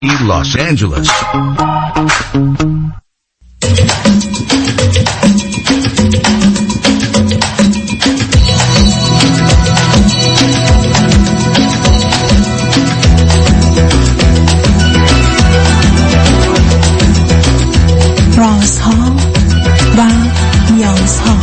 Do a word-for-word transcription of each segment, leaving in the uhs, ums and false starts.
Los Angeles. رازها و نیازها.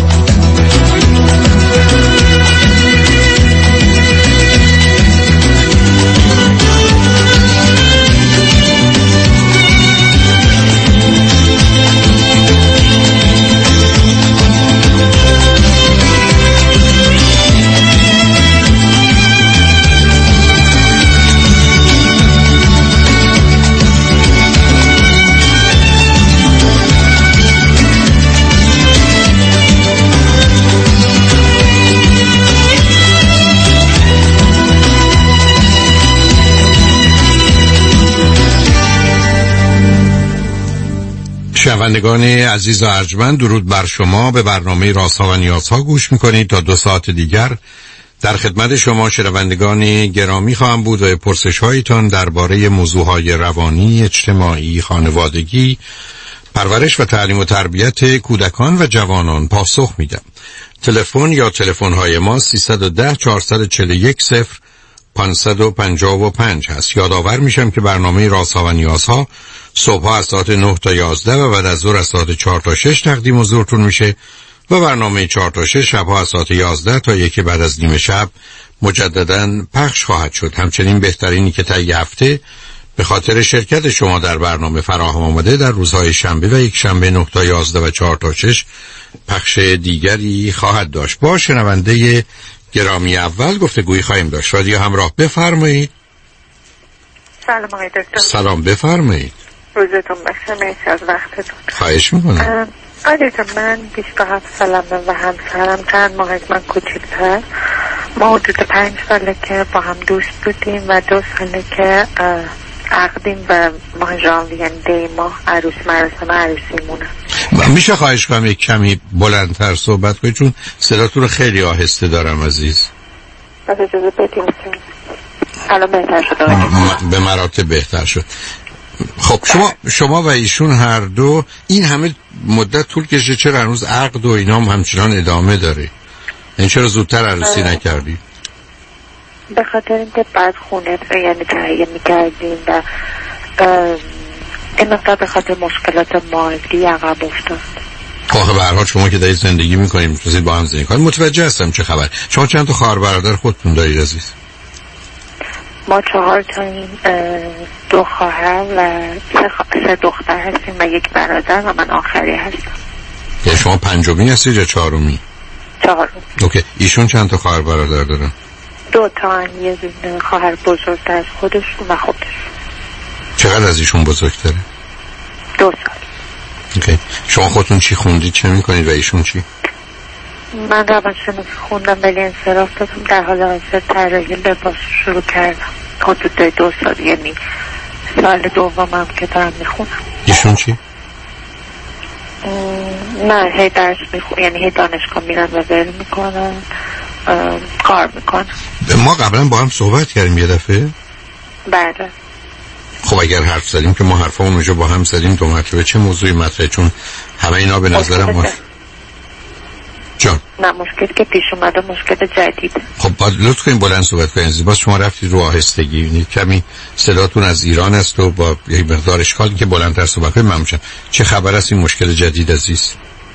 شنوندگان عزیز و ارجمند، درود بر شما. به برنامه رازها و نیازها گوش میکنید. تا دو ساعت دیگر در خدمت شما شنوندگان گرامی خواهم بود و پرسش هایتان درباره موضوعهای روانی، اجتماعی، خانوادگی، پرورش و تعلیم و تربیت کودکان و جوانان پاسخ میدم. تلفن یا تلفن های ما سیصد و ده چهارصد و چهل و یک صفر پانصد و پنجاه و پنج هست. یادآور میشم که برنامه رازها و نیازها صبح از ساعت نه تا یازده و بعد از ظهر از ساعت چهار تا شش تقدیم حضورتون میشه و برنامه چهار تا شش شبها از ساعت یازده تا یک بعد از نیم شب مجدداً پخش خواهد شد. همچنین بهترینی که طی هفته به خاطر شرکت شما در برنامه فراهم آمده در روزهای شنبه و یک شنبه نه تا یازده و چهار تا شش پخش دیگری خواهد داشت. با شنونده گرامی اول گفتگویی خواهیم داشت. رادیو همراه، بفرمایید. سلام آقای دکتر. سلام، بفرمایید. روزتون بخیر، مرسی از وقتتون. خواهش میکنم. آقای دکتر، من بیست و هفت سالمه و همسرم چند ماه از من کوچکتر. ما حدود پنج ساله که با هم دوست بودیم و دو ساله که عقدیم و ماه ژانویه دی ماه عروس مراسم عروسیمونه. میشه خواهش کنم یک کمی بلندتر صحبت کنید چون صداتون رو خیلی آهسته دارم عزیز. بس اجازه بدیم که الان بهتر شد. م- به مراتب بهتر شد. خب شما شما و ایشون هر دو این همه مدت طول کشید، چرا هنوز عقد و اینا هم همچنان ادامه داره؟ این چرا زودتر عروسی نکردی؟ به خاطر اینکه بعد خونه یعنی تهیه میکردیم و این مقدار به خاطر مشکلات مالی عقب افتاد. خب به هر حال شما که دارید زندگی میکنید میتونید با هم زندگی کنید. متوجه هستم چه خبر. شما چند تا خواهر برادر خودتون دارید عزیز؟ ما چهار تا این دو خواهر و سه, خ... سه دختر هستیم و یک برادر و من آخری هستم. یعنی شما پنجمی هستید یا چهارمی؟ چهارمی. اوکی. ایشون چند تا خواهر برادر دارن؟ دو تا، یه دونه خواهر بزرگتر از خودشون و خودش. چقدر از ایشون بزرگتره؟ دو سال. اوکی. شما خودتون چی خوندید، چه میکنید و ایشون چی؟ من روانشناسی خوندم ولی انصراف دادم. در حال حاضر طراحی لباس شروع کردم حدود دو سال، یعنی سال دومم که دارم میخونم. ایشون چی؟ نه هی درس میخونم، یعنی هی دانشگاه میرن و ول میکنن، کار میکنن. ما قبلا با هم صحبت کردیم یه دفعه؟ بله. خب اگر حرف زدیم که ما حرفامون اونجا با هم زدیم دو مرتبه، چه موضوعی مطرحه؟ چون همه اینا به نظرم ما جان نه مشکلی که پیش اومده مشکل جدیده. خب باید لطف کنیم بلند صحبت کنید. باز شما رفتید رو آهستگی، کمی صداتون از ایران است و با یه مقدار اشکالی که بلندتر صحبت کنید ممنون. چه خبر است این مشکل جدید عزیز؟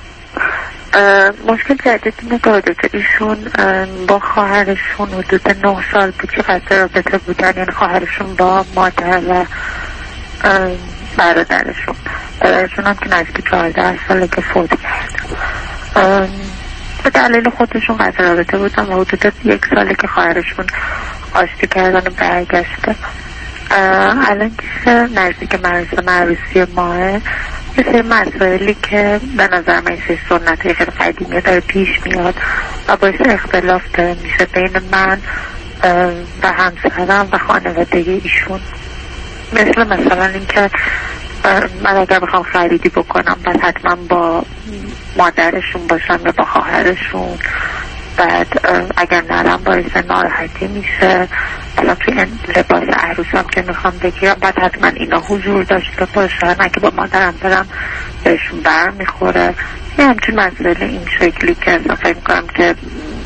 مشکل جدید اینه که ایشون با خواهرشون حدود نه سال بود که قطع رابطه بودن، یعنی خواهرشون با مادر و برادرشون. برادرشون هم که نزدیک چهارده ساله که فوت کرد. به دلیل خودشون قطع رابطه بودن و حدود یک ساله که خواهرشون آشتی کردن و برگشته. الان که نزدیک مراسم عروسی ماه یه سری مسائلی که به نظر من یه سنتی خیلی قدیمی داره پیش میاد و باعث اختلاف داره میشه بین من و همسرم و خانوادگی ایشون. مثل مثلا اینکه من اگر بخوام خریدی بکنم بعد حتما با مادرشون باشم یا با خواهرشون بعد اگر نرم باعث ناراحتی میشه. الان توی این لباس عروسم که میخوام بگیرم بعد حتما اینا حضور داشته باشن، اگه با مادرم برم بهشون بر میخوره. یه همچین مسئله این شکلی که اصلا فکر میکنم که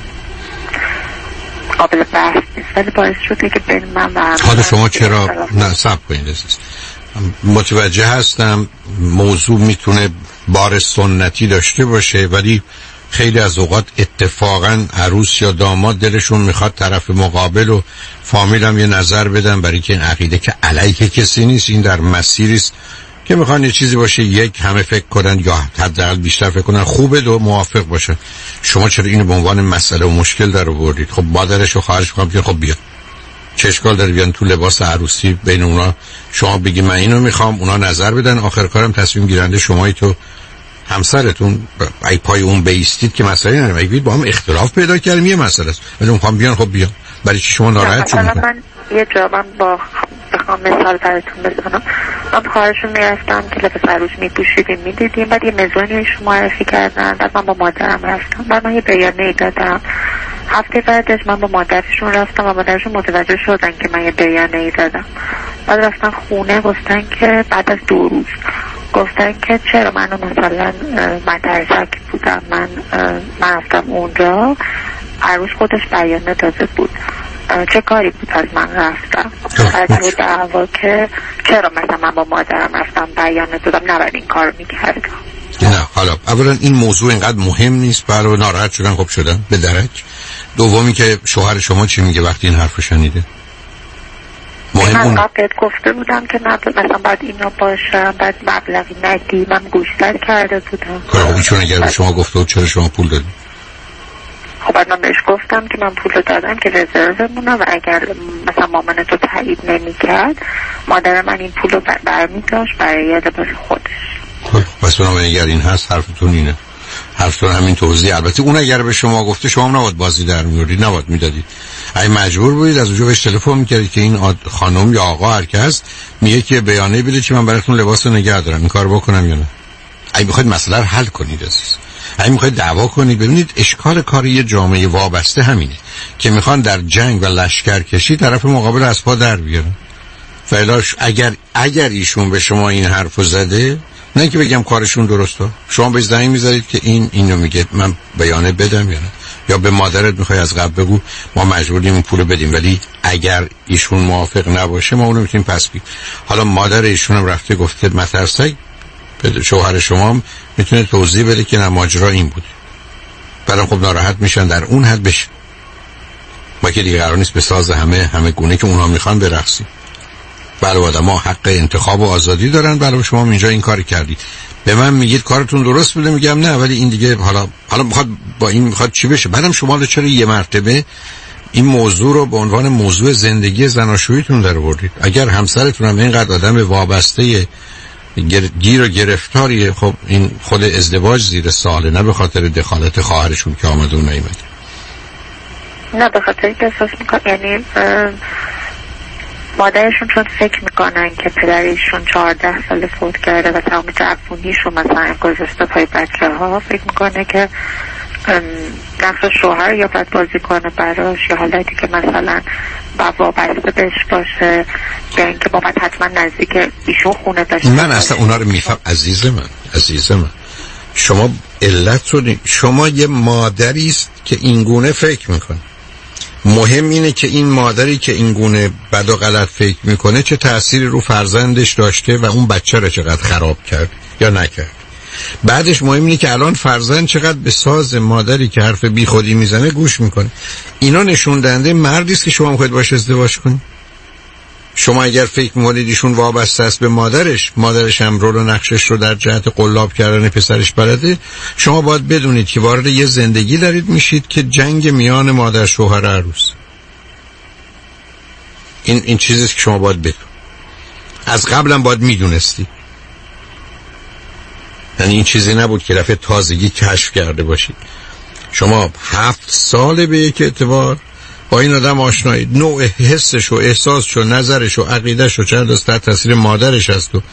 قابل بحث نیست، ولی باعث شده که بین من و حالا شما چرا نه صبر کنید عزیز، متوجه هستم موضوع میتونه بار سنتی داشته باشه، ولی خیلی از اوقات اتفاقا عروس یا داماد دلشون میخواد طرف مقابل و فامیل هم یه نظر بدن، برای که این عقیده که علیه کسی نیست، این در مسیری است که میخوان یه چیزی باشه یک همه فکر کنن یا حداقل بیشتر فکر کنن خوبه دو موافق باشه. شما چرا اینو به عنوان مسئله و مشکل در آوردید؟ خب مادرش و خواهرش میخوام که خب بیا چه اشکال داره بیان تو لباس عروسی بین اونا شما بگی من اینو میخوام، اونا نظر بدن، آخر کارم تصمیم گیرنده شمایی تو همسرتون ای پای اون بیستید که مسئله نداره. اگه با هم اختلاف پیدا کردیم یه مسئله است، ولی میخوام بیان خب بیان، برای چی شما ناراحت شدید؟ من یه جوابم با بخوام مثال براتون بزنم، من خواهرشون میرفتم که لباس عروس میپوشیدیم میدیدیم، بعد یه مزونی شما معرفی کردن، بعد من با مادرم رفتم، بعد من یه بیانیه ای دادم. هفته بعدش من با مادرشون رفتم و مادرشون متوجه شدن که من یه بیانیه ای دادم. بعد رفتن خونه گفتن که بعد از دو روز گفتن که چرا منو مثلا من درسک بودم، من من رفتم اونجا، عروس خودش بیانیه داده بود، چه کاری بود از من رفتم. بعد رو دعوا که چرا مثلا من با مادرم رفتم بیانیه دادم نباید این کار میکردم. نه حالا اولا این موضوع اینقدر مهم نیست، برای ناراحت شدن خب شدن به درک. دومی که شوهر شما چی میگه وقتی این حرفو شنیده؟ من اون... قبلت گفته بودم که نه مثلا باید اینا باشم، بعد مبلغی ندی، من گوشتر کرده بودم. خب چون اگر به شما گفته بود چرا شما پول دادی؟ خب بعد من بهش گفتم که من پول دادم که رزرو مونه و اگر مثلا مامان تو تایید نمی کرد مادر من این پول رو برمی داشت برای لباس خودش. خب پس بنابراین اگر این هست حرفتون اینه، حرفتون همین توضیح. البته اون اگر به شما گفته شما هم نباید بازی در میوردید، نباید میدادید. اگه مجبور بودید از اونجا بهش تلفن میکردید که این خانم یا آقا هر که هست میگه که بیانیه بده که من براتون لباس رو نگه دارم، این کار بکنم یا نه. اگه میخواید مسئله رو حل کنید عزیز، اگه میخواید دعوا کنید، ببینید اشکال کاری یه جامعه وابسته همینه که میخوان در جنگ و لشکرکشی طرف مقابل از پا در بیارن. فعلاش اگر اگر ایشون به شما این حرفو زده، نه که بگم کارشون درسته، شما به زنگ میذارید که این اینو میگه من بیانیه بدم یا نه، یا به مادرت میخوای از قبل بگو ما مجبوریم این پولو بدیم، ولی اگر ایشون موافق نباشه ما اونو میتونیم پس بگیریم. حالا مادر ایشون هم رفته گفته مترسک، شوهر شما هم میتونه توضیح بده که نه ماجرا این بوده، برای خب ناراحت میشن در اون حد بشه. ما که دیگه قرار نیست به ساز همه همه گونه که اونها میخوان برقصیم. بله آدم‌ها حق انتخاب و آزادی دارن، بله شما هم اینجا این کاری کردید، به من میگید کارتون درست بوده، میگم نه ولی این دیگه حالا حالا میخواد با این میخواد چی بشه. بعدم شما رو چرا یه مرتبه این موضوع رو به عنوان موضوع زندگی زناشوییتون در آوردید؟ اگر همسرتون هم اینقدر آدم وابسته گیر و گرفتاریه، خب این خود ازدواج زیر سواله، نه به خاطر دخالت خواهرشون که آمده و نیامده. نه به خاطر که احساس میکنم یعنی مادرشون چون فکر میکنن که پدرشون چهارده سال فوت کرده و تمام جوونیشون مثلا گذاشته پای بچه ها، فکر میکنه که نقش شوهر یا باید بازی کنه براش، یا حالتی که مثلا با وابسته بهش باشه، یا اینکه با باید حتما نزدیک ایشون خونه داشته. من اصلا اونا رو میفهم عزیز من عزیز من شما علت رو نی... شما یه مادری است که اینگونه فکر میکنه. مهم اینه که این مادری که اینگونه بد و غلط فکر میکنه چه تأثیری رو فرزندش داشته و اون بچه رو چقدر خراب کرد یا نکرد. بعدش مهم اینه که الان فرزند چقدر به ساز مادری که حرف بی خودی میزنه گوش میکنه. اینا نشون دهنده مردی است که شما میخواید باش ازدواج کنید. شما اگر فکر میکنید ایشون وابسته است به مادرش، مادرش هم رول و نقشش رو در جهت قلاب کردن پسرش بلده، شما باید بدونید که وارد یه زندگی دارید میشید که جنگ میان مادر شوهر عروس. این این چیزیست که شما باید بدون. از قبلم باید میدونستی. یعنی این چیزی نبود که دفعه تازگی کشف کرده باشید. شما هفت ساله به یک اعتبار با این آدم آشنایید، نوع حسش و احساسش و نظرش و عقیدش و چند از تحت تاثیر مادرش هست و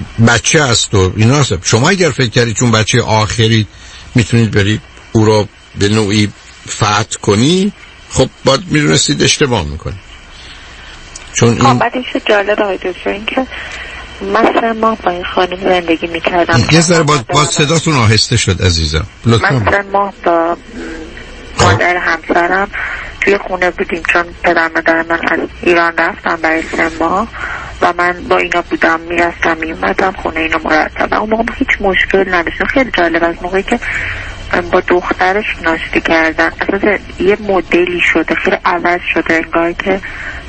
بچه هست و اینا هست. شما اگر فکر کردید چون بچه آخری میتونید برید او رو به نوعی فتح کنی، خب باید میدونستید اشتباه میکنی. چون این بعدش جالب آقای دکتر این که مثلا ما با این خانم زندگی میکردم یه ذره با, با صداتون آهسته شد عزیزم لطفا. مثلا ما با مادر همسرم توی خونه بودیم چون پدر مادر من از ایران رفتم برای سه ماه و من با اینا بودم، میرفتم میومدم خونه اینا مرتب. اون موقع هیچ مشکل نداشتم. خیلی جالب از موقعی که با دخترش ناشتی کردن اصلا یه مدلی شده، خیلی عوض شده، انگار که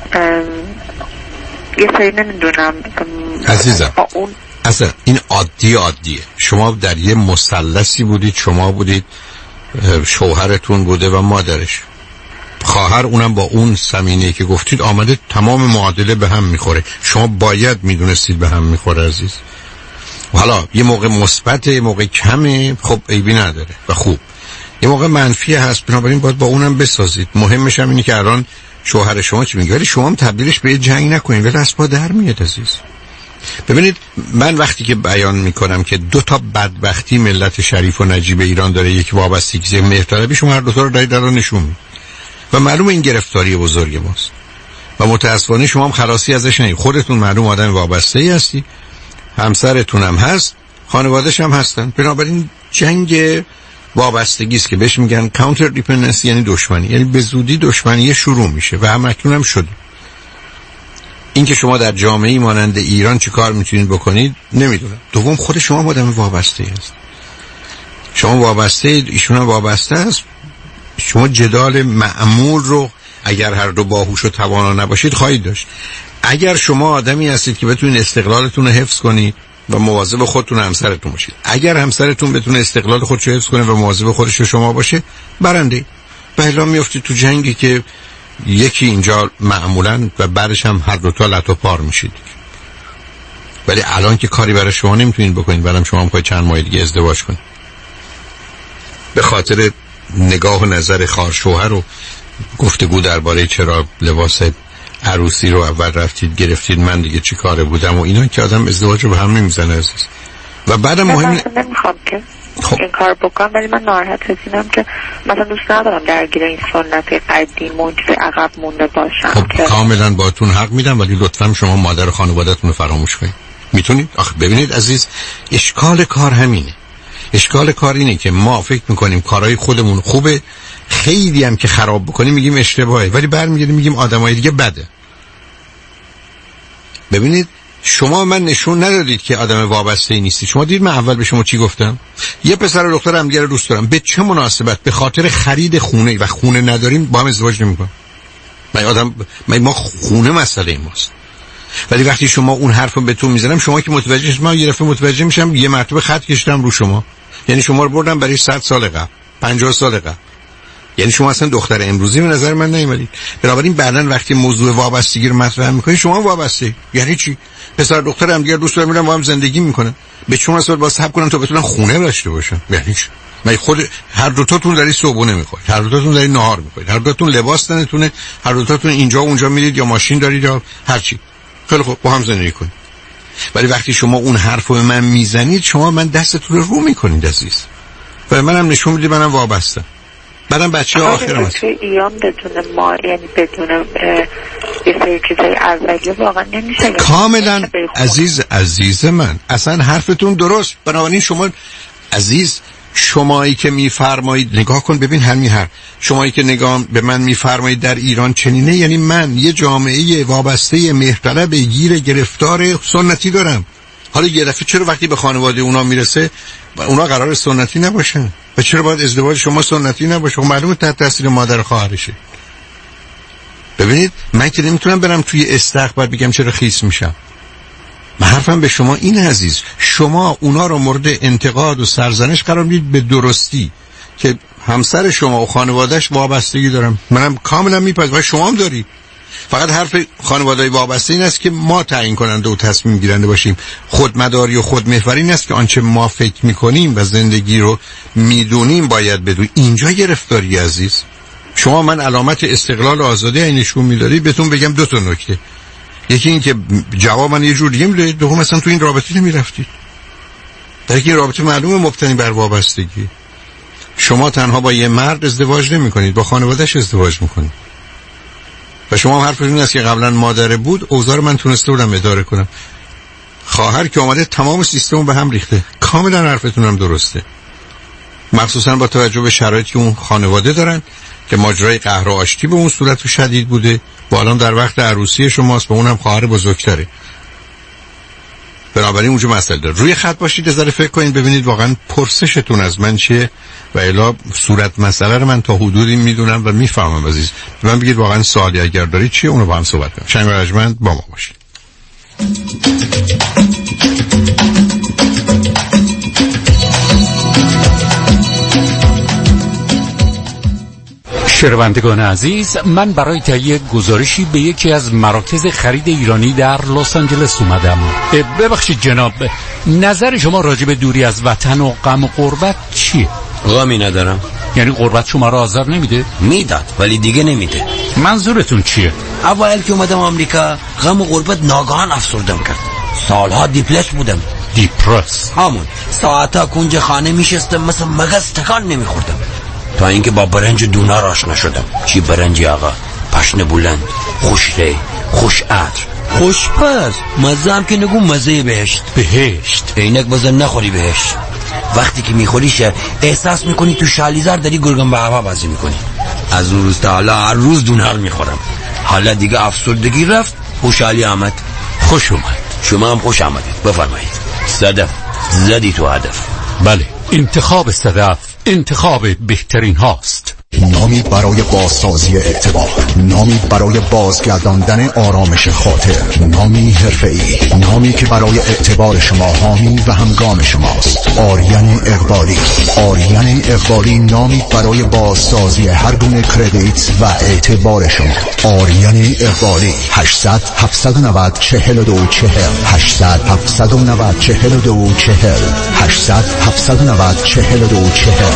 یه سری نمیدونم عزیزم اون... اصلا این عادی عادیه. شما در یه مثلثی بودید، شما بودید، شوهرتون بوده و مادرش، خواهر اونم با اون زمینه‌ای که گفتید آمده، تمام معادله به هم میخوره. شما باید میدونستید به هم میخوره عزیز. حالا یه موقع مثبته، یه موقع کمه، خب عیبی نداره و خوب. یه موقع منفی هست، بنابراین باید با اونم بسازید. مهمش هم اینه که الان شوهر شما چی میگه، ولی شما هم تبدیلش به یه جنگ نکنید، ولی از پا در میاد عزیز. ببینید من وقتی که بیان میکنم که دو تا بدبختی ملت شریف و نجیب ایران داره، یک وابستگی مهرطلبی، شما هر دو تا رو دارید در نشون میدید و معلومه این گرفتاری بزرگ ماست و متاسفانه شما هم خلاصی ازش نمی‌کنید. خودتون معلوم آدم وابسته‌ای هستی، همسرتون هم هست، خانواده‌ش هم هستن. بنابراین جنگ وابستگی است که بهش میگن کانتر دیپندنسی، یعنی دشمنی، یعنی به زودی دشمنی شروع میشه و هم اکنون هم شده. این که شما در جامعه‌ای مانند ایران چی کار میتونید بکنید نمیدونم. دوم خود شما آدم وابسته‌ای هست، شما وابسته اید، ایشون هم وابسته است. شما جدال معمول رو اگر هر دو باهوش و توانا نباشید خواهید داشت. اگر شما آدمی هستید که بتونید استقلالتون رو حفظ کنید و مواظب خودتون و همسرتون باشید، اگر همسرتون بتونه استقلال خودش رو حفظ کنه و مواظب خودش و شما باشه، برنده. و الا میافتید تو جنگی که یکی اینجا معمولا و بعدش هم هر دو تا لط و پار میشید. ولی الان که کاری برای شما نمیتونید بکنید، بعدم شما میخواید چند ماه دیگه ازدواج کنید به خاطر نگاه و نظر خواهر شوهر و گفتگو درباره چرا لباس عروسی رو اول رفتید گرفتید، من دیگه چی کاره بودم و اینا، که آدم ازدواج رو به هم نمیزنه عزیز. و بعدم مهم نمیخوام که خب. این کار بکنم، ولی من ناراحت هستم که مثلا دوست ندارم درگیر این سنت قدیم و چیز عقب مونده باشم. خب که کاملا باهاتون حق میدم، ولی لطفا شما مادر خانواده‌تون رو فراموش کنید. میتونید؟ آخه ببینید عزیز، اشکال کار همینه. اشکال کار اینه که ما فکر میکنیم کارهای خودمون خوبه، خیلی هم که خراب بکنیم میگیم اشتباهه، ولی برمیگردیم میگیم آدمای دیگه بده. ببینید شما من نشون ندادید که آدم وابسته‌ای نیستی. شما دید من اول به شما چی گفتم؟ یه پسر و دختر هم دیگه رو دوست دارم. به چه مناسبت به خاطر خرید خونه و خونه نداریم با هم ازدواج نمی‌کنیم؟ من آدم من ما خونه مسئله ماست. ولی وقتی شما اون حرفو به تو میزنم، شما که متوجه شما یه دفعه متوجه میشم یه مرتبه خط کشیدم رو شما. یعنی شما رو بردم برای صد سال قبل، پنجاه سال قبل. یعنی شما اصلا دختر امروزی به نظر من نیومدید. بنابراین بعداً وقتی موضوع وابستگی رو مطرح می‌کنید، شما وابسته. یعنی چی؟ پسر دختر هم دیگه دوست دارن میرن با هم زندگی میکنن. به چون اصلا با صبر کنن تا بتونن خونه داشته باشن. یعنی چی؟ من خود هر دو تاتون دارید صبحونه میخورید، هر دو تاتون دارید نهار میخورید، هر دو تاتون لباس تنتونه، هر دو تاتون اینجا و اونجا میرید یا ماشین دارید یا هر چی. خیلی خوب با هم زندگی کنید. ولی وقتی شما اون حرفو به من میزنید، شما من دستتون رو رو میکنید عزیز. و منم نشون میدید منم وابستم. بعدم بچه آخرم هست. ایام بدون ما، یعنی بدون یه سری چیزای اولیه واقعا نمیشه. کاملا عزیز عزیز من اصلا حرفتون درست. بنابراین شما عزیز، شمایی که میفرمایید نگاه کن ببین همین حرف، شمایی که نگاه به من میفرمایید در ایران چنینه، یعنی من یه جامعه وابسته مهرطلب گیر گرفتار سنتی دارم. حالا یه دفعه چرا وقتی به خانواده اونا میرسه اونا قرار سنتی نباشن و چرا باید ازدواج شما سنتی نباشه؟ خب معلومه تحت تاثیر مادر خواهرشه. ببینید من که نمیتونم برم توی استخبار بگم چرا خیس میشم. من حرفم به شما این عزیز، شما اونا رو مورد انتقاد و سرزنش قرار میدید به درستی که همسر شما و خانواده‌اش وابستگی دارم. منم کاملا میپذیرم و شما هم دارید. فقط حرف خانواده‌ای وابسته این است که ما تعیین کننده و تصمیم گیرنده باشیم. خودمداری و خودمحوری این است که آنچه ما فکر میکنیم و زندگی رو میدونیم باید بدونیم. اینجا گرفتاری عزیز. شما من علامت استقلال و آزادی این نشون میدادید، بهتون بگم دو تا نکته. یکی این که جواب من یه جور دیگه میدادید، دوم مثلا تو این رابطه نمیرفتید. در این رابطه معلومه مبتنی بر وابستگی. شما تنها با یه مرد ازدواج نمی کنید، با خانوادهش ازدواج میکنید. و شما هم حرفتون این است که قبلا مادر بود، اوضاع من تونسته بودم اداره کنم. خواهر که آمده تمام سیستم به هم ریخته. کاملا حرفتون هم درسته، مخصوصا با توجه به شرایطی که اون خانواده دارن که ماجرای قهر و آشتی به اون صورت و شدید بوده و الان در وقت عروسی شماست، به اونم خواهر بزرگتره. بنابراین اونجا مسئله داره. روی خط باشید، ذره فکر کنید ببینید واقعا پرسشتون از من چیه و الا صورت مسئله رو من تا حدودی میدونم و میفهمم. عزیز من بگید واقعا سوالی اگر دارید چیه، اونو با هم صحبت کنیم. شنگ رجمند با ما باشید. شنوندگان عزیز، من برای تهیه گزارشی به یکی از مراکز خرید ایرانی در لس آنجلس اومدم. ببخشید جناب، نظر شما راجع به دوری از وطن و غم و غربت چیه؟ غمی ندارم. یعنی غربت شما را آزار نمیده؟ میداد ولی دیگه نمیده. منظورتون چیه؟ اول که اومدم آمریکا غم و غربت ناگهان افسردم کرد. سالها دیپرس بودم. دیپرس؟ همون ساعتا کنج خانه میشستم مثل مگس تکان نمیخوردم تا اینکه با برنج دونار آشنا شدم. چی برنجی آقا؟ پشن بلند، خوشره، خوش عطر، خوش پز، مزه هم که نگو مزه بهشت. بهشت؟ اینک بزن نخوری بهشت. وقتی که میخوریش احساس میکنی تو شالیزر داری گرگم به هوا بازی میکنی. از اون روز تا حالا هر روز دونار میخورم. حالا دیگه افسردگی رفت، خوشحالی آمد. خوش اومد. شما هم خوش آمدید. بفرمایید. صدف زدی تو هدف. بله، انتخاب صدف انتخاب بهترین هاست. نامی برای بازسازی اعتبار، نامی برای بازگرداندن آرامش خاطر، نامی حرفه‌ای، نامی که برای اعتبار شما حامی و همگام شماست. آریان اقبالی. آریان اقبالی نامی برای بازسازی هر گونه کردیت و اعتبار شما. آریان اقبالی. هشتصد هفتصد و نود چهل و دو چهل هشتصد هفتصد و نود چهل و دو چهل هشتصد هفتصد و نود چهل و دو چهل.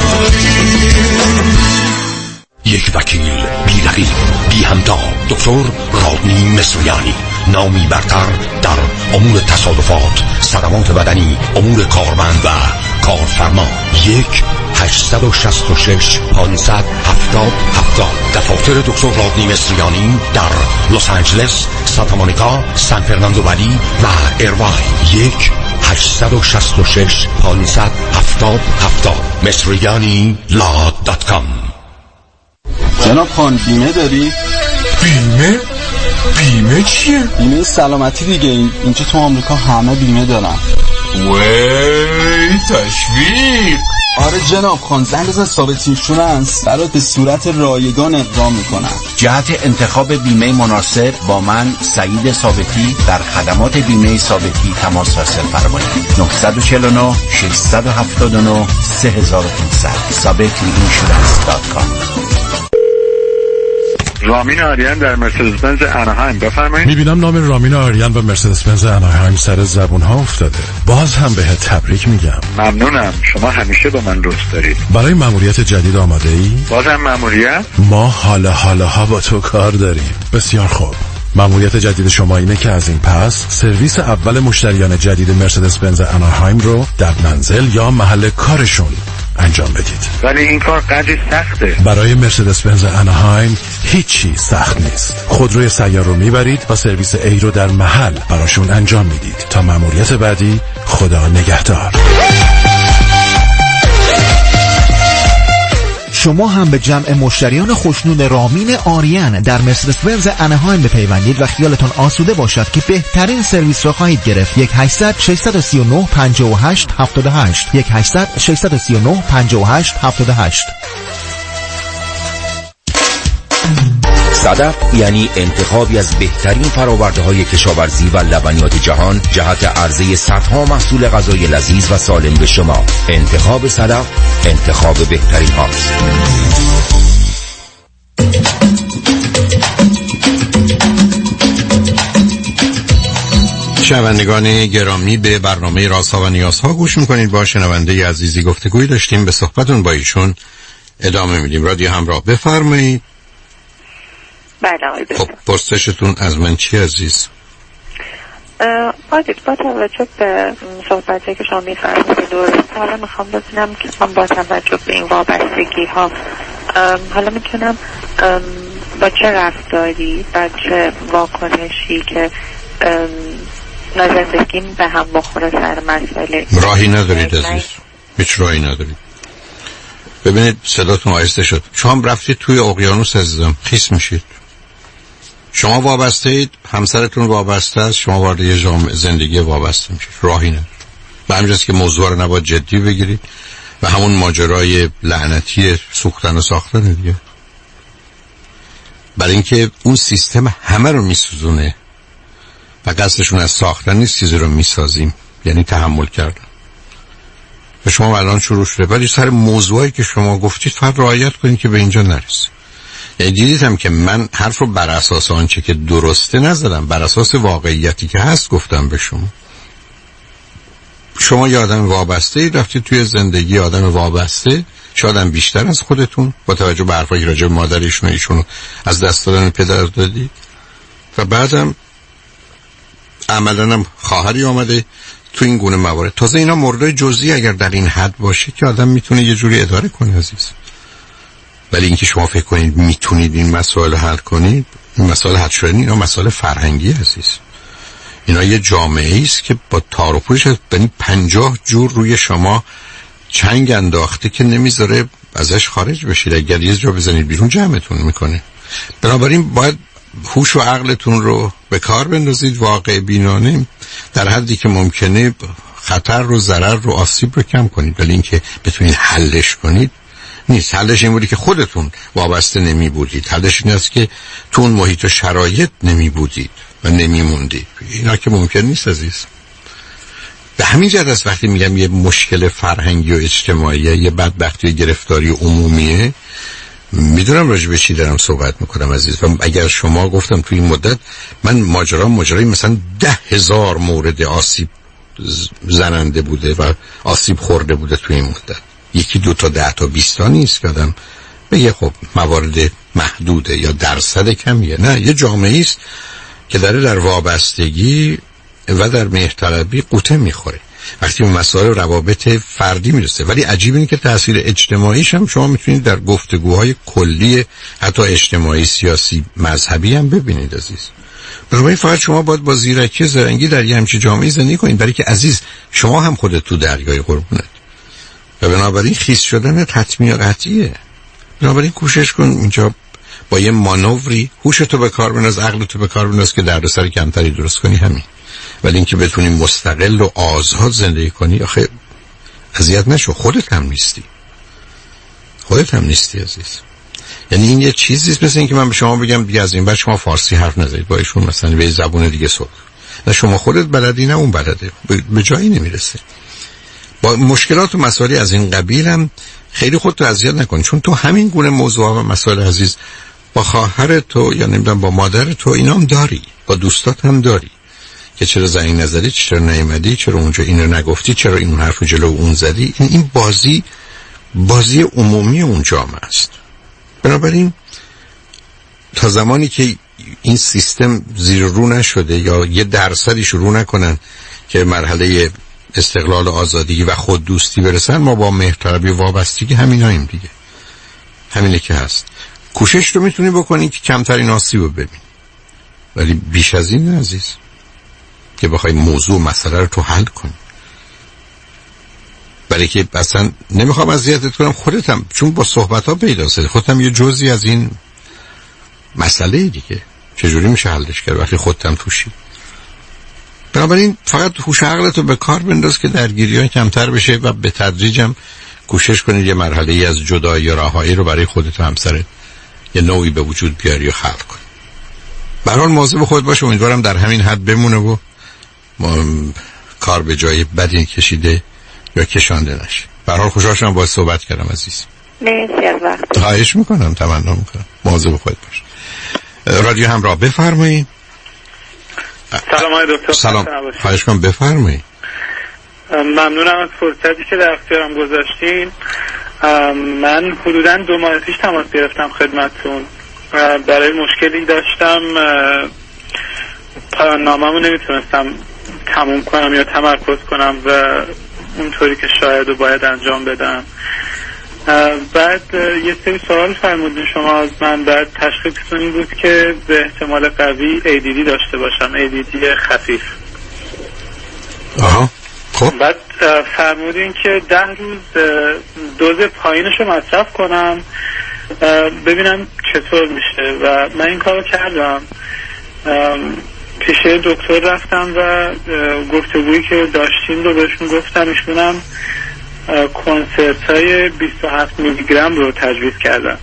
یک وکیل بی رقیب بی همتا، دکتر رادنی مصریانی، نامی برتر در امور تصادفات، صدمات بدنی، امور کارمند و کارفرما. یک هشتصد و شصت و شش پانصد هفتاد هفتاد. دفاتر دکتر رادنی مصریانی در لس آنجلس، سانتا مونیکا، سان فرناندو ولی و ایرواین. یک هشتصد و شصت و شش پانصد هفتاد هفتاد. مصریانی لا دات کام. جناب خان بیمه داری؟ بیمه؟ بیمه چیه؟ بیمه سلامتی دیگه. اینجا تو آمریکا همه بیمه دارن. وی تشویق. آره جناب خان، زنگ بزن ثابت اینشورنس برات به صورت رایگان اقدام میکنن. جهت انتخاب بیمه مناسب با من سعید ثابتی در خدمات بیمه ثابتی تماس حاصل فرمایید. نه چهار نه شش هفت نه سه پانصد ثابتی اینشورنس دات کام. رامین آریان در مرسدس بنز اناهایم. بفرمایید. میبینم نام رامین آریان و مرسدس بنز اناهایم سر زبون ها افتاده. باز هم بهت تبریک میگم. ممنونم، شما همیشه با من دوست دارید. برای مأموریت جدید آماده ای؟ بازم مأموریت؟ ما حالا حالا ها با تو کار داریم. بسیار خوب. مأموریت جدید شما اینه که از این پس سرویس اول مشتریان جدید مرسدس بنز اناهایم رو در منزل یا محل کارشون انجام بدید. ولی این کار قدری سخته. برای مرسدس بنز اناهایم هیچی سخت نیست. خودروی سیار رو میبرید و سرویس ای رو در محل براشون انجام میدید. تا مأموریت بعدی، خدا نگهدار. شما هم به جمع مشتریان خوشنود رامین آریان در مرسدس بنز اناهایم بپیوندید و خیالتون آسوده باشد که بهترین سرویس را خواهید گرفت. یک هشتصد ششصد و سی و نه پنجاه و هشت هفتاد و هشت یک هشتصد ششصد و سی و نه پنجاه و هشت هفتاد و هشت. صدف یعنی انتخابی از بهترین فرآورده‌های کشاورزی و لبنیات جهان جهت عرضه صدها محصول غذای لذیذ و سالم به شما. انتخاب صدف انتخاب بهترین هاست. شنوندگان گرامی، به برنامه رازها و نیازها گوش میکنید. با شنونده عزیزی گفتگوی داشتیم، به صحبتون با ایشون ادامه میدیم. رادیو همراه، بفرمایید. بله آقای دکتر. خب پرسشتون از من چی عزیز؟ باید با توجه به صحبتی که شما می‌فرمایید درست، حالا میخوام ببینم که من با توجه به این وابستگی ها حالا میتونم با چه رفتاری و چه واکنشی که نزدگیم به هم بخوره سر مسئله. راهی ندارید عزیز، هیچ راهی ندارید. ببینید صداتون آهسته شد. شما هم رفتید توی اقیانوس عزیزم، خیس میشید. شما وابسته اید، همسرتون وابسته است، شما وارد یه جامعه زندگی وابسته میشید. راهی ندارید. به همین جاست که موضوع رو نباید جدی بگیرید و همون ماجرای لعنتی سوختن و ساختن دیگه. برای اینکه اون سیستم همه رو میسوزونه و قصدشون از ساختن نیست، چیزی رو میسازیم، یعنی تحمل کردن. و شما الان شروع شده، ولی سر موضوعی که شما گفتید فقط رعایت کنید که به اینجا نرسید. یعنی دیدید هم که من حرف رو بر اساس آنچه که درسته نزدم، بر اساس واقعیتی که هست گفتم به شما. شما یه آدم وابسته ای، رفتید توی زندگی آدم وابسته، شاید هم بیشتر از خودتون، با توجه به حرفایی که راجع به مادرشون و ایشون از دست دادن پدر دادید، و بعدم عملاً هم خواهری آمده تو این گونه موارد. تازه اینا مورد جزئی اگر در این حد باشه که آدم میتونه یه جوری اداره کنه عزیز. ولی اینکه شما فکر کنید میتونید این مسائل حل کنید، این مسائل حل شدن، اینا مسائل فرهنگی عزیز. اینا یه جامعه است که با تار و پوش هست، یعنی پنجاه جور روی شما چنگ انداخته که نمیذاره ازش خارج بشید. اگر یه جا بزنید بیرون جمعتون میکنه. بنابراین باید هوش و عقلتون رو به کار بندازید، واقع بینانه، در حدی که ممکنه خطر رو، ضرر رو، آسیب رو کم کنید. ولی اینکه بتونید حلش کنید نیست. حلش این بودی که خودتون وابسته نمی بودید، حلش این است که تو اون محیط و شرایط نمی بودید و نمی موندید. اینا که ممکن نیست عزیز. به همین جهت است وقتی میگم یه مشکل فرهنگی و اجتماعیه، یه بدبختی و گرفتاری عمومیه، میدونم راجع به چی دارم صحبت میکنم عزیز. و اگر شما گفتم توی این مدت من ماجرا ماجرای مثلا ده هزار مورد آسیب زننده بوده و آسیب خورده بوده توی این مدت، یکی دو تا ده تا بیست تا نیست که آدم بگه خب موارد محدوده یا درصد کمیه. نه، یه جامعه است که داره در وابستگی و در مهرطلبی قوطه میخوره وقتی به مسائل روابط فردی میرسه. ولی عجیب اینه که تاثیر اجتماعیش هم شما میتونید در گفتگوهای کلی حتی اجتماعی، سیاسی، مذهبی هم ببینید عزیز. بنابراین فقط شما باید با زیرکی زرنگی در یه همچین جامعه زندگی کنید، برای که عزیز شما هم خودت تو دریای قربونت و بنابراین خیس شدن حتمی و قطعیه. بنابراین کوشش کن اینجا با یه مانوری هوشتو به کار بنداز، عقلتو به کار بنداز که دردسر کمتری درست کنی، همین. ولی اینکه بتونی مستقل و آزاد زندگی کنی، آخه اذیت نشو، خودت هم نیستی، خودت هم نیستی عزیز. یعنی این یه چیزیست مثل اینکه من به شما بگم دیگه از این بعد شما فارسی حرف نزنید با ایشون، مثلا به زبون دیگه صحبت. نه شما خودت بلدی نه اون بلده، به جایی نمیرسه. با مشکلات و مسائلی از این قبیل هم خیلی خودتو اذیت نکن، چون تو همین گونه موضوع و مسائل عزیز با خواهر تو یا نمیدونم با مادر تو اینا هم داری، با دوستات هم داری که چرا زنگ نزدی، چرا نیومدی، چرا اونجا اینو نگفتی، چرا این حرفو جلو اون زدی. این این بازی بازی عمومی اون جامعه است. بنابراین تا زمانی که این سیستم زیر رو نشده یا یه درصدی شروع نکنن که مرحله استقلال و آزادی و خود دوستی برسن، ما با مهرطلبی و وابستگی همیناییم دیگه. همینه که هست. کوشش رو میتونی بکنی که کمترین آسیب رو ببین، ولی بیش از این عزیز که بخوای موضوع مسئله رو تو حل کنی. برای که اصلا نمیخوام اذیتت کنم، خودتم چون با صحبت ها پیدا شده، خودتم یه جزئی از این مسئله دیگه. چجوری میشه حلش کرد وقتی خودتم توشی؟ بنابراین فقط هوش عقلتو به کار بنداز که درگیری‌ها کمتر بشه و به تدریجم کوشش کنید یه مرحله از جدایی و رهایی رو برای خودت و همسرت یه نوعی به وجود بیاری و خلق کنی. به هر حال مواظب خودت باش، امیدوارم در همین حد بمونه و کار به جای بدی کشیده یا کشانده نشه. به هر حال خوشحال شدم باهات صحبت کردم عزیز. مرسی از وقت. خواهش میکنم، تمنا میکنم. مواظب خودت باش. رادیو همراه بفرمایید. سلام آقای دکتر. سلام. خواهش کنم بفرمایید. ممنونم از فرصتی که در اختیارم گذاشتین. من حدوداً دو ماه پیش تماس گرفتم خدمتتون. برای مشکلی داشتم، پایان نامه‌مو نمیتونستم تموم کنم یا تمرکز کنم و اونطوری که شاید و باید انجام بدم. بعد یه سری سوال فرمودین شما از من. بعد تشخیصتون این بود که به احتمال قوی ای دی دی داشته باشم، ای دی دی خفیف. آها خب. بعد فرمودین که ده روز دوز پایینش رو مصرف کنم ببینم چطور میشه و من این کارو کردم. پیش دکتر رفتم و گفتگویی که داشتیم رو بهشون گفتم. ایشونم کنسرت های بیست و هفت میلی گرم رو تجویز کردم.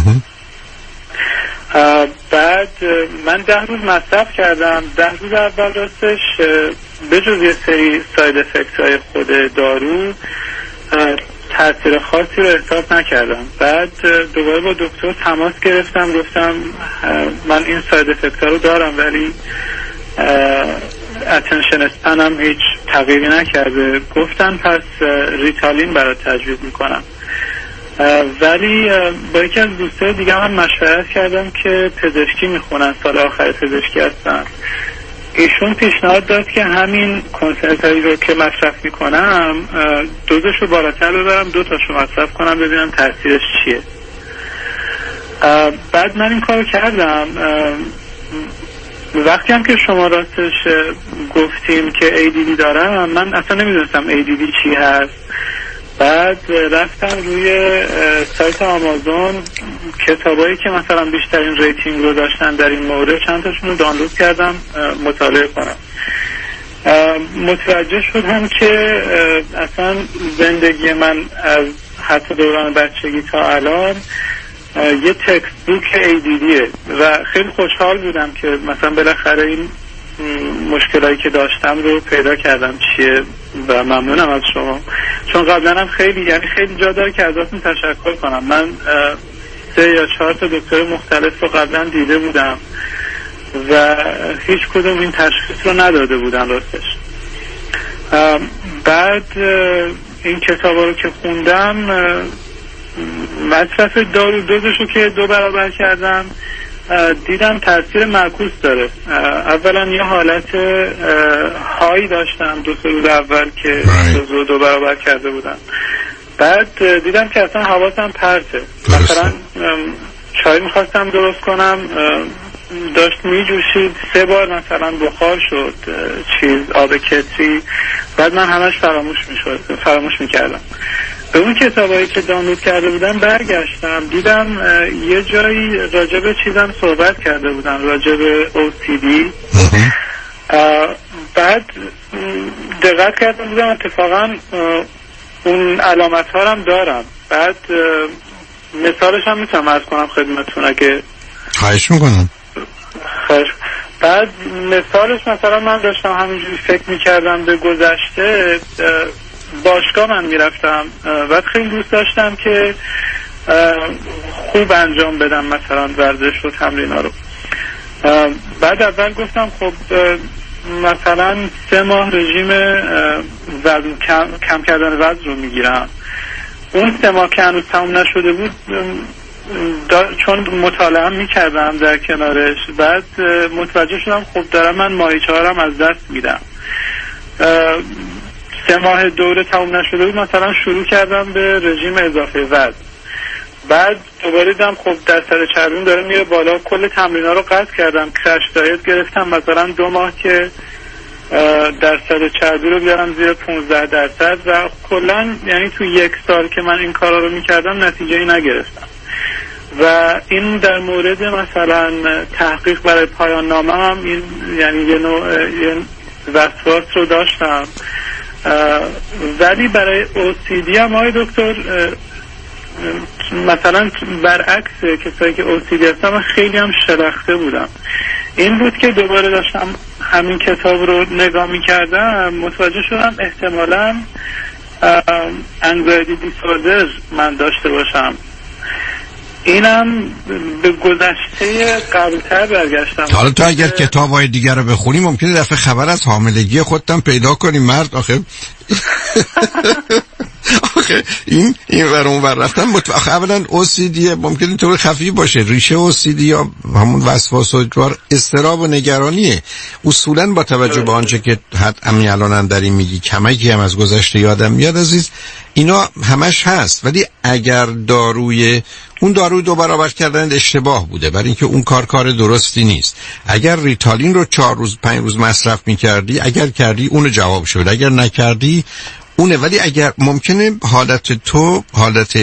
بعد من ده روز مصرف کردم. ده روز اول راستش به جز یه سری ساید افکت های خود دارو تاثیر خاصی رو احساس نکردم. بعد دوباره با دکتر تماس گرفتم، گفتم من این ساید افکت ها رو دارم ولی اتنشن اسپنم هیچ تغییری نکرده. گفتن پس ریتالین برای تجویز میکنم. ولی با یکی از دوستای دیگه هم مشورت کردم که پزشکی میخونن، سال آخر پزشکی هستن. ایشون پیشنهاد داد که همین کنسنت هایی رو که مصرف میکنم دوزش رو بالاتر ببرم، دو تاشو مصرف کنم ببینم تاثیرش چیه. بعد من این کارو کردم. وقتی هم که شما راستش گفتیم که ای دی دی دارم، من اصلا نمیدونستم ای دی دی چی هست. بعد رفتم روی سایت آمازون، کتابایی که مثلا بیشترین ریتینگ رو داشتن در این مورد چند تاشون رو دانلود کردم مطالعه کنم. متوجه شدم که اصلا زندگی من از حتی دوران بچگی تا الان یه تکست بوک ای دی دیه و خیلی خوشحال بودم که مثلا بالاخره این مشکلایی که داشتم رو پیدا کردم چیه و ممنونم از شما، چون قبلا هم خیلی یعنی خیلی جا داره که ازتون تشکر کنم. من سه یا چهار تا دکتر مختلف رو قبلا دیده بودم و هیچ کدوم این تشخیص رو نداده بودن راستش. بعد این کتابا رو که خوندم، مصرف دارو دوزش رو که دو برابر کردم، دیدم تاثیر معکوس داره. اولا یه حالت های داشتم دو سه روز اول که دوز رو دو برابر کرده بودم. بعد دیدم که اصلا حواسم پرته. مثلا چای میخواستم درست کنم، داشت میجوشید، سه بار مثلا بخار شد چیز آب کتری. بعد من همش فراموش میشد فراموش میکردم. به اون کتابایی که دانلود کرده بودم برگشتم، دیدم یه جایی راجع به چیزم صحبت کرده بودن، راجع به او سی دی. بعد دقت کردم دیدم اتفاقا اون علامت ها هم دارم. بعد مثالش هم میتونم عرض کنم خدمتتون اگه خواهش میکنم. خواهش. بعد مثالش مثلا من داشتم همینجوری فکر میکردم به گذشته، باشگاه من میرفتم و خیلی دوست داشتم که خوب انجام بدم مثلا ورزش و تمرین ها رو. بعد اول گفتم خب مثلا سه ماه رژیم وزن کم, کم کردن وزن رو میگیرم. اون سه ماه که هنوز تموم نشده بود چون مطالعه میکردم در کنارش، بعد متوجه شدم خب دارم من ماهیچه هارم از دست میدم. سه ماه دوره تموم نشده بود مثلا شروع کردم به رژیم اضافه وزن. بعد دوباره دیدم خب درصد چربیم داره میره بالا، کل تمرینا رو قطع کردم، کرش دایت گرفتم مثلا دو ماه که درصد چربی رو بیارم زیر پانزده درصد و کلا یعنی تو یک سال که من این کارا رو میکردم نتیجه‌ای نگرفتم. و این در مورد مثلا تحقیق برای پایان نامه هم این یعنی یه نوع یه وسواس رو داشتم. ولی برای او سی دی هم آقای دکتر مثلا برعکس کسایی که او سی دی هستن من خیلی هم شلخته بودم. این بود که دوباره داشتم همین کتاب رو نگاه می کردم، متوجه شدم احتمالا انگزایتی دیسوردر من داشته باشم. اینم به گذشته قبلتر برگشتم. حالا تو اگر کتاب‌های دیگر رو بخونی ممکنه دفعه خبر از حاملگی خودتم پیدا کنی مرد آخه. آخه این این ور اون ور رفتن متوقع اولا او سی دی ممکنه طور خفیف باشه. ریشه او سی دی یا همون وسواس و اجبار اضطراب و نگرانیه. اصولا با توجه به آنچه که حد امی الان داریم میگی کمکی هم از گذشته یادم میاد عزیز، اینا همش هست. ولی اگر داروی اون داروی دو برابر کردن اشتباه بوده، برای اینکه اون کار کار درستی نیست. اگر ریتالین رو چهار روز پنج روز مصرف میکردی، اگر کردی اون جواب شد، اگر نکردی اونه. ولی اگر ممکنه حالت تو حالت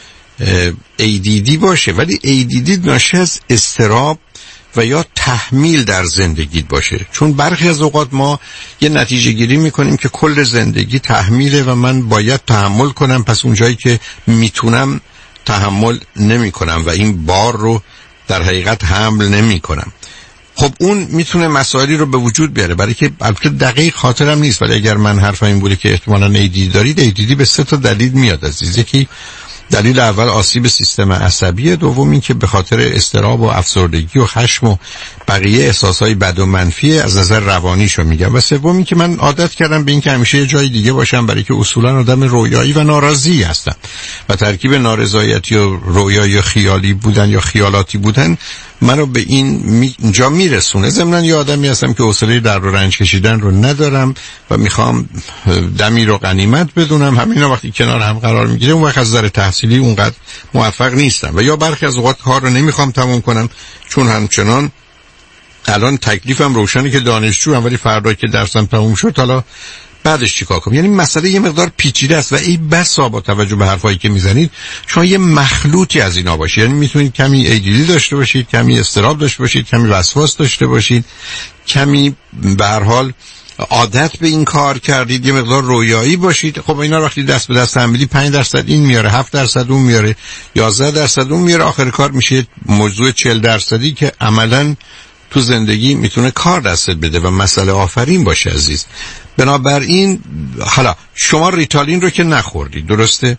ای دی دی باشه، ولی ای دی دی ناشی از اضطراب و یا تحمیل در زندگیت باشه. چون برخی از اوقات ما یه نتیجه گیری میکنیم که کل زندگی تحمیله و من باید تحمل کنم، پس اون جایی که میتونم تحمل نمی کنم و این بار رو در حقیقت حمل نمی کنم. خب اون میتونه مسائلی رو به وجود بیاره. برای که البته دقیق خاطرم نیست، ولی اگر من حرفم این بوده که احتمالاً ای دی دی دارید، ای دی دی به سه تا دلیل میاد عزیز. یکی دلیل اول آسیب سیستم عصبی، دوم این که به خاطر اضطراب و افسردگی و خشم و بقیه احساسهای بد و منفی از نظر روانیشو میگم، و سوم این که من عادت کردم به این که همیشه یه جای دیگه باشم، برای که اصولا آدم رویایی و ناراضی هستم و ترکیب نارضایتی و رویایی و خیالی بودن یا خیالاتی بودن منو به این می... جا میرسونه. ضمن یه آدمی هستم که حوصله درد و رنج کشیدن رو ندارم و میخوام دمی رو غنیمت بدونم. همینا وقتی کنار هم قرار میگیره اون وقت از نظر تحصیلی اونقدر موفق نیستم و یا برخی از اوقات کار رو نمیخوام تموم کنم، چون همچنان الان تکلیفم روشنه که دانشجو ام، ولی فردا که درسم تموم شد حالا بعدش چیکار کنم. یعنی مسئله یه مقدار پیچیده است و ای بسا با توجه به حرفایی که میزنید شما یه مخلوطی از اینا باشید. یعنی میتونید کمی ای دی دی داشته باشید، کمی اضطراب داشته باشید، کمی وسواس داشته باشید، کمی به هر حال عادت به این کار کردید، یه مقدار رویایی باشید. خب اینا وقتی دست به دست هم میدی پنج درصد این میاره، هفت درصد اون میاره، یازده درصد اون میاره، آخر کار میشه موضوع چهل درصدی که عملاً تو زندگی میتونه کار دستت بده و مسئله آفرین باشه عزیز. بنابراین حالا شما ریتالین رو که نخوردی، درسته؟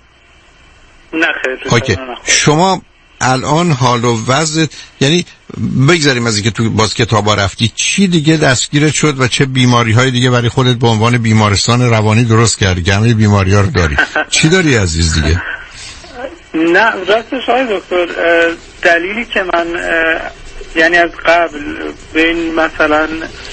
نه خیر. اوکی. شما الان حال و وضع، یعنی بگذاریم از اینکه تو باز کتابا رفتی، چی دیگه دستگیرت شد و چه بیماری های دیگه برای خودت به عنوان بیمارستان روانی درست کردی؟ همه بیماری ها رو داری. چی داری عزیز دیگه؟ نه راستش های دکتر، دلیلی که من یعنی از قبل به این مثلا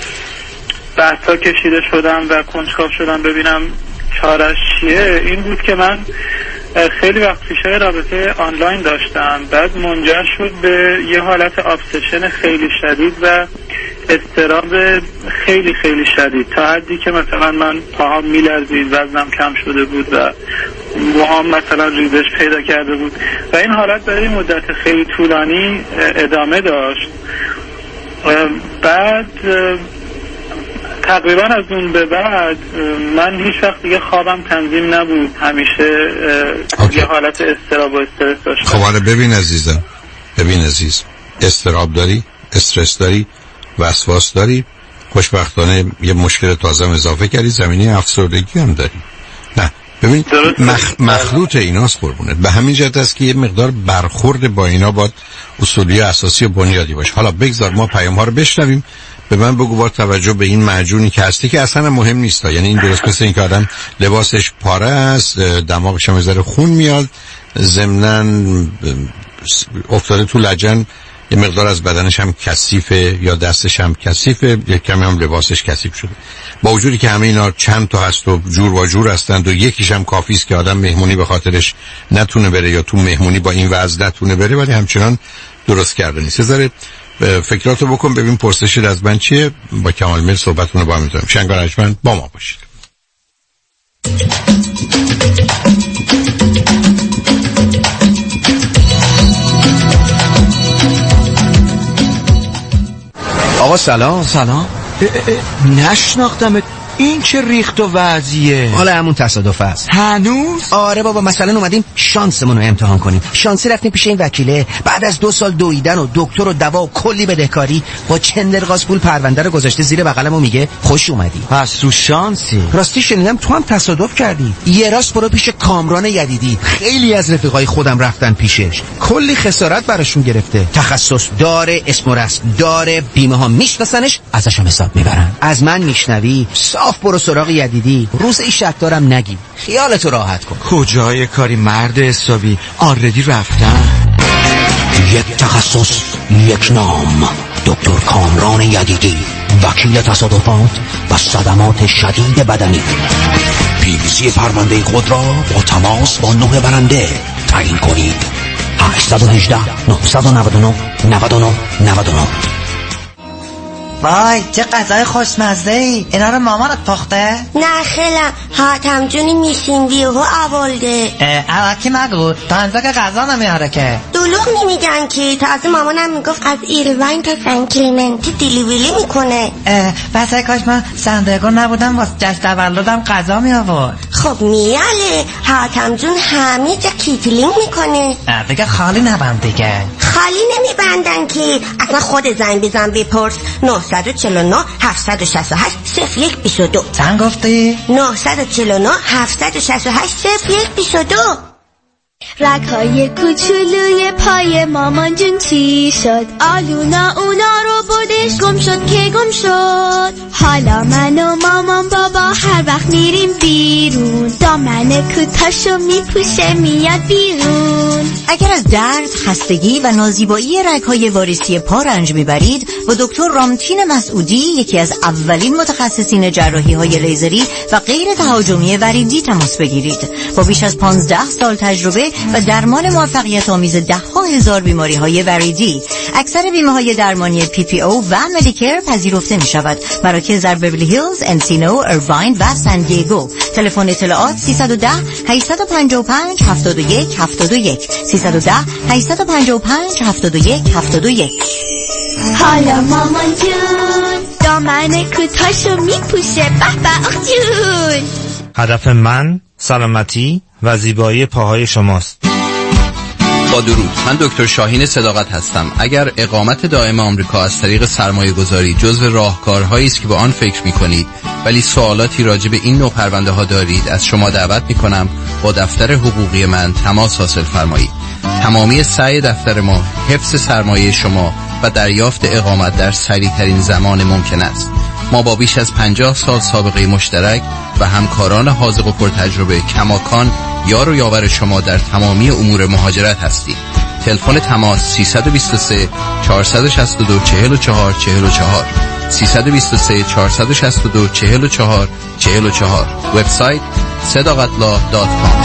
بحثا کشیده شدم و کنجکاو شدم ببینم چارش چیه، این بود که من خیلی وقت پیشای رابطه آنلاین داشتم، بعد منجر شد به یه حالت ابسشن خیلی شدید و اضطراب خیلی خیلی شدید، تا حدی که مثلا من پاهام میلرزید، وزنم کم شده بود و موهام مثلا ریزش پیدا کرده بود و این حالت برای مدت خیلی طولانی ادامه داشت. بعد تقریبا از اون به بعد من هیچ وقت دیگه خوابم تنظیم نبود، همیشه یه حالت اضطراب و استرس داشتم. خب حالا ببین عزیزم، ببین عزیز، اضطراب داری، استرس داری، وسواس داری، خوشبختانه یه مشکل تازه اضافه کردی، زمینه افسردگی هم داری. نه ببین مخ... مخلوط ایناست قربونت. به همین جهت است که یه مقدار برخورد با اینا باید اصولی اساسی و بنیادی باشه. حالا بگذار ما پیام ها رو بشنویم، به من بگو با توجه به این معجونی که هستی که اصلا مهم نیست، یعنی این درست مثل این که آدم لباسش پاره است، دماغش هم از خون میاد، ضمناً افتاده تو لجن، یه مقدار از بدنش هم کثیفه یا دستش هم کثیفه، یک کمی هم لباسش کثیف شده. با وجودی که همه اینا چند تا هست و جور و جور هستند و یکیش هم کافی است که آدم مهمونی به خاطرش نتونه بره یا تو مهمونی با این وضع نتونه بره، ولی همچنان درست کرده نیست. ذره فکراتو بکن ببین پرسشت از من چیه، با کمال میل صحبتونو با هم می‌کنم. شنگار اجمن با ما باشید. آقا سلام. سلام. نشناختمت. این چه ریخت و وضعیه؟ حالا همون تصادف است. هنوز؟ آره بابا، مثلا اومدیم شانسمون رو امتحان کنیم. شانسی رفتیم پیش این وکیله، بعد از دو سال دویدن و دکتر و دوا و کلی بدهکاری با چندرغاز پول پرونده رو گذاشته زیر بغلم و میگه خوش اومدی. پس تو شانسی. راستی شنیدم تو هم تصادف کردی. یه راست برو پیش کامران یدیدی، خیلی از رفیقای خودم رفتن پیشش، کلی خسارت براشون گرفته. تخصص داره، اسم و رسم داره، بیمه ها میشناسنش، ازش هم حساب میبرن. از من میشنوی؟ صاف برو سراغ یدیدی. روز ای شک دارم نگی، خیالتو راحت کن. کجای کاری مرد حسابی، آردی رفتن. یک تخصص، یک نام، دکتر کامران یدیدی، وکیل تصادفات و صدمات شدید بدنی. پی وی سی پرونده خود را با تماس با نوع برنده تعیین کنید. هشت یک هشت، نه نه نه، نه نه نه نه. وای چه غذای خوشمزه ای، اینا رو مامانت پخته؟ نه خیلم، حاتم جونی میشین بیهو اولده. اواکی مگو، تا انزا که غذا نمیاره که. دلوغ نمیگن که، تازه مامانم میگفت از ایروین تا سن کلیمنتی دیلیوری میکنه. بس کاش من سندرگون نبودم واسه جشن تولدم غذا می آورد. خب میاله، حاتم جون همه جا کیتلینگ میکنه. دیگه خالی نبند دیگه. خالی نمیبندن که، اصلا خود زنگ بزن بپرس. نه چهار نه هفت شش هشت صفر یک دو دو. چند گفتی؟ نه چهار نه هفت شش هشت صفر یک دو دو. رگ‌های کوچولوی پای مامان جون چی شد؟ آلونا اونا رو بردش، گم شد که گم شد. حالا من و مامان بابا هر وقت میریم بیرون، دامن کوتاشو میپوشه میاد بیرون. اگر از درد، خستگی و نازیبایی رگ‌های واریسی پا رنج میبرید، با دکتر رامتین مسعودی، یکی از اولین متخصصین جراحی‌های لیزری و غیر تهاجمی وریدی تماس بگیرید. با بیش از پانزده سال تجربه و درمان موفقیت آمیز ده ها هزار بیماری های وریدی، اکثر بیمه های درمانی پی پی او و مدیکر پذیرفته می شود. مراکز در بیولی هیلز، انسینو، ایرواین و سان دیگو. تلفن اطلاعات سیصد و ده هشتصد و پنجاه و پنج هفتاد و یک هفتاد و یک سیصد و ده هشتصد و پنجاه و پنج هفتاد و یک هفتاد و یک. حالا مامان جون دامن کوتاشو میپوشه، به به آخ جون. هدف من سلامتی و زیبایی پاهای شماست. با درود، من دکتر شاهین صداقت هستم. اگر اقامت دائم آمریکا از طریق سرمایه گذاری جزو راهکارهایی است که به آن فکر می کنید ولی سوالاتی راجع به این نوع پرونده ها دارید، از شما دعوت می کنم با دفتر حقوقی من تماس حاصل فرمایید. تمامی سعی دفتر ما حفظ سرمایه شما و دریافت اقامت در سریع ترین زمان ممکن است. ما با بیش از پنجاه سال سابقه مشترک و همکاران حاذق و پرتجربه کماکان یار و یاور شما در تمامی امور مهاجرت هستیم. تلفن تماس سیصد و بیست و سه چهارصد و شصت و دو چهل و چهار چهل و چهار سیصد و بیست و سه چهارصد و شصت و دو چهل و چهار چهل و چهار. وبسایت صداقتلا دات کام.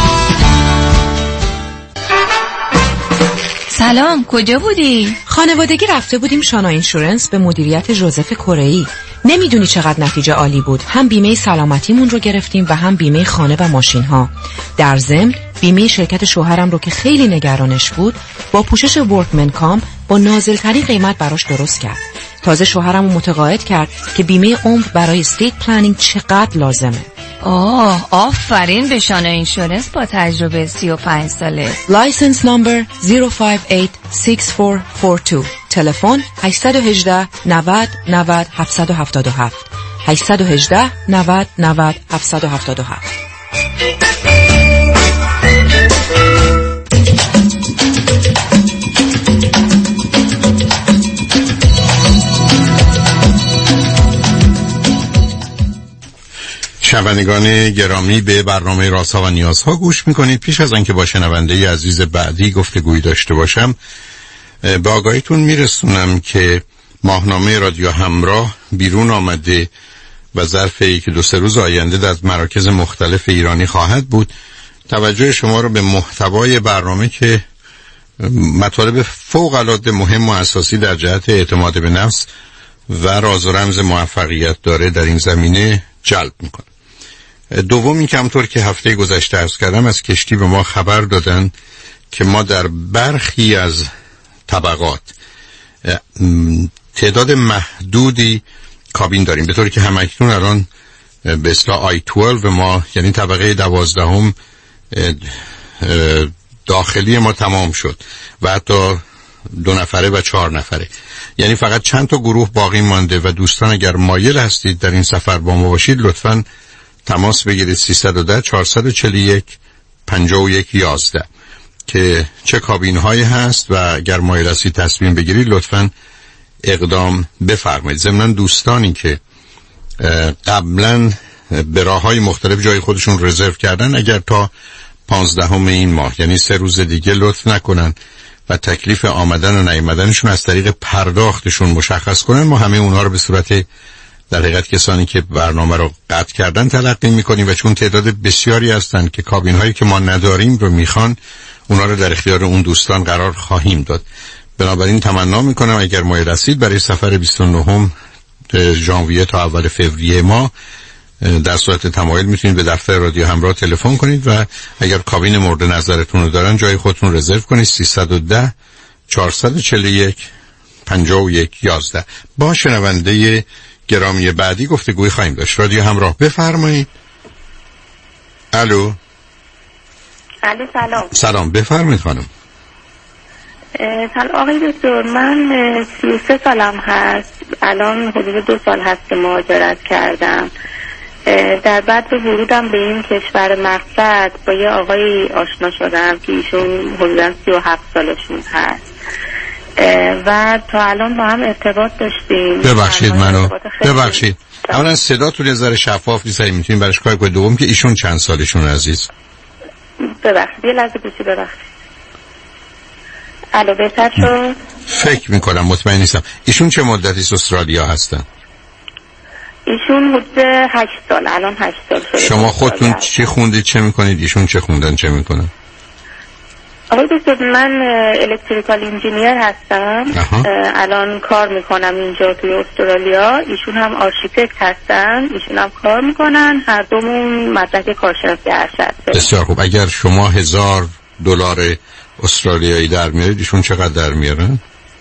سلام، کجا بودی؟ خانوادگی رفته بودیم شانا اینشورنس به مدیریت ژوزف کره‌ای. نمیدونی چقدر نتیجه عالی بود. هم بیمه سلامتیمون رو گرفتیم و هم بیمه خانه و ماشین ها. در ضمن بیمه شرکت شوهرم رو که خیلی نگرانش بود با پوشش ورکمن کام با نازل‌ترین قیمت براش درست کرد. تازه شوهرم رو متقاعد کرد که بیمه عمر برای استیت پلنینگ چقدر لازمه. آه، آفرین به شانا اینشورنس با تجربه سی و پنج ساله. لایسنس نمبر صفر پنج هشت شش چهار چهار دو. تلفن هشت یک هشت نود نود هفت هفت هفت هشت یک هشت نود نود هفت هفت هفت. شنوندگان گرامی، به برنامه رازها و نیازها گوش میکنید. پیش از آنکه با شنونده عزیز بعدی گفتگویی داشته باشم، به آگاهیتون میرسونم که ماهنامه رادیو همراه بیرون آمده و ظرف یک دو سه روز آینده در مراکز مختلف ایرانی خواهد بود. توجه شما رو به محتوای برنامه که مطالب فوق العاده مهم و اساسی در جهت اعتماد به نفس و راز و رمز موفقیت داره در این زمینه جلب میکنه. دوم، این که همطور که هفته گذشته عرض کردم، از کشتی به ما خبر دادن که ما در برخی از طبقات تعداد محدودی کابین داریم، به طوری که همکنون الان به اصطلاح آی دوازده ما، یعنی طبقه دوازدهم داخلی ما تمام شد و حتی دو نفره و چهار نفره، یعنی فقط چند تا گروه باقی مانده. و دوستان اگر مایل هستید در این سفر با ما باشید، لطفاً تماس بگیرید سیصد و ده چهارصد و چهل و یک پنجاه و یک یازده که چه کابین هایی هست و اگر مایل هستید تصمیم بگیرید لطفاً اقدام بفرمایید. ضمناً دوستانی که قبلا به راه‌های مختلف جای خودشون رزرو کردن، اگر تا پانزدهم این ماه یعنی سه روز دیگه لطف نکنن و تکلیف آمدن و نیامدنشون از طریق پرداختشون مشخص کنن، ما همه اونها رو به صورت در حقیقت کسانی که برنامه رو قطع کردن تلقی میکنیم و چون تعداد بسیاری هستن که کابین هایی که ما نداریم رو میخوان، اونا رو در اختیار اون دوستان قرار خواهیم داد. بنابراین تمنا میکنم اگر مایل هستید برای سفر بیست و نهم ژانویه تا اول فوریه ما در صورت تمایل میتونید به دفتر رادیو همراه تلفن کنید و اگر کابین مورد نظرتون رو دارن جای خودتون رزرو کنید. سیصد و ده چهارصد و چهل و یک پنجاه و یک یازده. با شنونده گرامی بعدی گفتگوی خواهیم داشت. رادیو همراه، بفرمایید. الو. الو سلام. سلام، بفرمایید خانم. سلام آقای دکتر، من سی و سه سالم هست، الان حدود دو سال هست که مهاجرت کردم. در بعد ورودم به این کشور مقصد با یه آقای آشنا شدم که ایشون حدوداً سی و هفت سالشون هست و تا الان با هم ارتباط داشتیم. ببخشید منو ببخشید اولا صداتون یه ذره شفاف نیست، میتونید برش کار کنید. دوم که ایشون چند سالشون عزیز؟ ببخشید یه لحظه گوشی ببخشید. الو بهتر شد؟ فکر میکنم، مطمئن نیستم. ایشون چه مدتی استرالیا هستن؟ ایشون حدود هشت سال، الان هشت سال شده. شما خودتون چی خوندید، چه میکنید؟ ایشون چه خوندن، چه میکنن؟ آقای دکتر من الکتریکال انجینیر هستم. الان کار میکنم اینجا توی استرالیا. ایشون هم آرشیتکت هستن، ایشون هم کار میکنن، هر دومون مدرک کارشناسی ارشد. بسیار خوب. اگر شما هزار دلار استرالیایی در میارید، ایشون چقدر در میارن؟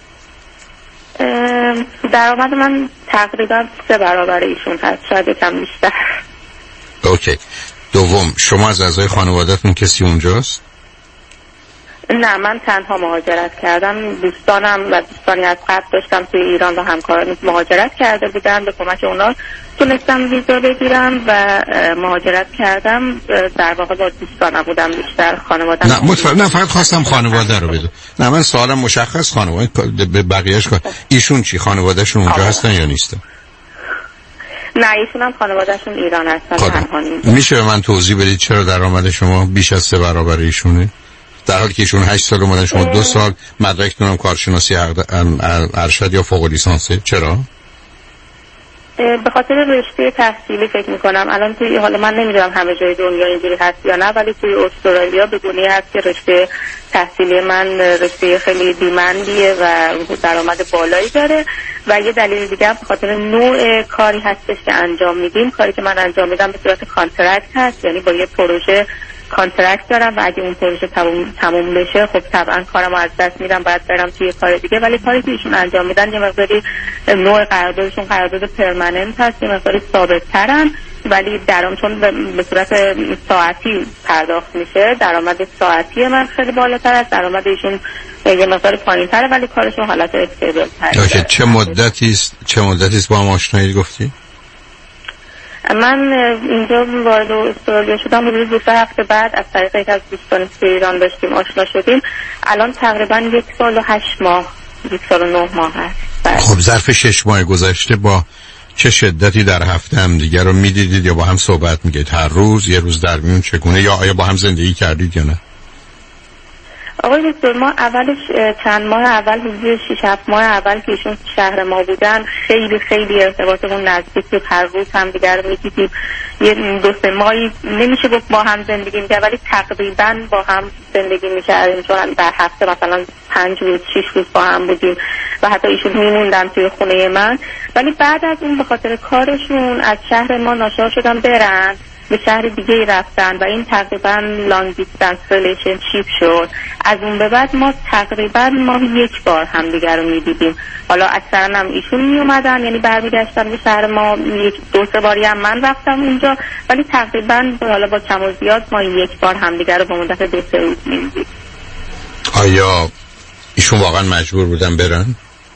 درآمد من تقریبا سه برابر ایشون هست، شاید کم بیشتر. اوکی. دوم، شما از اعضای خانواده‌تون کسی اونجاست؟ نه، من تنها مهاجرت کردم. دوستانم و دوستانی از قبل داشتم توی ایران و همکاران مهاجرت کرده بودن، به کمک اونا تونستم ویزا بگیرم و مهاجرت کردم. در واقع با دوستانم بودم بیشتر، خانواده نه متفهم. نه فقط خواستم خانواده رو بدون. نه من سوالم مشخص، خانواده به بقیه‌اش کار. ایشون چی، خانواده‌شون اونجا آه. هستن یا نیستن؟ نه ایشون هم خانواده‌شون ایران هستن. تنها نیستن. میشه به من توضیح بدید چرا درآمد شما بیش از سه برابر ایشونه؟ در حالی که ایشون هشت سال اومدن، شما دو سال مدرکتون هم کارشناسی ارشد یا فوق لیسانسه. چرا؟ به خاطر رشته تحصیلی فکر میکنم. الان توی حالا من نمیدونم همه جای دنیا اینجوری هست یا نه، ولی توی استرالیا به گونه‌ای هست که رشته تحصیلی من رشته خیلی دیمندیه و درآمد بالایی داره و یه دلیل دیگه به خاطر نوع کاری هستش که انجام میدیم. کاری که من انجام میدم به صورت کانترکت هست، یعنی با یه پروژه کانترکت دارم و اگه اون پروژه تموم تموم بشه خب طبعا کارمو از دست میدم، باید برم توی کار دیگه. ولی کاری که ایشون انجام میدن یه مقداری نوع قراردادشون قرارداد پرمننت هست، یه مقداری ثابت ترن، ولی درآمد چون به صورت ساعتی پرداخت میشه، درآمد ساعتی من خیلی بالاتر است، درآمد ایشون یه مقدار پایین‌تره ولی کارشون حالت استیبل تره. چه مدتی است چه مدتی است با هم آشنایی گفتی؟ من اینجا وارد استرالیا شدم حدود دو سه هفته بعد، از طریق یک از دوستان که ایران داشتیم آشنا شدیم. الان تقریبا یک سال و هشت ماه یک سال و نه ماه هست. خب ظرف شش ماه گذشته با چه شدتی در هفته هم دیگر رو میدیدید یا با هم صحبت میگید؟ هر روز، یه روز در میون، چگونه؟ یا آیا با هم زندگی کردید یا نه؟ آقای دکتر ما اولش چند ماه اول حدود شش هفت ماه اول که ایشون شهر ما بودن خیلی خیلی ارتباطمون نزدیک بود، هر روز هم دیگر رو می‌دیدیم. یه دو سه ماهی نمیشه گفت با هم زندگی می‌کردیم ولی تقریبا با هم زندگی می‌کردیم، چون در هفته مثلا پنج روز شش روز با هم بودیم و حتی ایشون میموندن توی خونه من. ولی بعد از اون به خاطر کارشون از شهر ما ناچار شدن برن، به شهر دیگه رفتن و این تقریبا لانگ دیستنس ریلیشنشیپ شد. از اون به بعد ما تقریبا ما یک بار هم دیگر رو میدیدیم. حالا اکثرا هم ایشون می اومدن، یعنی برمیگشتن به شهر ما، یک دو سه باری هم من رفتم اونجا، ولی تقریبا حالا با کم و زیاد ما یک بار هم دیگر رو به مدت دو سه روز میدیدیم. آیا ایشون واقعا مجبور بودن برن؟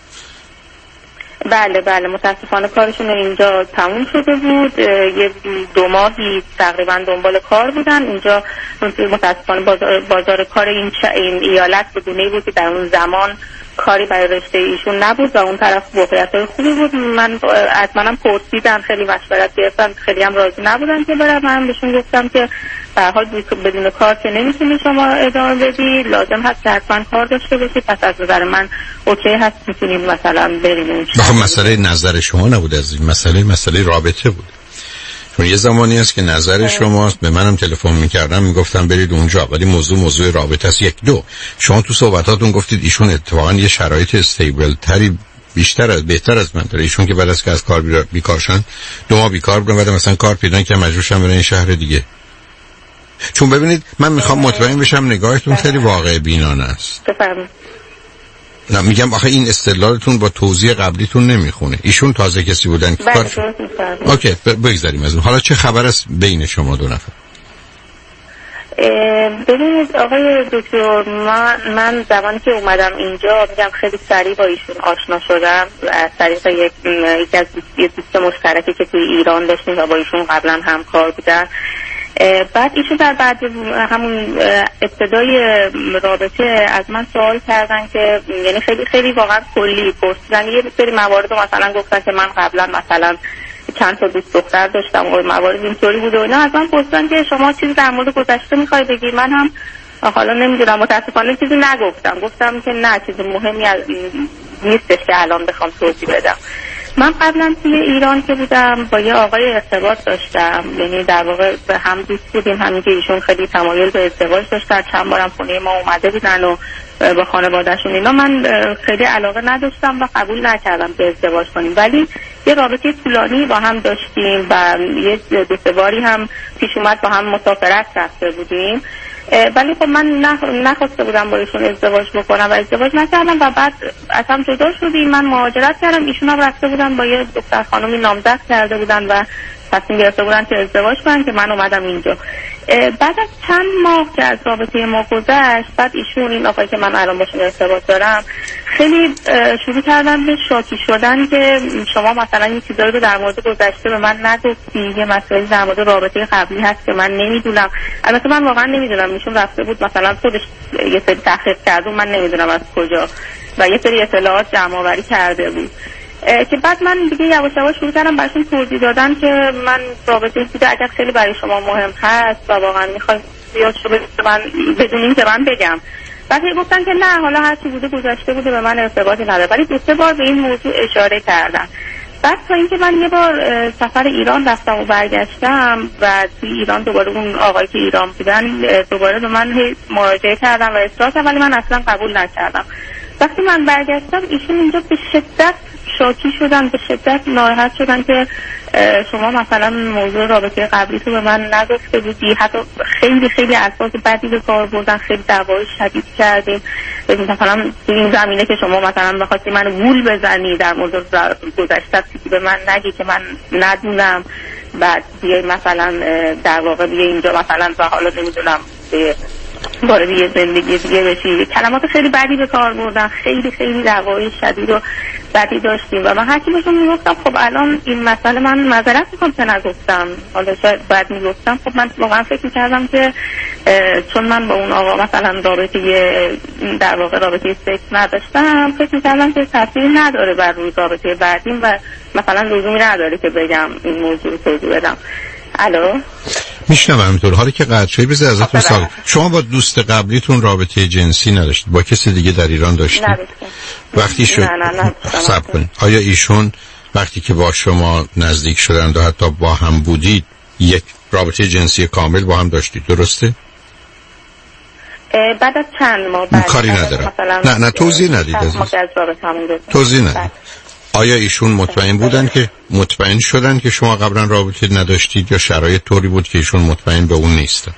بله بله متاسفانه کارشون اینجا تموم شده بود. یه دو ماهی تقریبا دنبال کار بودن اینجا. متاسفانه بازار, بازار کار این, این ایالت به گونه‌ای بود که در اون زمان کاری برای رشته ایشون نبود و اون طرف واقعیت‌های خوبی بود. من از منم پرسیدن، خیلی مشورت گرفتن، خیلی هم راضی نبودن که برم. من بهشون گفتم که به هر حال بدون کار که نمیتونی شما ادامه بدی، لازم هست که حتما کار داشته باشی. پس از نظر من اوکی هست، میتونیم مثلا بریم اون. خب مسئله نظر شما نبود، از این مسئله مسئله رابطه بود. چون یه زمانی است که نظر شماست، به منم تلفن میکردم میگفتم برید اونجا، ولی موضوع موضوع رابطه است. یک دو شما تو صحبتاتون گفتید ایشون اتفاقا یه شرایط استیبل تری بیشتر از بهتر از من داره. ایشون که بعد از که از کار بیکار شدن دو ماه بیکار بودن، بعد مثلا کار پیدا کردن مجبور شدن برن شهر دیگه. چون ببینید من میخوام مطمئن بشم نگاهتون خیلی واقع بینانه است. بفرمایید. نه میگم آخه این استدلالتون با توضیح قبلیتون نمیخونه. ایشون تازه کسی بودن که کار اوکی بگذاریم از اون. حالا چه خبر است بین شما دو نفر؟ ببینید آقای دکتر، من من زمانی که اومدم اینجا میگم خیلی سریع با ایشون آشنا شدم از طریق یک یکی از دوست مشترکی که توی ایران داشتیم و با ایشون قبلا همکار بودن. بعد ایشون در بعد همون ابتدای رابطه از من سوال کردن که یعنی خیلی خیلی واقعا کلی پرسیدن یه سری موارد مثلا گفتن که من قبلا مثلا چند تا دوست دختر داشتم و موارد اینطوری بود و اینا. از من پرسیدن که شما چیزی در مورد گذشته میخوای بگی؟ من هم حالا نمیدونم، متاسفانه چیزی نگفتم. گفتم که نه چیز مهمی نیستش که الان بخوام توضیح بدم. من قبلا توی ایران که بودم با یه آقای ارتباط داشتم، یعنی در واقع به هم دوست بودیم، همین که ایشون خیلی تمایل به ازدواج داشتن. چند بارم خونه ما اومده بودن و با خانواده‌شون اینا. من خیلی علاقه نداشتم و قبول نکردم که ازدواج کنیم، ولی یه رابطه طولانی با هم داشتیم و یه دو سه باری هم پیش اومد با هم مسافرت رفته بودیم. ولی خب من نخواسته بودم با ایشون ازدواج بکنم و ازدواج نکردم و بعد از هم جدا شدیم. من مهاجرت کردم، ایشون هم رفته بودن با یه دختر خانمی نامزد کرده بودن و تصمیم گرفته بودن که ازدواج کنن که من اومدم اینجا. بعد از چند ماه که از رابطه ما گذشت، بعد ایشون این آقایی که من الان باشون ارتباط دارم خیلی شروع کردن به شاکی شدن که شما مثلا این چیزایی رو در مورد گذشته به من نگفتی، یه مسئله در مورد رابطه قبلی هست که من نمیدونم. البته من واقعا نمیدونم، ایشون رفته بود مثلا خودش یه سری تحقیق کرد و من نمیدونم از کجا و یه سری اطلاعات جمع آوری کرده بود که بعد من دیگه یواش یواش شروع کردم براشون توضیح دادن که من رابطه دیگه اگر خیلی برای شما مهم هست و واقعا میخواید زیاد شده من بدونین که من بگم. بعد گفتن که نه حالا هر چی بوده گذشته بوده، به من ارتباطی نداره. ولی دو سه بار به این موضوع اشاره کردن. بعد تا اینکه من یه بار سفر ایران رفتم و برگشتم و توی ایران دوباره اون آقایی که ایران بودن دوباره به من مراجعه کردن و اصرار کردن، ولی من اصلا قبول نکردم. وقتی من برگشتم ایشون اینجا به شدت شاکی شدن، به شدت ناراحت شدن که شما مثلا موضوع رابطه قبلی تو به من نگفته بودی. حتی خیلی خیلی الفاظ بدی به کار بردن، خیلی دعوای شدید کردیم. مثلا این زمینه که شما مثلا بخواستی من گول بزنی در مورد گذشته چیزی به من نگی که من ندونم، بعد بیای مثلا در واقع بیای اینجا مثلا و حالا نمیدونم وارد یه زندگی دیگه بشی. کلمات خیلی بدی به کار بردن، خیلی خیلی دعوای شدید و بدی داشتیم و من حتی بهشون میگفتم خب الان این مسئله من معذرت میخوام که نگفتم، حالا شاید بعد میگفتم. خب من واقعا فکر میکردم که چون من با اون آقا مثلا رابطه در واقع رابطه سکس نداشتم، فکر میکردم که تأثیری نداره بر روی رابطه بعدیم و مثلا لزومی نداره که بگم این موضوع رو توضیح بدم. الو میشنم همینطور. حالا که قطع شدی بذار ازتون سوال، شما با دوست قبلیتون رابطه جنسی نداشتید؟ با کسی دیگه در ایران داشتید؟ وقتی شد نه نه نه صبر کنید. آیا ایشون وقتی که با شما نزدیک شدند و حتی با هم بودید یک رابطه جنسی کامل با هم داشتید، درسته؟ بعد از چند ماه بعد کاری ندارم. نه نه توضیح ندید عزیز. توضیح ندید. آیا ایشون مطمئن بودن که مطمئن شدن که شما قبلا رابطه نداشتید یا شرایط طوری بود که ایشون مطمئن به اون نیستن؟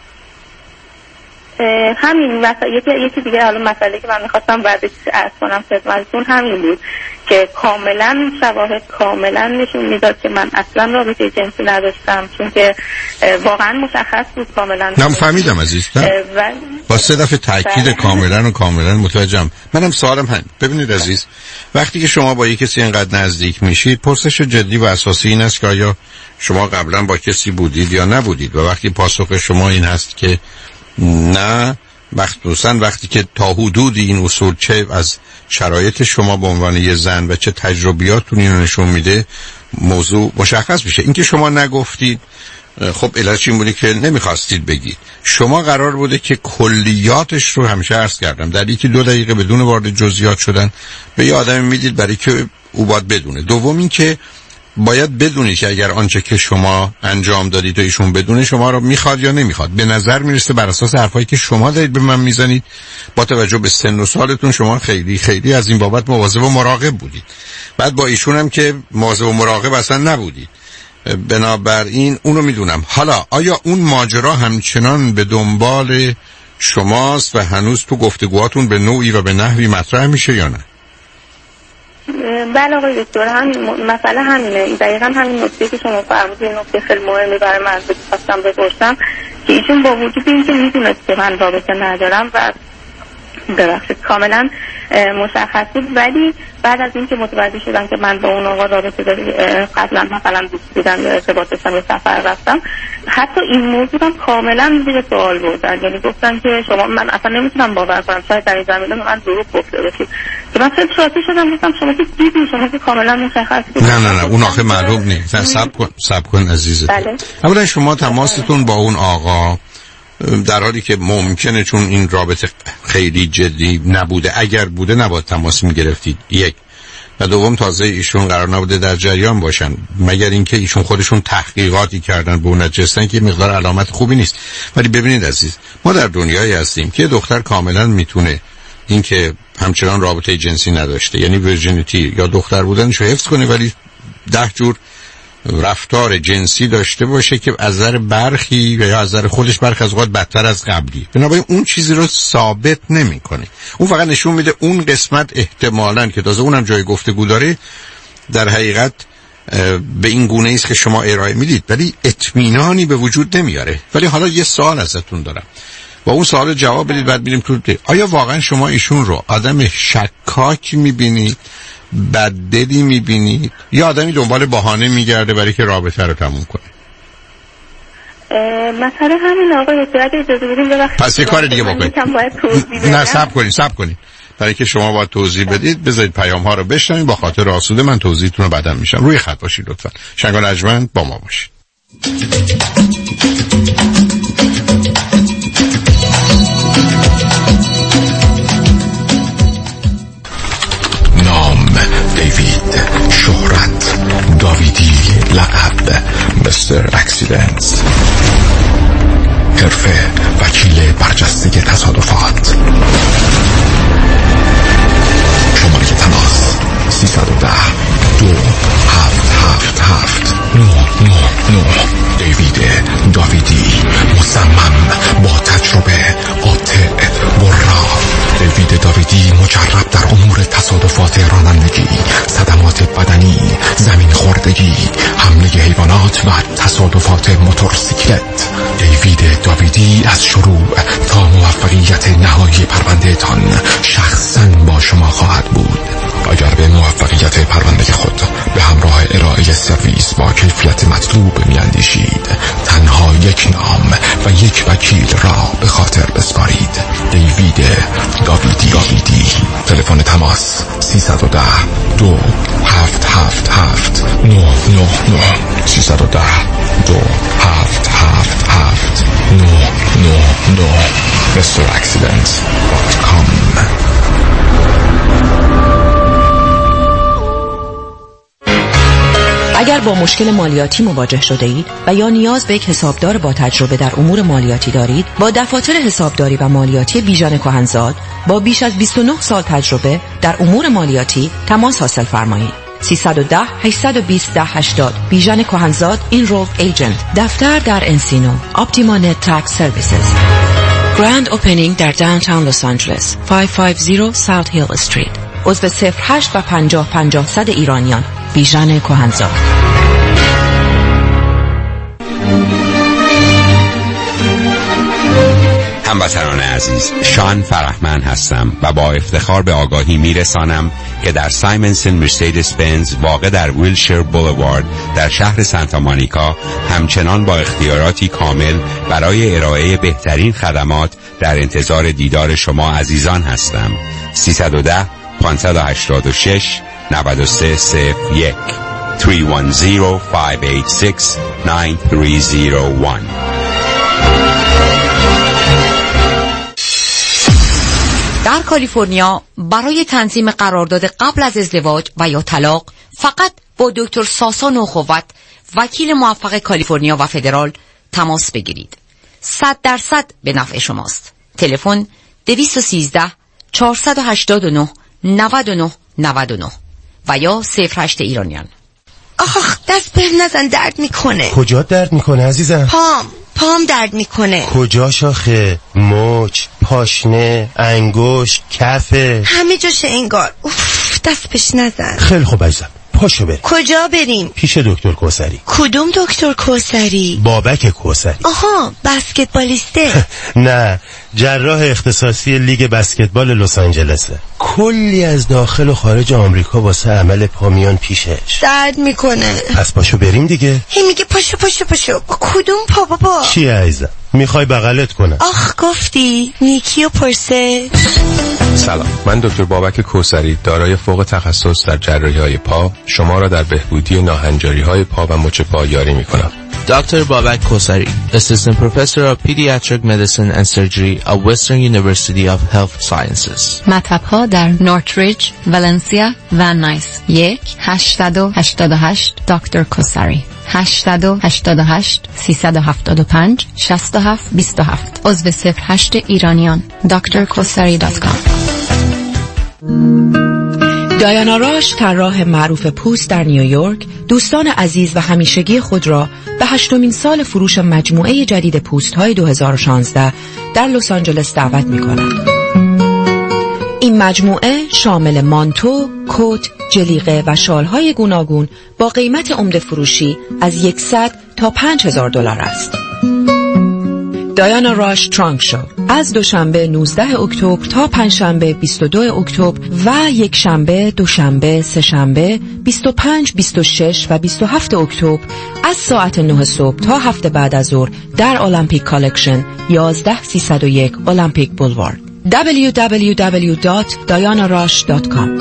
همین مثلا یکی یکی دیگه حالا مسئله که من می‌خواستم بعدش عرض کنم خدمتتون همین بود که کاملا شواهد کاملا نشون میداد که من اصلا رابطه جنسی نداشتم، چون که واقعا مشخص بود کاملا. نه فهمیدم عزیز. و... با سه دفعه تاکید کاملا و کاملا متوجهم. منم سوالم همین. ببینید عزیز، وقتی که شما با یک کسی اینقدر نزدیک میشید، پرسش جدی و اساسی این است که آیا شما قبلا با کسی بودید یا نبودید، و وقتی پاسخ شما این هست که نه مخصوصا وقتی که تا حدودی این اصول چه از شرایط شما به عنوان یه زن و چه تجربیاتون اینو نشون میده موضوع مشخص میشه. اینکه شما نگفتید خب علتش این بوده که نمیخواستید بگید. شما قرار بوده که کلیاتش رو همیشه عرض کردم در یکی دو دقیقه بدون وارد جزئیات شدن به یه آدمی میدید برای که او باید بدونه. دوم این که باید بدونید که اگر آنچه که شما انجام دادید و ایشون بدونه شما رو میخواد یا نمیخواد. به نظر میرسه بر اساس حرفایی که شما دارید به من میزنید با توجه به سن و سالتون شما خیلی خیلی از این بابت مواظب و مراقب بودید. بعد با ایشون هم که مواظب و مراقب اصلا نبودید. بنابراین اونو میدونم. حالا آیا اون ماجرا همچنان به دنبال شماست و هنوز تو گفتگوهاتون به نوعی و به نحوی مطرح میشه یا نه؟ بله آقای دکتر، هم مسئله همینه. دقیقا همین نکته که شما فرمودید نکته خیلی مهمی برای من بود. خواستم بپرسم که ایشون با وجود اینکه میدونست که من رابطه ندارم و ببخشید کاملا مشخص بود، ولی بعد از اینکه متوجه شدم که من با اون آقا رابطه داری قبلا مثلا دوست بودم یا ارتباط داشتم یا سفر رفتم، حتی این موضوع هم کاملا زیر سوال بردن. یعنی گفتن که شما، من اصلا نمیتونم باور کنم شاید در این زمینه من دروغ گفته باشید که من خیلی شاکی شدم. گفتم شما که دیدی، شما که کاملا مشخص بود. نه نه نه اون آخه معلوم نیست. نه صبر کن صبر کن عزیزم. بله. اولا شما تماستون با اون آقا در حالی که ممکنه چون این رابطه خیلی جدی نبوده، اگر بوده نباید تماس میگرفتید. یک. و دوم تازه ایشون قرار نبوده در جریان باشن، مگر اینکه ایشون خودشون تحقیقاتی کردن به اون نجستن که مقدار علامت خوبی نیست. ولی ببینید عزیز، ما در دنیایی هستیم که دختر کاملا میتونه این که همچنان رابطه جنسی نداشته، یعنی ورجینیتی یا دختر بودنشو حفظ کنه، ولی ده جور رفتار جنسی داشته باشه که از نظر برخی یا از نظر خودش برخی از اوقات بدتر از قبلی. بنابراین اون چیزی رو ثابت نمیکنه. اون فقط نشون میده اون قسمت احتمالاً که تازه اونم جای گفتگو داره در حقیقت به این گونه است که شما ارائه میدید، ولی اطمینانی به وجود نمیاره. ولی حالا یه سوال ازتون دارم و اون سوال جواب بدید بعد بریم تو. آیا واقعا شما ایشون رو آدم شکاک میبینید، بددلی میبینید، یا آدمی دنبال بهانه میگرده برای که رابطه رو تموم کنه؟ مثلا همین آقای دکتر اجازه بدید ببخشید پس یه کار دیگه بکنید. نه صبر کنید صبر کنید برای که شما باید توضیح بدید. بذارید پیام ها رو بشنوید، با خاطر آسوده من توضیحتون رو بعداً میشم. روی خط باشید لطفا. شنگان ارجمند با ما باشید. نام دیوید، شهرت داویدی، لقب مستر اکسیدنت، حرفه وکیل برجسته تصادفات. شماره تماس سیصد و ده دو هفت هفت هفت نه نه نه. دیوید داویدی، مصمم، با تجربه، قاطع، برا. دیوید داویدی مجرب در امور تصادفات رانندگی، صدمات بدنی، زمین خوردگی، حمله حیوانات و تصادفات موتورسیکلت. دیوید داویدی از شروع تا موفقیت نهایی پرونده تان شخصاً با شما خواهد بود. اگر به موفقیت پرونده خود به همراه ارائه سرویس با کیفیت مطلوب میاندیشید، تنها یک نام و یک وکیل را به خاطر بسپارید. دیوید داویدی. داویدی. تلفن تماس سیصد و ده دو هفت هفت هفت نه نه نه. سیصد و ده دو هفت هفت هفت نه نه نه. مستر اکسیدنت دات کام. اگر با مشکل مالیاتی مواجه شده اید و یا نیاز به یک حسابدار با تجربه در امور مالیاتی دارید، با دفاتر حسابداری و مالیاتی بیژن کهنزاد با بیش از بیست و نه سال تجربه در امور مالیاتی تماس حاصل فرمایید. سیصد و ده هشتصد و بیست ده هشتاد. بیژن کهنزاد اینرول ایجنت. دفتر در انسینو. اپتیما نت تکس سرویسز. گراند اوپنینگ در داونتاون لس آنجلس. پانصد و پنجاه ساوت هیل استریت. عضو صفر هشت و پنجاه پنجاه صد ایرانیان. بیژن کهنزاد. هموطنان عزیز، شان فرحمن هستم و با افتخار به آگاهی میرسانم که در سایمنسن مرسدس بنز واقع در ویلشیر بولوارد در شهر سانتا مونیکا همچنان با اختیاراتی کامل برای ارائه بهترین خدمات در انتظار دیدار شما عزیزان هستم. سیصد و ده پانصد و هشتاد و شش نود و سه صفر یک سه یک صفر پنج هشت شش نه سه صفر یک. در کالیفرنیا برای تنظیم قرارداد قبل از ازدواج و یا طلاق فقط با دکتر ساسا نوخوت، وکیل موفق کالیفرنیا و فدرال تماس بگیرید. صد درصد به نفع شماست. تلفن دویست و سیزده چهارصد و هشتاد و نه نود و نه نود و نه و یا صفر هشت ایرانیان. آخ دست به نزن، درد میکنه. کجا درد میکنه عزیزم؟ پام پام درد میکنه. کجا شاخه؟ مچ، پاشنه، انگشت، کفه، همه جاشه انگار. اوف دست بهش نزن. خیلی خوب عزیزم، پاشو بریم. کجا بریم؟ پیش دکتر کوثری. کدوم دکتر کوثری؟ بابک کوثری. آها بسکتبالیسته. نه، جراح اختصاصی لیگ بسکتبال لس آنجلسه. کلی از داخل و خارج آمریکا واسه عمل پامیان پیشش. درد میکنه. پس پاشو بریم دیگه. هی میگه پاشو پاشو پاشو. با کدوم پا بابا؟ چی عزیزم؟ میخوای بغلت کنم؟ آخ گفتی نیکی و پرسه. سلام، من دکتر بابک کوثری دارای فوق تخصص در جراحی‌های پا شما را در بهبودی ناهنجاری‌های پا و مچ پا یاری می‌کنم. Doctor Babak Kosari, Assistant Professor of Pediatric Medicine and Surgery at Western University of Health Sciences. مطب‌ها در نورتریج، ولنسیا و نایس. یک هشتصد و هشتاد و هشت دکتر کوثری. هشتصد و هشتاد و هشت سیصد و هفتاد و پنج شصت و هفت بیست و هفت. عضو صفر هشت ایرانیان. دکتر کوثری دات کام. دایانا راش، طراح معروف پوست در نیویورک، دوستان عزیز و همیشگی خود را به هشتمین سال فروش مجموعه جدید پوست‌های دو هزار و شانزده در لس آنجلس دعوت می‌کند. این مجموعه شامل مانتو، کت، جلیقه و شال‌های گوناگون با قیمت عمده فروشی از صد تا پنج هزار دلار است. دایانا راش ترانک شو از دوشنبه نوزده اکتبر تا پنجشنبه بیست و دو اکتبر و یک شنبه، دوشنبه، سه شنبه بیست و پنج، بیست و شش و بیست و هفت اکتبر از ساعت نه صبح تا هفت بعد از ظهر در المپیک کالکشن یازده سیصد و یک المپیک بولوارد. دبلیو دبلیو دبلیو دات دایانا راش دات کام.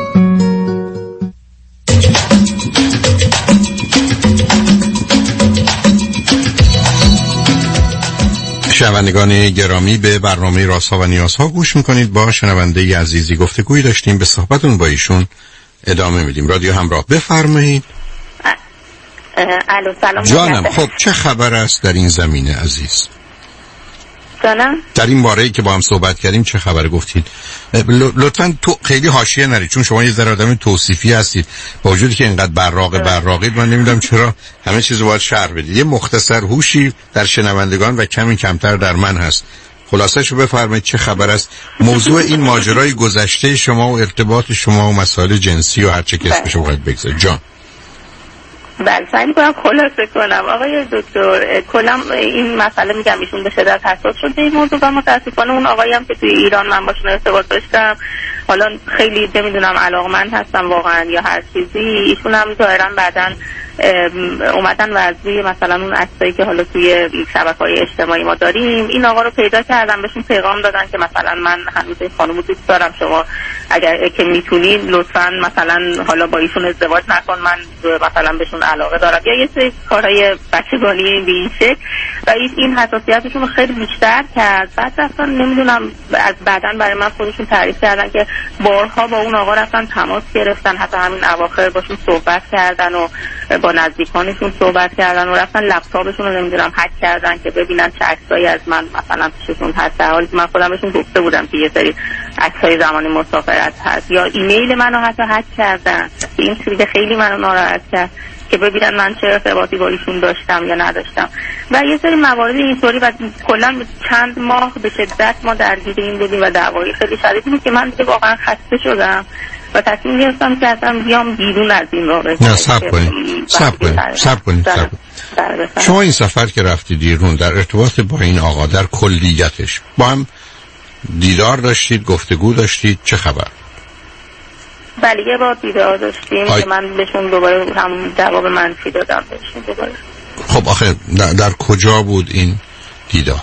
شنوندگان گرامی، به برنامه رازها و نیازها گوش میکنید. با شنونده عزیزی گفتگویی داشتیم، به صحبتون با ایشون ادامه میدیم. رادیو همراه، بفرمایید. الو سلام جانم. خب چه خبر است در این زمینه عزیز؟ جانم در این باره‌ای که با هم صحبت کردیم چه خبر گفتید؟ لطفاً تو خیلی حاشیه نرید، چون شما یه ذره آدم توصیفی هستید. با وجودی که اینقدر براق براقید، من نمیدونم چرا همه چیزو باید شرح بدید. یه مختصر هوشی در شنوندگان و کمی کمتر در من هست. خلاصه‌شو بفرمایید چه خبر است؟ موضوع این ماجرای گذشته شما و ارتباط شما و مسائل جنسی و هر چه که اسمش رو باید بگذارید. جان. بله سعی می‌کنم خلاصه کنم. آقای دکتر، کلا این مسئله میگم ایشون به شدت حساس شده این موضوع و متاسفانه اون آقایی هم که توی ایران من باشون ارتباط داشتم حالا خیلی نمیدونم علاقمند هستم واقعا یا هر چیزی، ایشون هم ظاهرا بعدن اومدن و از روی مثلا اون عکسایی که حالا توی شبکه‌های اجتماعی ما داریم این آقا رو پیدا کردن، بهشون پیغام دادن که مثلا من هنوز این خانومو دوست دارم، شما اگر که میتونید لطفاً مثلا حالا با ایشون ازدواج نکن، من مثلا بهشون علاقه دارم، یا یه سری کارهای بچگانه به این شکل. و این حساسیتشون رو خیلی بیشتر کرد. بعد اصلا نمیدونم از بعدن برای من خودشون تعریف کردن که بارها با اون آقا رفتن تماس گرفتن، حتی همین اواخر باشون صحبت کردن و با نزدیکانشون صحبت کردن و رفتن لپتاپشون رو نمیدونم هک کردن که ببینن چه عکسایی از من مثلا پیششون هست، در حالی که من خودم بهشون گفته بودم که یه سری عکسای زمانی مسافرت هست. یا ایمیل منو حتی هک کردن. این چیزی خیلی منو ناراحت کرد که ببینن من چه ارتباطی با ایشون داشتم یا نداشتم. و یه سری موارد اینطوری و کلا چند ماه به شدت ما درگیر این بودیم و دعوای خیلی شدیدی بود که من دیگه واقعا خسته شدم و تصمیم گرفتم که اصلا بیام بیرون از این رابطه. نه صبر کنید صبر کنید صبر کنید شما این سفر که رفتید ایران در ارتباط با این آقا در کلیتش با هم دیدار داشتید، گفتگو داشتید، چه خبر؟ بله یه بار دیدار داشتیم آی... که من بهشون دوباره همون جواب منفی دادم بهشون دوباره. خب آخه در, در کجا بود این دیدار؟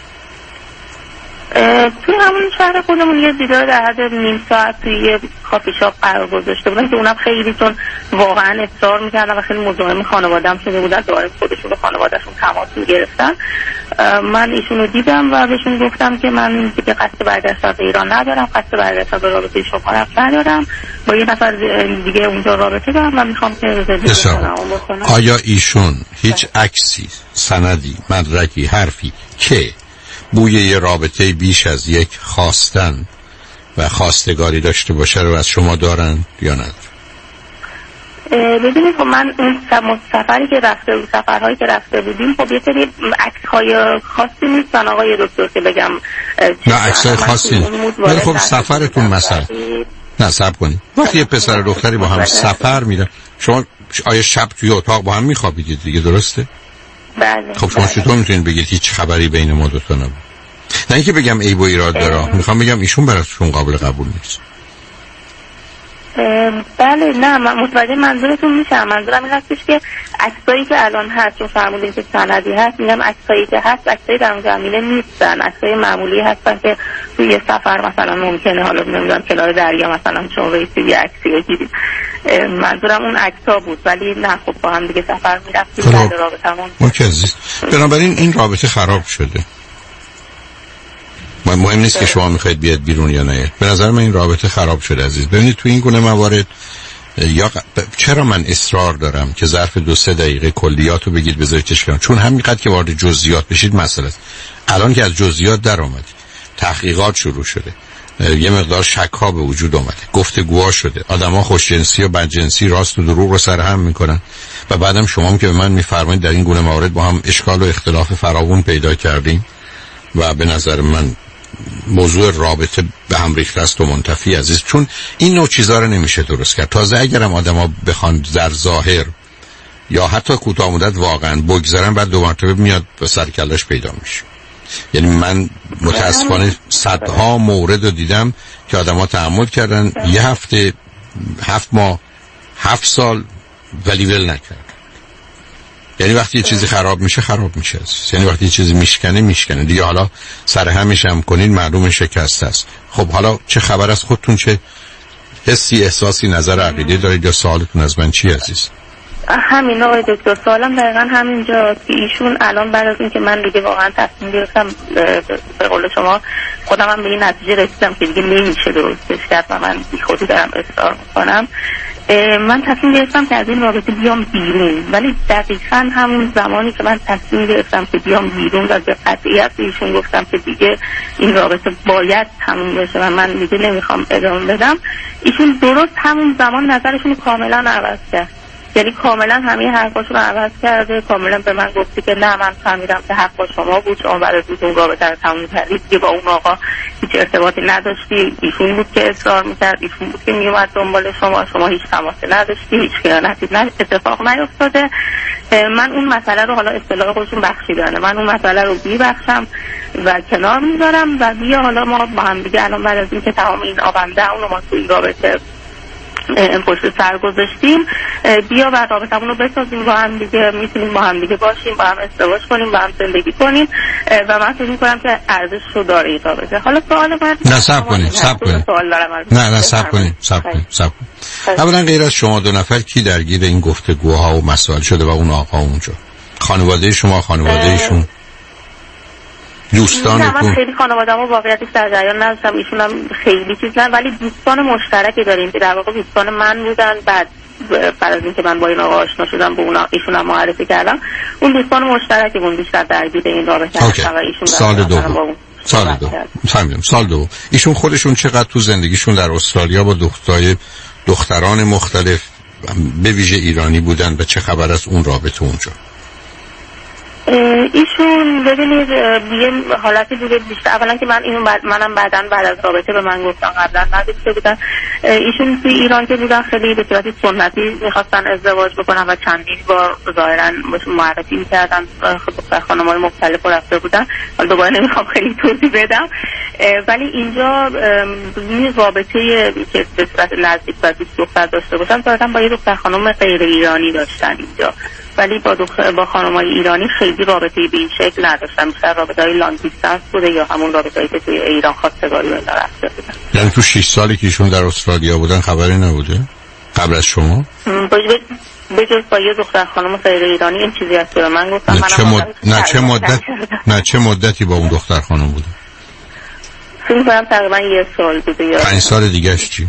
توی همون شهر خودمون یه دیدار در حد نیم ساعت توی یه کافی شاپ قرار گذاشته بودن که اونم خیلی چون واقعا اصرار میکردن و خیلی مزاحم خانواده‌ام شده بودن، دوباره خودشون و خانواده‌شون تماس میگرفتن. من ایشونو دیدم و بهشون گفتم که من دیگه قصد برگشتن به ایران ندارم، قصد برگشتن به رابطه شما ندارم، با یه نفر دیگه اونجا رابطه دارم و میخوام که زندگی کنم. آیا ایشون هیچ عکسی، سندی، مدرکی، حرفی که بوی یه رابطه بیش از یک خواستن و خواستگاری داشته باشه رو از شما دارن یا ندارن؟ ببینید خب من اون سفری که رفته بود سفرهایی که رفته بودیم خب یه سری عکس‌های خاصی نیستن آقای دکتر که بگم نه عکس‌های خاصی ولی خب سفرتون مثلا نه صبر کنید وقتی یه پسر دختری با هم سفر میرن شما آیا شب توی اتاق با هم میخوابید دیگه درسته؟ بله. خب شما چطور میتونید بگید هیچ خبری بین ما دو تا نبود؟ نه اینکه بگم عیب و ایراد داره، میخوام بگم ایشون براتون قابل قبول نیست. بله نه من متوجه منظورتون میشم. منظورم این هستش که عکسایی که الان هست چون فرمودین که سندی هست، میگم عکسایی که هست عکسای در زمینه نیستن، عکسای معمولی هستن که توی سفر مثلا ممکنه حالا نمیدونم کنار دریا مثلا شما رسیدی عکسی بگیرید. منظورم اون عکس‌ها بود ولی نه خب با هم دیگه سفر میرفتیم بعد رابطمون. اوکی عزیز. بنابراین این رابطه خراب شده. مهم نیست که شما میخواید بیاد بیرون یا نه. به نظر من این رابطه خراب شده عزیز. ببینید تو این گونه موارد یا چرا من اصرار دارم که ظرف دو سه دقیقه کلیاتو بگید بذارید تشکیل، چون همینقدر که وارد جزئیات بشید مسئله است. الان که از جزئیات در اومدید، تحقیقات شروع شده، یه مقدار شک ها به وجود اومده، گفتگوها شده، آدما خوشجنسی و بدجنسی راست و دروغ رو سرهم میکنن و بعدم شما هم که به من میفرمایید در این گونه موارد با هم اشکال و اختلاف فراوون پیدا کردیم و به نظر من موضوع رابطه به هم ریخته است و منتفی عزیز، چون این نوع چیزا رو نمیشه درست کرد. تازه اگرم آدما بخوان در ظاهر یا حتی کوتاه مدت واقعا بگذارن بعد دو مرتبه میاد به سر کلش پیدا میشه. یعنی من متاسفانه صدها مورد رو دیدم که آدما تحمل کردن یه هفته، هفت ماه، هفت سال ولی ول نکرد. یعنی وقتی یه چیزی خراب میشه خراب میشه، یعنی وقتی یه چیزی میشکنه میشکنه دیگه. حالا سر همش هم کنین معلوم شکسته است. خب حالا چه خبر از خودتون؟ چه حسی، احساسی، نظر، عقیده دارید یا سوالتون از من چی عزیز؟ همین آقای دکتر سوالم دقیقا همینجا که ایشون الان بعد از این که من دیگه واقعا تصمیم گرفتم به قول شما خودم هم به این نتیجه رسیدم که دیگه نمیشه درستش کرد و من بی خودی دارم اصرار میکنم، من تصمیم گرفتم که از این رابطه بیام بیرون. ولی دقیقا همون زمانی که من تصمیم گرفتم که بیام بیرون و به قطعیت ایشون گفتم که دیگه این رابطه باید تموم بشه و من دیگه نمیخوام ادامه بدم، ایشون درست همون زمان نظرشون کاملا عوض کرد. یعنی کاملا همه حرفاشون رو عوض کرده، کاملا به من گفتی که نه من فهمیدم که حق با شما بود، شما بعد از اون رابطه رو تموم کردید، دیگه با اون آقا هیچ ارتباطی نداشتی، ایشون بود که اصرار میکرد، ایشون بود که میومد دنبال شما، شما هیچ تماسی نداشتی، هیچ خیانتی نه اتفاق نیفتاده. من اون مسئله رو حالا اصطلاح خودشون بخشیدنه، من اون مسئله رو میبخشم و کنار میذارم و بیا حالا ما با هم دیگه الان بعد از این که تمام این آبنده اون رو ما توی رابطه پشت سر گذاشتیم بیا و رابطمون رو بسازیم، با هم دیگه میتونیم با هم دیگه باشیم، با هم ازدواج کنیم، با هم زندگی کنیم و من فکر می‌کنم که ارزش رو داره این رابطه. حالا سوال من نه صبر کنید صبر کنید نه نه صبر کنید صبر کنید صبر کنید اولا غیر از شما دو نفر کی درگیر این گفتگوها و مسائل شده و اون آقا اونجا؟ خانواده شما، خانواده ایشون، دوستانتون؟ نه من خیلی خانواده‌مو واقعیتش در جریان نداشتم، ایشون هم خیلی چیز نه، ولی دوستان مشترکی داریم که در واقع دوستان من بودن. بعد بعد از اینکه من با این آقا آشنا شدم به اونا ایشون هم معرفی کردم، اون دوستان مشترکی بود بیشتر درگیر این رابطه هستن و ایشون سال دوم سال دوم فهمیدم سال دوم ایشون خودشون چقدر تو زندگیشون در استرالیا با دخترای دختران مختلف به ویژه ایرانی بودن و چه خبر از اون رابطه اونجا؟ ایشون ببینید یه حالتی بوده بیشتر. اولا که من اینو بعد منم بعداً بعد از رابطه به من گفتن، قبلا ندیده بودن. ایشون توی ایران که بودن خیلی به صورت سنتی میخواستن ازدواج بکنن و چندین بار ظاهراً معرفی میکردن، خب خانم‌های مختلف رفته بودن. حالا دوباره نمیخوام خیلی توضیح بدم، ولی اینجا این رابطه که به صورت نزدیک و دوست دختر داشته باشن ظاهراً با یه دختر خانم غیر ایرانی داشتن اینجا، ولی با دختر با خانم‌های ایرانی خیلی رابطه به این شکل نداشتن. بیشتر رابطه‌های لانگ دیستانس بوده یا همون رابطه‌ای که توی ایران خواستگاری و رفته بودن. یعنی تو شش سالی که ایشون در استرالیا بودن خبری نبوده قبل از شما؟ به جز با یه دختر خانم غیر ایرانی این چیزی هست که من گفتم. نه چه, مد... نه چه مدت نه چه مدتی با اون دختر خانم بوده؟ فکر کنم تقریبا یه سال بوده یا پنج سال دیگه‌اش چی؟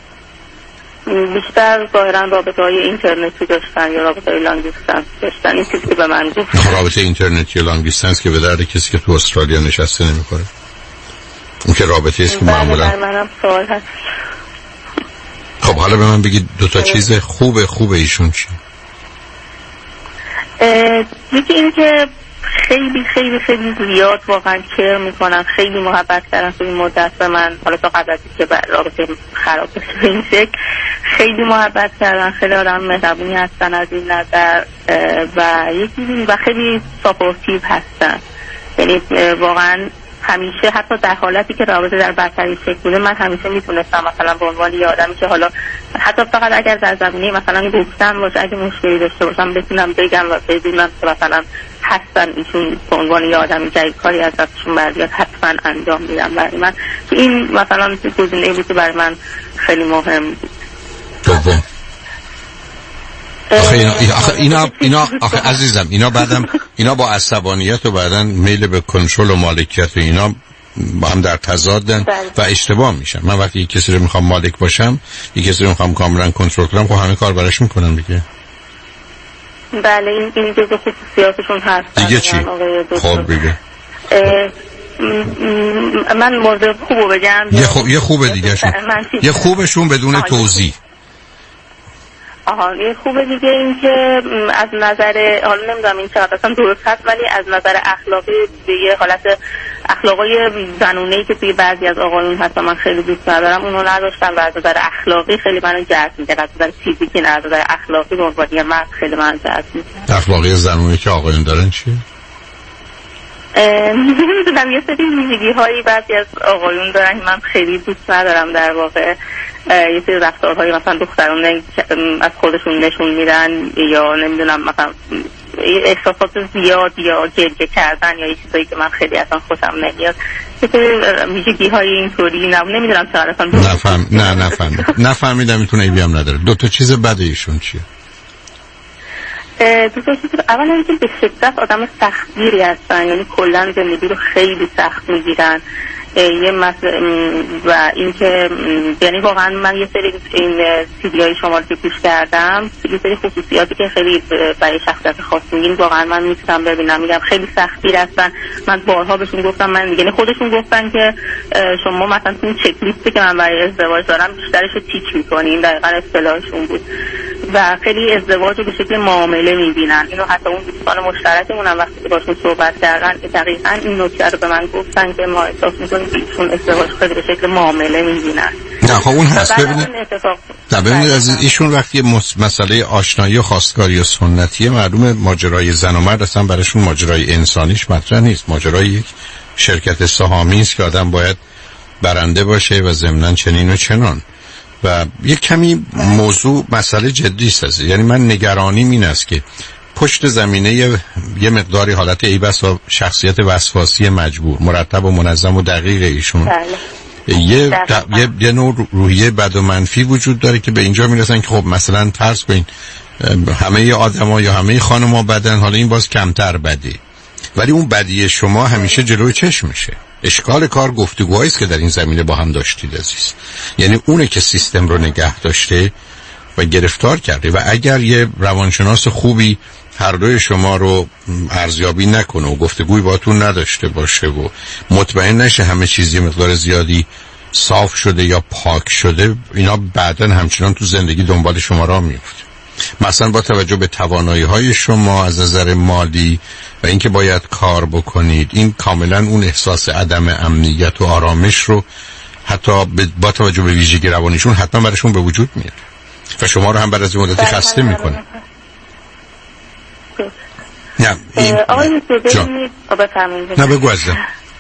بیشتر ظاهراً رابطه های اینترنتی داشتن یا رابطه های لانگ دیستنس داشتن. این چیزی که به من گفت رابطه اینترنتی یا لانگ دیستنس که به درد کسی که تو استرالیا نشسته نمیخوره. اون که رابطه است که معمولا منم سوال هست. خب حالا به من بگید دو تا چیز خوب خوب ایشون چی؟ یکی این که خیلی خیلی خیلی زیاد واقعا کیر میکنن، خیلی محبت کردن تو این مدت به من، حالا تا قبل از اینکه رابطه خراب بشه به این شکل خیلی محبت کردن، خیلی آدم مهربونی هستن از این نظر و یکی و خیلی ساپورتیو هستن. یعنی واقعا همیشه حتی در حالتی که رابطه در بدترین شکل بوده من همیشه میتونستم مثلا به عنوان یه آدمی که حالا حتی فقط اگر در زمینه مثلا گفتن باشه اگه مشکلی داشته باشم بتونم بگم و بدونم که مثلا هستن ایشون به عنوان یه آدمی که کاری از دستشون برمیاد حتما انجام میدم برای من. این مثلا گزینه‌ای بود که برای من خیلی مهم بود. دوم آخه اینا آخه اینا اینا آخه عزیزم اینا بعدم اینا با عصبانیت و بعدن میل به کنترل و مالکیت و اینا با هم در تضادن و اشتباه میشن. من وقتی یک کسی رو میخوام مالک باشم، یک کسی رو میخوام کاملا کنترل کنم، خب همه کار براش میکنم دیگه. بله این این جزء خصوصیاتشون هست. دیگه چی؟ خب دیگه من مورد خوبو بگم. یه خوب یه خوبه دیگه شون. یه خوبشون بدون توضیح. آها یه خوبه دیگه این که از نظر حالا نمیدونم این چقدر اصلا درست هست ولی از نظر اخلاقی به یه حالت اخلاقای زنونه‌ای که توی بعضی از آقایون هست من خیلی دوست ندارم اونو نداشتم و از نظر اخلاقی خیلی منو جذب می‌کرد. از نظر فیزیکی نه، از نظر اخلاقی به عنوان یه مرد خیلی منو جذب می‌کرد. اخلاقی زنونه‌ای که آقایون دارن چیه؟ نمیدونم یه سری ویژگی‌هایی بعضی از آقایون دارن من خیلی دوست ندارم. در واقع یه سری رفتارهایی مثلا دختران از خودشون نشون میدن یا نمیدونم مثلا احساسات زیاد یا گریه کردن یا یه چیزایی که من خیلی اصلا خوشم نمیاد. یه سری ویژگی‌های اینطوری نمیدونم چقدر اصلا نفهم نه نفهم نفهمیدم میتونه ایبی هم نداره. دو تا چیز بده ایشون چیه؟ دو تا چیز اولا اینکه به شدت آدم سختگیری هستن، یعنی کلا زندگی رو خیلی سخت میگیرن. یه مثل و اینکه یعنی واقعا من یه سری این سیدیای شما رو که گوش کردم یه سری خصوصیاتی که خیلی برای شخصیت خاص میگین واقعا من میتونم ببینم. میگم خیلی سختگیر هستن. من بارها بهشون گفتم، من یعنی خودشون گفتن که شما مثلا این چک لیستی که من برای ازدواج دارم بیشترش رو تیک میکنین، دقیقاً اصطلاحشون بود و خیلی ازدواج رو به شکل معامله میبینن. اینو حتی اون دوستان مشترکمون هم وقتی که باشون صحبت کردن دقیقاً این نکته رو به من گفتن که ما احساس میکنیم که ایشون ازدواج خیلی به شکل معامله میبینن. نه خب اون هست. ببینید نه ببینید از ایشون وقتی مسئله آشنایی و خواستگاری و سنتیه معلومه ماجرای زن و مرد اصلا براشون ماجرای انسانیش مطرح نیست. ماجرای یک شرکت سهامی است که آدم باید برنده باشه و ضمناً چنین و چنان و یک کمی موضوع مسئله جدی است. یعنی من نگرانیم این است که پشت زمینه یه مقداری حالت ایبس و شخصیت وسواسی مجبور مرتب و منظم و دقیق ایشون بله. یه, د... یه یه نوع روحیه بد و منفی وجود داره که به اینجا میرسن که خب مثلا فرض کنین همه آدما یا همه خانم‌ها بدن، حالا این باز کمتر بده، ولی اون بدی شما همیشه جلوی چشم میشه. اشکال کار گفتگوهایی است که در این زمینه با هم داشتید عزیز. یعنی اونه که سیستم رو نگه داشته و گرفتار کرده و اگر یه روانشناس خوبی هر دوی شما رو ارزیابی نکنه و گفتگوی باهاتون نداشته باشه و مطمئن نشه همه چیزی مقدار زیادی صاف شده یا پاک شده، اینا بعداً همچنان تو زندگی دنبال شما را میفته. مثلا با توجه به توانایی های شما از نظر مالی و اینکه باید کار بکنید، این کاملا اون احساس عدم امنیت و آرامش رو حتی با توجه به ویژگی روانیشون حتما براشون به وجود میاد و شما رو هم بعد از این مدتی خسته میکنه. نه این آقای ببینید نه بگو عزیزم.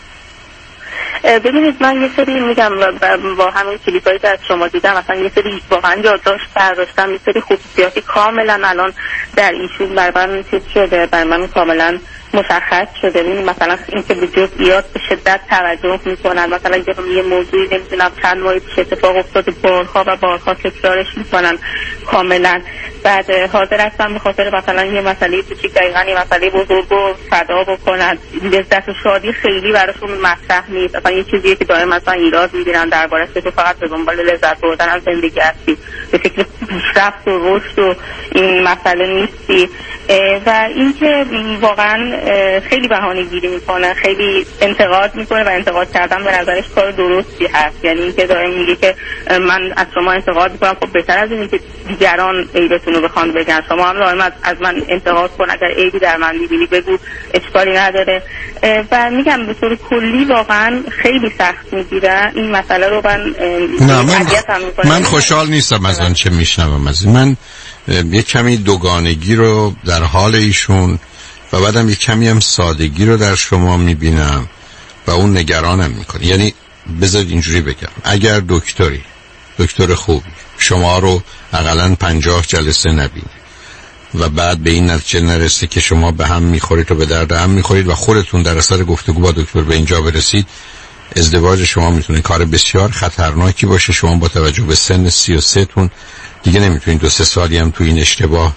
ببینید من یه سری میگم با همین کلیپایی که از شما دیدم مثلا یه سری واقعا یادداشت برداشتم، یه سری خصوصیاتی کاملا الان در ایشون برای من چیز شده، برای من کاملا مشخص شده. این مثلا اینکه به جزئیات به شدت توجه میکنن، مثلا یه موضوعی نمیدونم چند ماه پیش اتفاق افتاده بارها و بارها تکرارش میکنن کاملا. بعد حاضر هستم به خاطر مثلا یه مسئله کوچیک دقیقاً یه مسئله بزرگ رو فدا بکنن. لذت و شادی خیلی براشون مطرح نیست، مثلا یه چیزیه که دائما مثلا ایراد میگیرن دربارش که تو فقط به دنبال لذت بردن از زندگی هستی، به فکر پیشرفت و رشد و این مسئله نیستی. و اینکه واقعا خیلی بهانه‌گیری میکنه، خیلی انتقاد میکنه و انتقاد کردن به نظرش کار درستی هست. یعنی اینکه دائم میگه که من از شما انتقاد میکنم، خب بهتر از اینه که دیگران عیبتون رو بخوان بگن، شما هم دائم از, از من انتقاد کن، اگر عیبی در من میبینی بگو، اشکالی نداره. و میگم به طور کلی واقعا خیلی سخت میگیره این مسئله رو. من نه من, من خوشحال نیستم از آن چه میشنوم. از من یک کمی دوگانگی رو در حال ایشون و بعدم یک کمی هم سادگی رو در شما میبینم و اون نگرانم میکنه. یعنی بذارید اینجوری بگم، اگر دکتری دکتر خوبی شما رو حداقل پنجاه جلسه نبینه و بعد به این نتیجه نرسه که شما به هم میخورید و به درد هم میخورید و خودتون در اثر گفتگو با دکتر به اینجا برسید، ازدواج شما میتونه کار بسیار خطرناکی باشه. شما با توجه به سن سی و سه تون دیگه نمیتونید دو سه سالی هم تو این اشتباه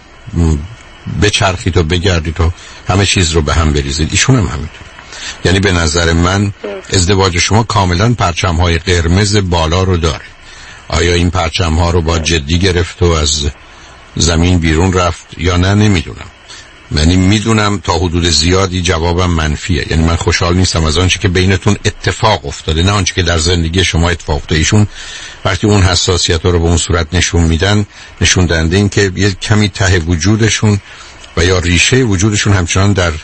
بچرخید و بگردید و همه چیز رو به هم بریزید. ایشون هم همینطور. یعنی به نظر من ازدواج شما کاملا پرچم‌های قرمز بالا رو داره. آیا این پرچم‌ها رو با جدی گرفت و از زمین بیرون رفت یا نه نمیدونم. یعنی میدونم تا حدود زیادی جوابم منفیه. یعنی من خوشحال نیستم از آنچه که بینتون اتفاق افتاده، نه آنچه که در زندگی شما اتفاق افتاده. ایشون وقتی اون حساسیت رو به اون صورت نشون میدن، نشون دهنده این که یه کمی ته وجودشون و یا ریشه وجودشون همچنان در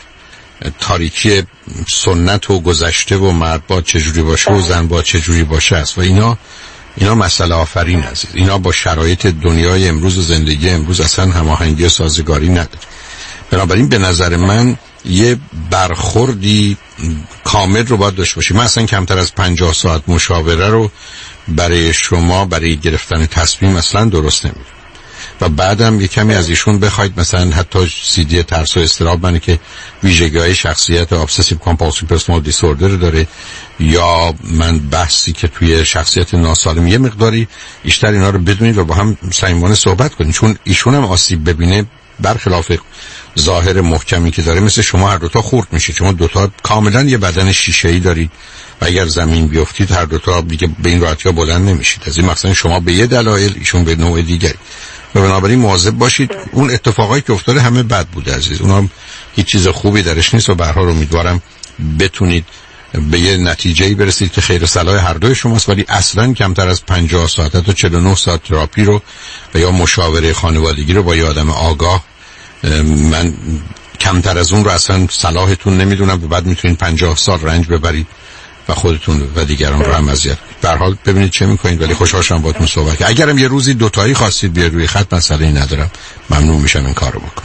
تاریکی سنت و گذشته و مرد با چجوری باشه و زن با چجوری باشه است و اینا اینا مسئله آفرین عزیز. اینا با شرایط دنیای امروز و زندگی امروز اصلا هماهنگی و سازگاری نداره. بنابراین به نظر من یه برخوردی کامل رو باید داشته باشی. من اصلا کمتر از پنجاه ساعت مشاوره رو برای شما برای گرفتن تصمیم اصلا درست نمیدونم. و بعدم یه کمی از ایشون بخواید مثلا حتی سی دی ترس و اضطراب منه که ویژگی‌های شخصیت ابسسیو کامپالسیو پرسونال دیسوردر داره، یا من بحثی که توی شخصیت ناسالم، یه مقداری بیشتر اینا رو بدونید و با هم صمیمانه صحبت کنید. چون ایشون هم آسیب ببینه برخلاف ظاهر محکمی که داره مثل شما هر دوتا خورد میشه. شما دوتا کاملا یه بدن شیشه‌ای دارید و اگر زمین بیافتید هر دوتا دیگه به این راحتی ها بلند نمیشید. از این مثلا شما به یه دلایل، ایشون به نوع دیگری. و بنابراین مواظب باشید. اون اتفاقایی که افتاده همه بد بوده عزیز، اونها هم هیچ چیز خوبی درش نیست و به هر حال امیدوارم بتونید به یه نتیجه‌ای برسید که خیر صلاح هر دوی شماست. ولی اصلا کمتر از پنجاه ساعت تا چهل و نه ساعت تراپی رو و یا مشاوره خانوادگی رو با یه آدم آگاه، من کمتر از اون رو اصلا صلاحتون نمیدونم و بعد میتونید پنجاه سال رنج ببرید و خودتون و دیگران رو هم اذیت کنید. به هر حال ببینید چه میکنید. ولی خوشحال شدم باهاتون صحبت کردم. اگرم یه روزی دوتایی خواستید بیاید روی خط مسئله‌ای ندارم، ممنون میشم این کارو بکنم.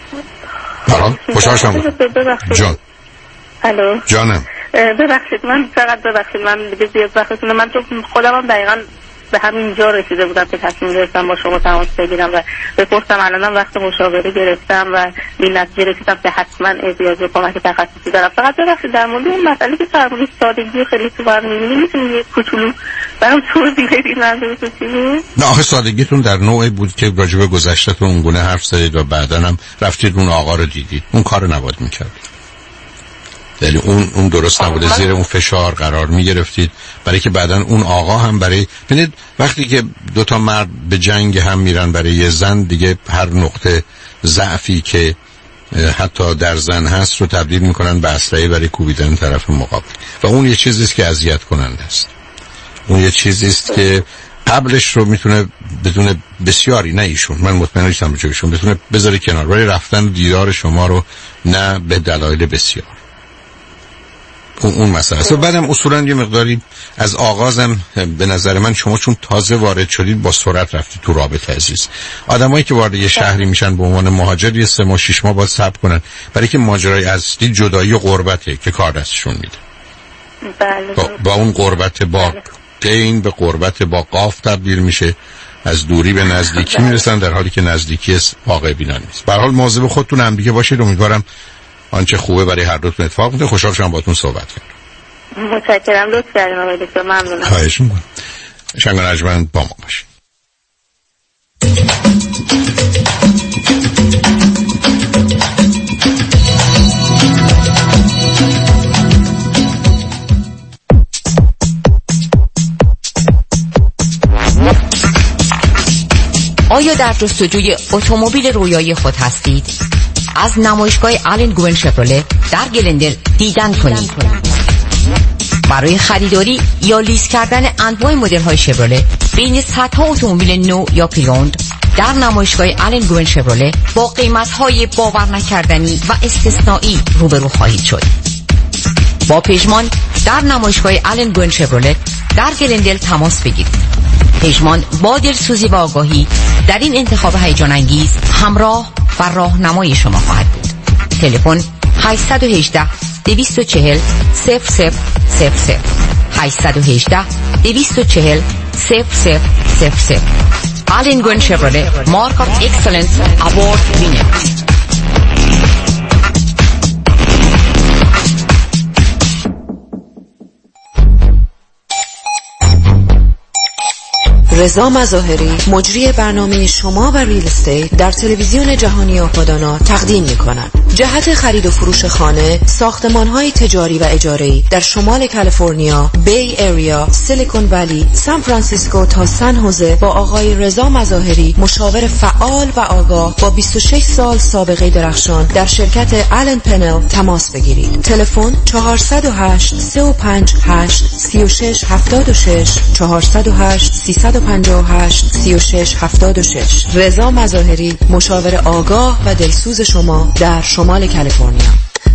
به هر حال خوشحال شدم. جان الو جانم ببخشید من فقط ببخشید من دیگه زیاد وقتتون، من تو خودم هم دقیقاً به همین جا رسیده بودم که تصمیم گرفتم با شما تماس بگیرم و بپرسم. الانم وقت مشاوره گرفتم و به نتیجه رسیدم که حتما احتیاج به کمک تخصصی دارم. فقط ببخشید در مورد اون مسئله که فرمودید سادگی خیلی تو بر می‌بینید، میتونید یه کوچولو برام توضیح بدید منظورتون چی بود؟ نه آخه سادگیتون در نوعی بود که راجع به گذشته‌تون اونگونه حرف زدید و بعداً هم رفتید اون آقا رو دیدید. اون کارو نباید می‌کردید. یعنی اون اون درست نبوده، زیر اون فشار قرار می گرفتید برای که بعدن اون آقا هم برای ببینید وقتی که دو تا مرد به جنگ هم میرن برای یه زن، دیگه هر نقطه ضعفی که حتی در زن هست رو تبدیل میکنن به اسلحه برای کوبیدن طرف مقابل و اون یه چیزی است که اذیت کننده است. اون یه چیزی است که تبلش رو میتونه بدون بسیاری، نه ایشون، من مطمئن نیستم به ایشون، بتونه بذاره کنار، ولی رفتن دیدار شما رو نه به دلایل بسیار. اون اون مسئله است. و بعدم اصولا یه مقداری از آغازم به نظر من شما چون تازه وارد شدید با سرعت رفتید تو رابطه عزیز. آدمایی که وارد یه شهری میشن به عنوان مهاجر یه سه ماه شش ماه باید صبر کنن، برای که ماجرای اصلی جدایی و غربته که کار دستشون میده. بله. با, با اون غربت با قین به غربت با قاف تبدیل میشه، از دوری به نزدیکی میرسن، در حالی که نزدیکی واقع بینان نیست. به هر حال مواظب خودتون هم دیگه باشید. امیدوارم آنچه خوبه برای هر دوتون اتفاق بیفته. خوشحال شدم باهاتون صحبت کردم. متشکرم، لطف کردین آقای دکتر، ممنونم. خواهش می‌کنم. شنگ رجمند با ما باشید. آیا در جستجوی اتومبیل رویایی خود هستید؟ از نمایشگاه آلن گوین شفرولت در گلندل دیدن کنید. برای خریداری یا لیز کردن انواع مدل های شفرولت بین صدها اتومبیل نو یا پریوند در نمایشگاه آلن گوین شفرولت با قیمت های باور نکردنی و استثنایی روبرو خواهید شد. با پژمان در نمایشگاه آلن گوین شفرولت در گلندل تماس بگیرید. پژمان با دلسوزی و آگاهی در این انتخاب هیجان انگیز همراه و راهنمای شما خواهد بود. تلفن هشت یک هشت دو چهار صفر صفر صفر صفر هشت یک هشت دو چهار صفر صفر صفر صفر. آلن گوین شفرولت مارک آف اکسلنس اوارد وینر. رضا مظاهری مجری برنامه شما و ریل استیت در تلویزیون جهانی آپادانا تقدیم می‌کند. جهت خرید و فروش خانه، ساختمان‌های تجاری و اجاره‌ای در شمال کالیفرنیا، بی ایریا، سیلیکون ولی، سان فرانسیسکو تا سن خوزه با آقای رضا مظاهری، مشاور فعال و آگاه با بیست و شش سال سابقه درخشان در شرکت آلن پنل تماس بگیرید. تلفن چهار صفر هشت سه پنج هشت سه شش هفت شش چهار صفر هشت سه پنج هشت سه شش هفت شش. رضا مظاهری، مشاور آگاه و دلسوز شما در شمال کالیفرنیا.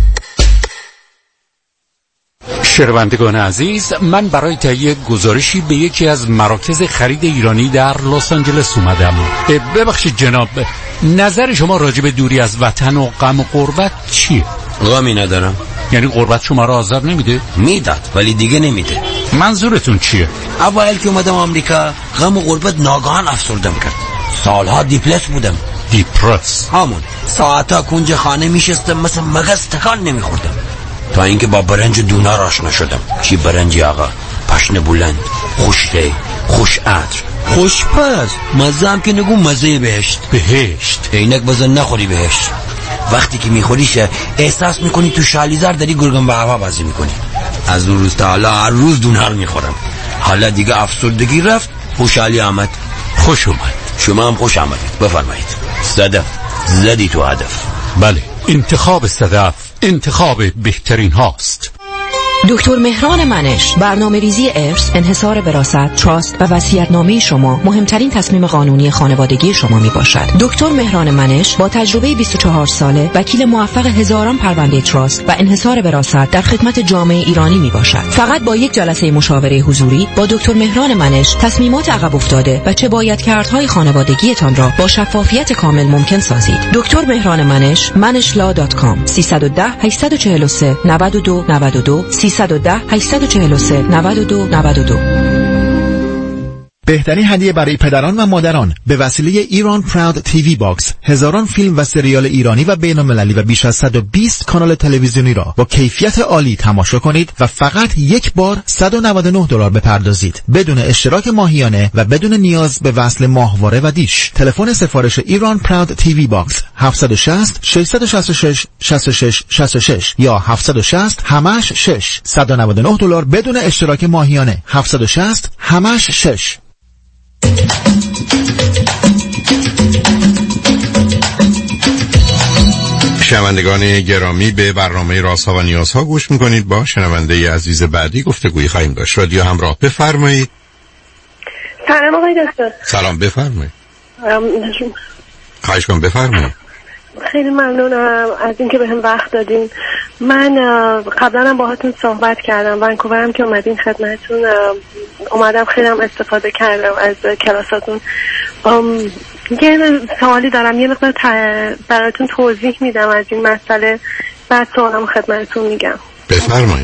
شنوندگان عزیز، من برای تهیه گزارشی به یکی از مراکز خرید ایرانی در لس آنجلس اومدم. ببخشید جناب، نظر شما راجع به دوری از وطن و غم و غربت چیه؟ غمی ندارم. یعنی غربت شما را آزار نمیده؟ میداد ولی دیگه نمیده. منظورتون چیه؟ اول که اومدم آمریکا غم و غربت ناگهان افسردم کرد. سالها دیپرس بودم. دیپرس؟ همون ساعتا کنج خانه میشستم مثل مگس تکان نمیخوردم، تا اینکه با برنج و دونار آشنا شدم. چی برنجی آقا؟ پشن بلند، خوشته، خوش عطر، خوش پز، مزه هم که نگو مزه بهشت. بهشت؟ اینک بزن نخوری بهشت. وقتی که میخوریش احساس میکنی تو شالیزر داری گرگم به هوا بازی میکنی. از اون روز تا حالا هر روز دونار میخورم. حالا دیگه افسردگی رفت، خوشحالی آمد. خوش اومد. شما هم خوش آمد. بفرمایید. صدف زدی تو هدف. بله، انتخاب صدف انتخاب بهترین هاست. دکتر مهران منش، برنامه ریزی ارث، انحصار وراثت، تراست و وصیت‌نامه شما مهمترین تصمیم قانونی خانوادگی شما می باشد. دکتر مهران منش با تجربه بیست و چهار ساله، وکیل موفق هزاران پرونده تراست و انحصار وراثت در خدمت جامعه ایرانی می باشد. فقط با یک جلسه مشاوره حضوری با دکتر مهران منش تصمیمات عقب افتاده و چه باید کردهای خانوادگیتان را با شفافیت کامل ممکن سازید. دکتر مهران منش، منش لا دات کام. سیصد و ده هشتصد و چهل و سه نود و دو نود و دو سیصد و ده هشتصد و چهل و سه نود و دو نود و دو. بهترین هدیه برای پدران و مادران به وسیله ایران پراود تیوی باکس، هزاران فیلم و سریال ایرانی و بین‌المللی و بیش از صد و بیست کانال تلویزیونی را با کیفیت عالی تماشا کنید و فقط یک بار صد و نود و نه دلار بپردازید بدون اشتراک ماهیانه و بدون نیاز به وصل ماهواره و دیش. تلفن سفارش ایران پراود تیوی باکس هفت شش صفر شش شش شش شش شش شش شش یا هفت شش صفر همش شش. صد و نود و نه دلار بدون اشتراک ماهیانه. هفت شش صفر همش شش. شنوندگان گرامی، به برنامه رازها و نیازها گوش میکنید. با شنونده عزیز بعدی گفتگویی خواهیم داشت. رادیو همراه، بفرمایید. سلام آقای دکتر. سلام، بفرمایید. خواهش کنم بفرمایید. خیلی ممنونم از اینکه بهم وقت دادین. من قبلا هم باهاتون صحبت کردم، ونکوورم که اومدین خدمتتون، اومدم خیلی هم استفاده کردم از کلاساتون. یه سوالی دارم، یه مقدار براتون توضیح میدم از این مسئله، بعد سوالم خدمتتون میگم. بفرمایید.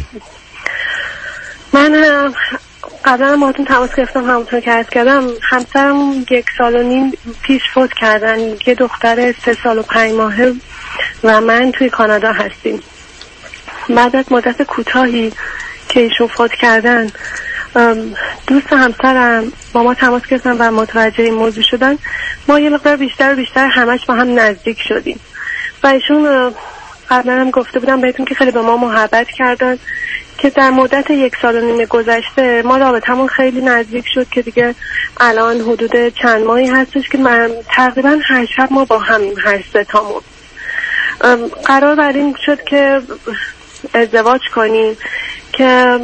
من قبلا هم باهاتون تماس گرفتم، همونطور که عرض کردم همسرم یک سال و نیم پیش فوت کردن، یه دختر سه سال و پنج ماهه و من توی کانادا هستیم. بعد از مدت کوتاهی که ایشون فوت کردن، دوست همسرم با ما تماس گرفتن و متوجه این موضوع شدن. ما یه مقدار بیشتر و بیشتر همش با هم نزدیک شدیم و ایشون قبلا هم گفته بودم بهتون که خیلی به ما محبت کردن، که در مدت یک سال و نیم گذشته ما رابطمون خیلی نزدیک شد که دیگه الان حدود چند ماهی هستش که من تقریبا هر شب ما با همیم، هر سه تامون. قرار بر این شد که ازدواج کنیم که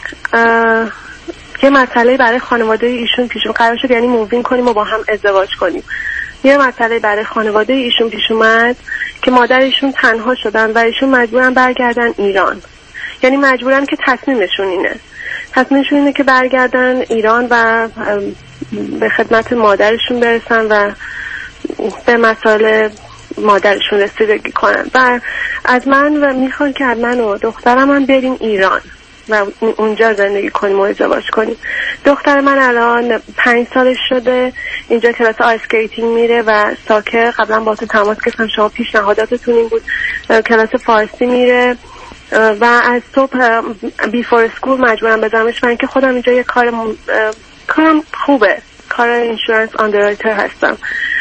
یه مسئله برای خانواده ایشون پیش اومد. قرار شد یعنی مووین کنیم و با هم ازدواج کنیم. یه مسئله برای خانواده ایشون پیش اومد که مادر ایشون تنها شدن و ایشون مجبورن برگردن ایران. یعنی مجبورن که تصمیمشون اینه تصمیمشون اینه که برگردن ایران و به خدمت مادرشون برسن و به مسائل مادرشون رسیدگی کنن و از من و میخوان که از من و دخترم هم بریم ایران و اونجا زندگی کنیم و ازدواج کنیم. دختر من الان پنج سالش شده، اینجا کلاس آیس اسکیتینگ میره و ساکر. قبلا با تو تماس گرفتم، شما پیشنهاداتتون این بود. کلاس فارسی میره و از صبح بیفور اسکول مجبورم بذارمش، من که خودم اینجا یه کار م... کارم خوبه، کار اینشورنس آندررایتر هستم.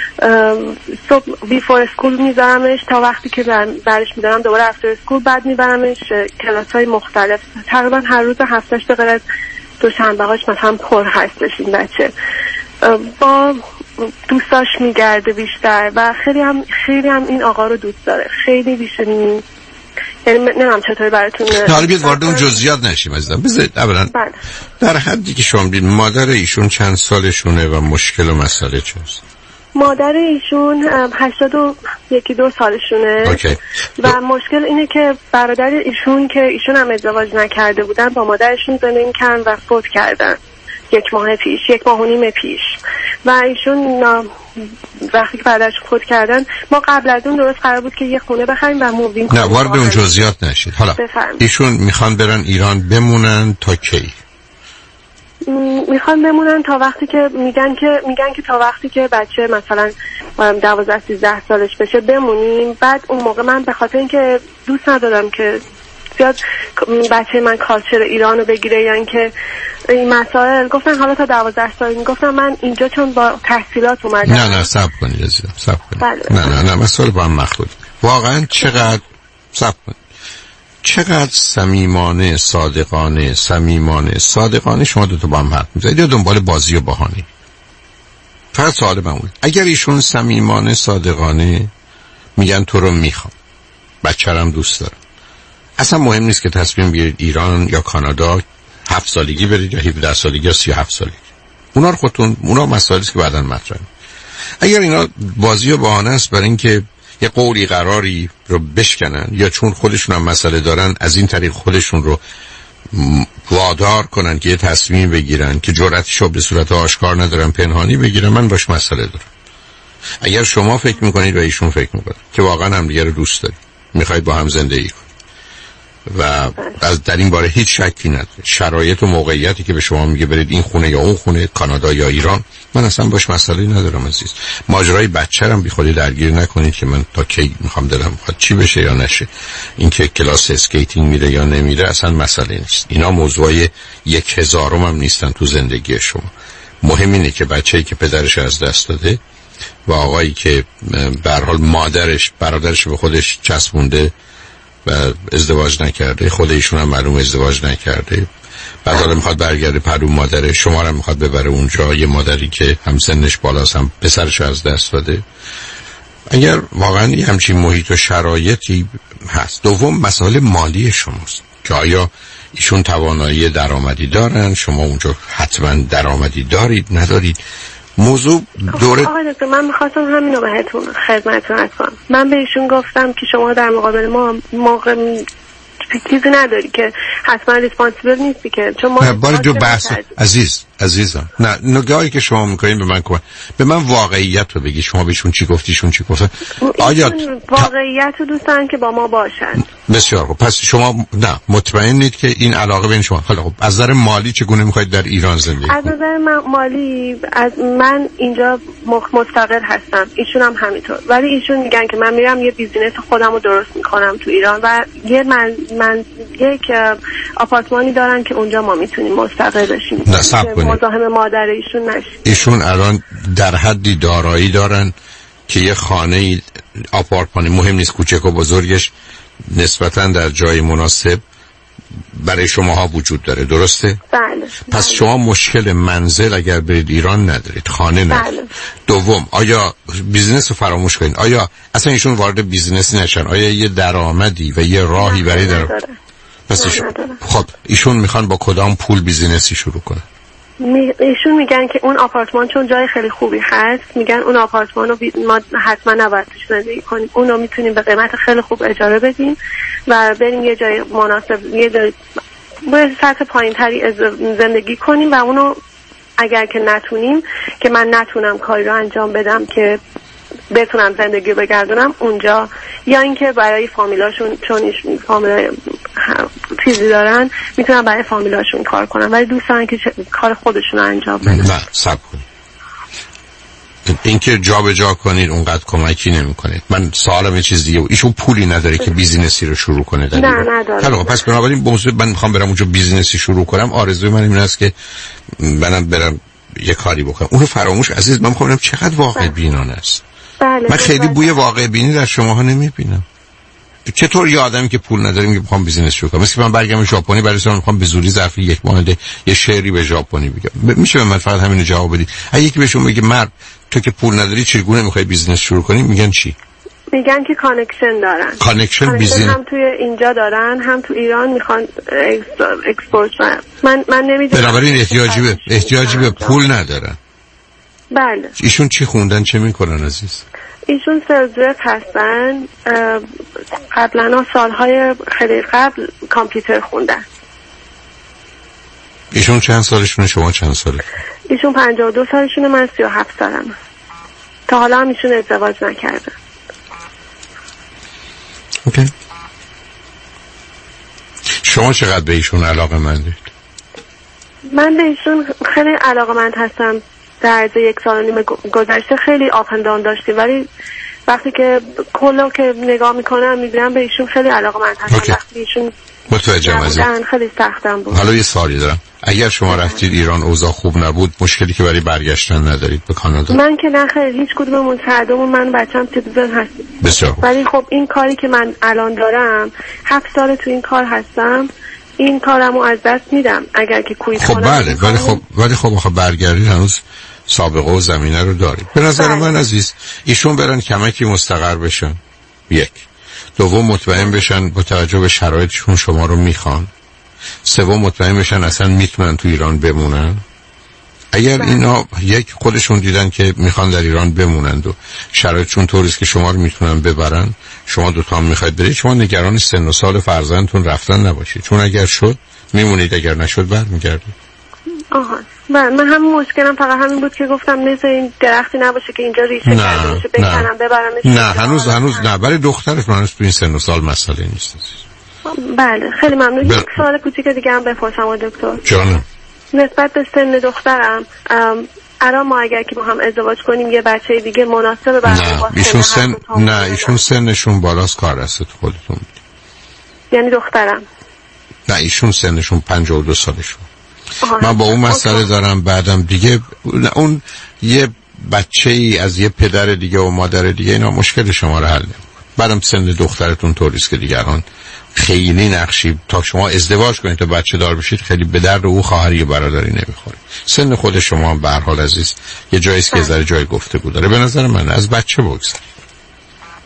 صبح بیفور اسکول میذارمش تا وقتی که برش میدارم دوباره افتر اسکول، بعد میبرمش کلاس های مختلف. تقریبا هر روز هفتهش به غیر از دوشنبه هاش مثلا پر هستش این بچه. با دوستاش میگرده بیشتر و خیلی هم خیلی هم این آقا رو دوست داره، خیلی بیشتر. یعنی نمیدونم چطوری براتون. حالا بیاد وارد اون جزئیات نشیم عزیزم. بذارید اولا در حدی که شما می‌بینید مادر ایشون چند سالشونه و مشکل و مسئله چیست؟ مادر ایشون هشتاد و یکی دو سالشونه. اوکی. و مشکل اینه که برادر ایشون که ایشون هم ازدواج نکرده بودن با مادرشون زندگی کردن و فوت کردن یک ماه پیش، یک ماه و نیم پیش. و ایشون وقتی که بعدش فوت کردن، ما قبل از اون درست قرار بود که یه خونه بخریم و مووین کنیم. نه وارد اون جزئیات نشید. حالا بفرمید. ایشون میخوان برن ایران بمونن تا کی؟ میخوان بمونن تا وقتی که میگن که میگن که تا وقتی که بچه مثلا دوازده سیزده سالش بشه بمونیم. بعد اون موقع من به خاطر اینکه دوست ندارم که زیاد بچه من کالچر ایران رو بگیره یا اینکه این مسائل، گفتن حالا تا دوازده سال. میگفتم من اینجا چون با تحصیلات اومدم. نه نه صبر کنید عزیزم، صبر کنید. نه نه نه مسائل با هم مخلوط. واقعا چقدر صبر کنید، چقدر صمیمانه، صادقانه، صمیمانه، صادقانه شما دو تا با هم حرف می‌زنید یا دنبال بازی و بهانه؟ فقط سوال من بود، اگر ایشون صمیمانه، صادقانه میگن تو رو میخوام، بچه‌رم دوست دارم، اصلا مهم نیست که تصمیم بگیرید ایران یا کانادا هفت سالگی برید یا هفده سالگی یا سی و هفت سالگی، اونا رو خودتون، اونا مسائلی است که بعداً مطرحه. اگر اینا بازی و بهانه است برای اینکه یه قولی قراری رو بشکنن یا چون خودشون هم مسئله دارن از این طریق خودشون رو وادار کنن که یه تصمیم بگیرن که جرأتشو به صورت آشکار ندارن، پنهانی بگیرن، من باش مسئله دارم. اگر شما فکر میکنید و ایشون فکر میکنه که واقعا هم دیگه رو دوست دارید، میخواید با هم زندگی کنید و از در این باره هیچ شکی نداره، شرایط و موقعیتی که به شما میگه برید این خونه یا اون خونه، کانادا یا ایران، من اصلا باش مسئله ندارم عزیز. ماجرای بچه‌رم بی خودی درگیر نکنید که من تا کی میخوام دلم میخواد چی بشه یا نشه. اینکه کلاس اسکیتینگ میره یا نمیره اصلا مسئله نیست. اینا موضوعای یک هزارم هم نیستن تو زندگی شما. مهم اینه که بچه‌ای که پدرش از دست داده و آقایی که به هر حال مادرش برادرش به خودش چسبونده و ازدواج نکرده، خود ایشون هم معلوم ازدواج نکرده، بعد حالا میخواد برگرده پرون مادره، شما رو میخواد ببره اونجا، یه مادری که هم سنش بالاست هم پسرش از دست داده. اگر واقعا یه همچین محیط و شرایطی هست. دوم مسائل مالی شماست که آیا ایشون توانایی درآمدی دارن، شما اونجا حتما درآمدی دارید ندارید. موضوع دوره آقای دکتر من میخواستم همین رو بهتون خدمتتون عرض کنم. من به ایشون گفتم که شما در مقابل ما موقع چیزی نداری که حتما ریسپانسیبل نیستی که چون ما بار جو بحث عزیز عزیزم نه نگاهی که شما میکنین به من کمک به من واقعیت رو بگی. شما بهشون چی گفتیشون چی گفتن؟ آیا واقعیت رو دوست دارن که با ما باشن؟ بسیار خوب. پس شما نه مطمئنید که این علاقه بین شما حالا خب از نظر مالی چگونه میخواید در ایران زندگی کنید؟ از نظر مالی از من اینجا مستقل هستم، ایشون هم همینطور، ولی ایشون میگن که من میرم یه بیزینس خودم رو درست میکنم تو ایران و یه من من یک آپارتمانی دارن که اونجا ما میتونیم مستقل بشیم، مزاحم مادر ایشون نشیم. ایشون الان در حدی دارایی دارن که یه خانه آپارتمانی مهم نیست کوچک و بزرگش نسبتاً در جای مناسب برای شماها وجود داره، درسته؟ بله. پس بله. شما مشکل منزل اگر برید ایران ندارید، خانه ندارید. بله. دوم آیا بیزنس رو فراموش کنید؟ آیا اصلا ایشون وارد بیزنس نشن؟ آیا یه درآمدی و یه راهی برای در پس ایشون خب ایشون میخوان با کدام پول بیزنسی شروع کنن؟ می... ایشون میگن که اون آپارتمان چون جای خیلی خوبی هست، میگن اون آپارتمان رو بی... ما حتما نباید توش زندگی کنیم، اون رو میتونیم به قیمت خیلی خوب اجاره بدیم و بریم یه جای مناسب، یه جای با سطح پایینتری از زندگی کنیم و اونو اگر که نتونیم که من نتونم کاری رو انجام بدم که بتونم زندگی رو بگردونم اونجا، یا اینکه برای فامیلاشون چون ایشون فامیل چیزی دارن میتونن برای فامیلاشون کار کنن، ولی دوست دارن که کار خودشون رو انجام بدن. نه صبر کنید، اینکه جا به جا کنید اونقدر کمکی نمی کنید. من سوالم یه چیز دیگه، ایشون پولی نداره که بیزینسی رو شروع کنه در نه نداره. پس بنابراین موضوع من میخوام برم اونجا بیزینسی شروع کنم، آرزوی من این است که منم برم یه کاری بکنم. اونو فراموش عزیز، من میخوام ببینم چقدر واقع بینانه است. بله. من خیلی بوی واقع بینی در شماها نمیبینم. چطور یه آدمی که پول نداره میگه میخوام بیزینس شروع کنم؟ مثل من برگردم ژاپنی برای من میخوام به زوری ظرف یک ماه یه شعری به ژاپنی بگم. میشه به من فقط همینو جواب بدید؟ اگه یکی بهشون بگه مرد تو که پول نداری چگونه میخوای بیزینس شروع کنی، میگن چی؟ میگن که کانکشن دارن. کانکشن بیزینس هم توی اینجا دارن هم تو ایران میخوان اکسپورت کنن. من من نمیدونم. بنابراین احتیاجی به احتیاجی به پول ندارن. بله. ایشون چی خوندن چه میکنن عزیز؟ ایشون سلز رپ هستن، قبلا سالهای خیلی قبل کامپیوتر خوندن. ایشون چند سالشونه شما چند ساله؟ ایشون پنجاه و دو سالشونه، من سی و هفت سالم. تا حالا هم ایشون ازدواج نکردن. اوکی. شما چقدر به ایشون علاقه مندید؟ من به ایشون خیلی علاقه مند هستم. در از یک سال و نیم گذشته خیلی آپ اند داون داشتیم، ولی وقتی که کلو که نگاه میکنم میبینم به ایشون خیلی علاقه مند هستم. وقتی ایشون متوجهم عزیز. خیلی سختم بود. حالا یه سوالی دارم، اگر شما رفتید ایران اوضاع خوب نبود، مشکلی که برای برگشتن ندارید به کانادا؟ من که نه خیلی، هیچ کدوممون هردومون من بچه‌م سیتیزن هستیم. بسیار. ولی خب این کاری که من الان دارم هفت سال تو این کار هستم، این کارمو از دست میدم اگر که کویت خب کنم. بله، ولی خب ولی خب آخه برگردید هنوز سابقه و زمینه رو دارید. به نظر بله. من عزیز ایشون برن کمکی مستقر بشن، یک. دوم مطمئن بشن با توجه به شرایطشون شما رو میخوان. سوم مطمئن بشن اصلا میتونن تو ایران بمونن. اگر بله. اینا یک خودشون دیدن که میخوان در ایران بمونند و شرایطشون طوریست که شما رو میتونن ببرن، شما دوتا هم میخواید برید، شما نگران سن و سال فرزندتون رفتن نباشید، چون اگر شد میمونید، اگر نشد برمیگردید. آها من من همون مشکلم فقط همین بود که گفتم مثل این درختی نباشه که اینجا ریشه کرده بشه بکنم ببرمش. نه هنوز هنوز نه، برای دخترت هنوز تو این سن و سال مسئله نیست. بله خیلی ممنون. یک سوال کوچیک دیگه هم بپرسم دکتر. جانم. نسبت به سن دخترم الان ما اگر که با هم ازدواج کنیم یه بچه دیگه مناسبه برای ما؟ ایشون سن نه ایشون سنشون بالاست، کار است خودتون. یعنی دخترم نه ایشون سنشون پنجاه و دو سالشون. من با اون مسئله دارم، بعدم دیگه اون یه بچه ای از یه پدر دیگه و مادر دیگه اینا مشکل شما رو حل نمی‌کنه. بعدم سن دخترتون طوریست که دیگران خیلی نقشی تا شما ازدواج کنید تا بچه دار بشید خیلی به درد او خواهری برادری نمیخوره. سن خود شما هم به هر حال عزیز یه جایی است که ذره جای گفتگو داره. به نظر من از بچه بگذار.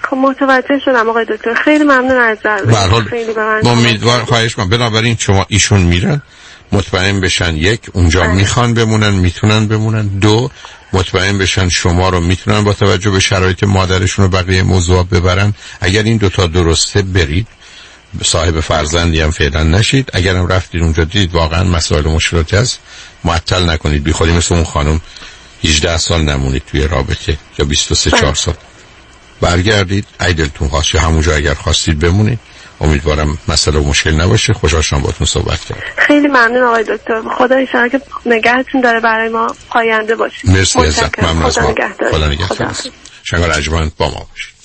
خب متوجه شدم آقای دکتر، خیلی ممنون از ذره. خیلی به من امیدوار خواهش کنم. بنابراین شما ایشون میرن مطمئن بشن یک اونجا اه. میخوان بمونن، میتونن بمونن. دو مطمئن بشن شما رو میتونن با توجه به شرایط مادرشون و بقیه موضوعات ببرن. اگر این دوتا درسته برید، صاحب فرزندی هم فعلا نشید. اگرم رفتید اونجا دید واقعا مسائل و مشکلاتی هست، معطل نکنید. بی خودی مثل اون خانم هجده سال نمونید توی رابطه یا بیست و سه چهار سال. برگردید اگه دلتون خواست یا همونجا اگر خواستید بمونید. امیدوارم مسئله و مشکل نباشه. خوشحال شدم باهاتون صحبت کردم. خیلی ممنون آقای دکتر. خدا ان شاء الله که نگهتون داره برای ما پاینده باشید. مرسی عزیزم. ممنون از ما. خدا نگهدار. شنگار ارجمند با ما باشید.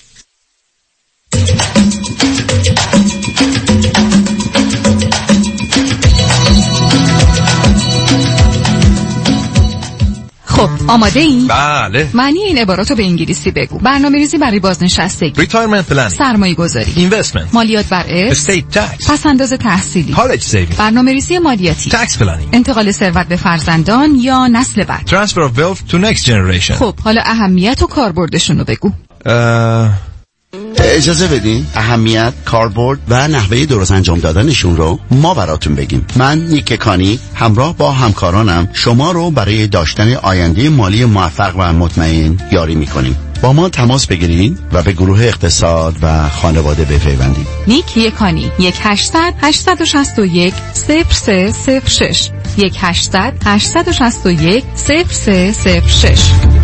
خب آماده این؟ بله. معنی این عبارات رو به انگلیسی بگو. برنامه‌ریزی برای بازنشستگی، Retirement planning، سرمایه گذاری، Investment، مالیات بر ارث، Estate tax، پس‌انداز تحصیلی، College saving، برنامه‌ریزی مالیاتی، Tax planning، انتقال ثروت به فرزندان یا نسل بعد، Transfer of wealth to next generation. خب حالا اهمیت و کاربردشون رو بگو. اه... اجازه بدین اهمیت، کاربرد و نحوه درست انجام دادنشون رو ما براتون بگیم. من نیک کانی همراه با همکارانم شما رو برای داشتن آینده مالی موفق و مطمئن یاری میکنیم. با ما تماس بگیرید و به گروه اقتصاد و خانواده بپیوندید. نیک یکانی یک هشتصد هشتصد و شصت و یک صفر سه صفر شش یک هشتصد هشتصد و شصت و یک صفر سه صفر شش.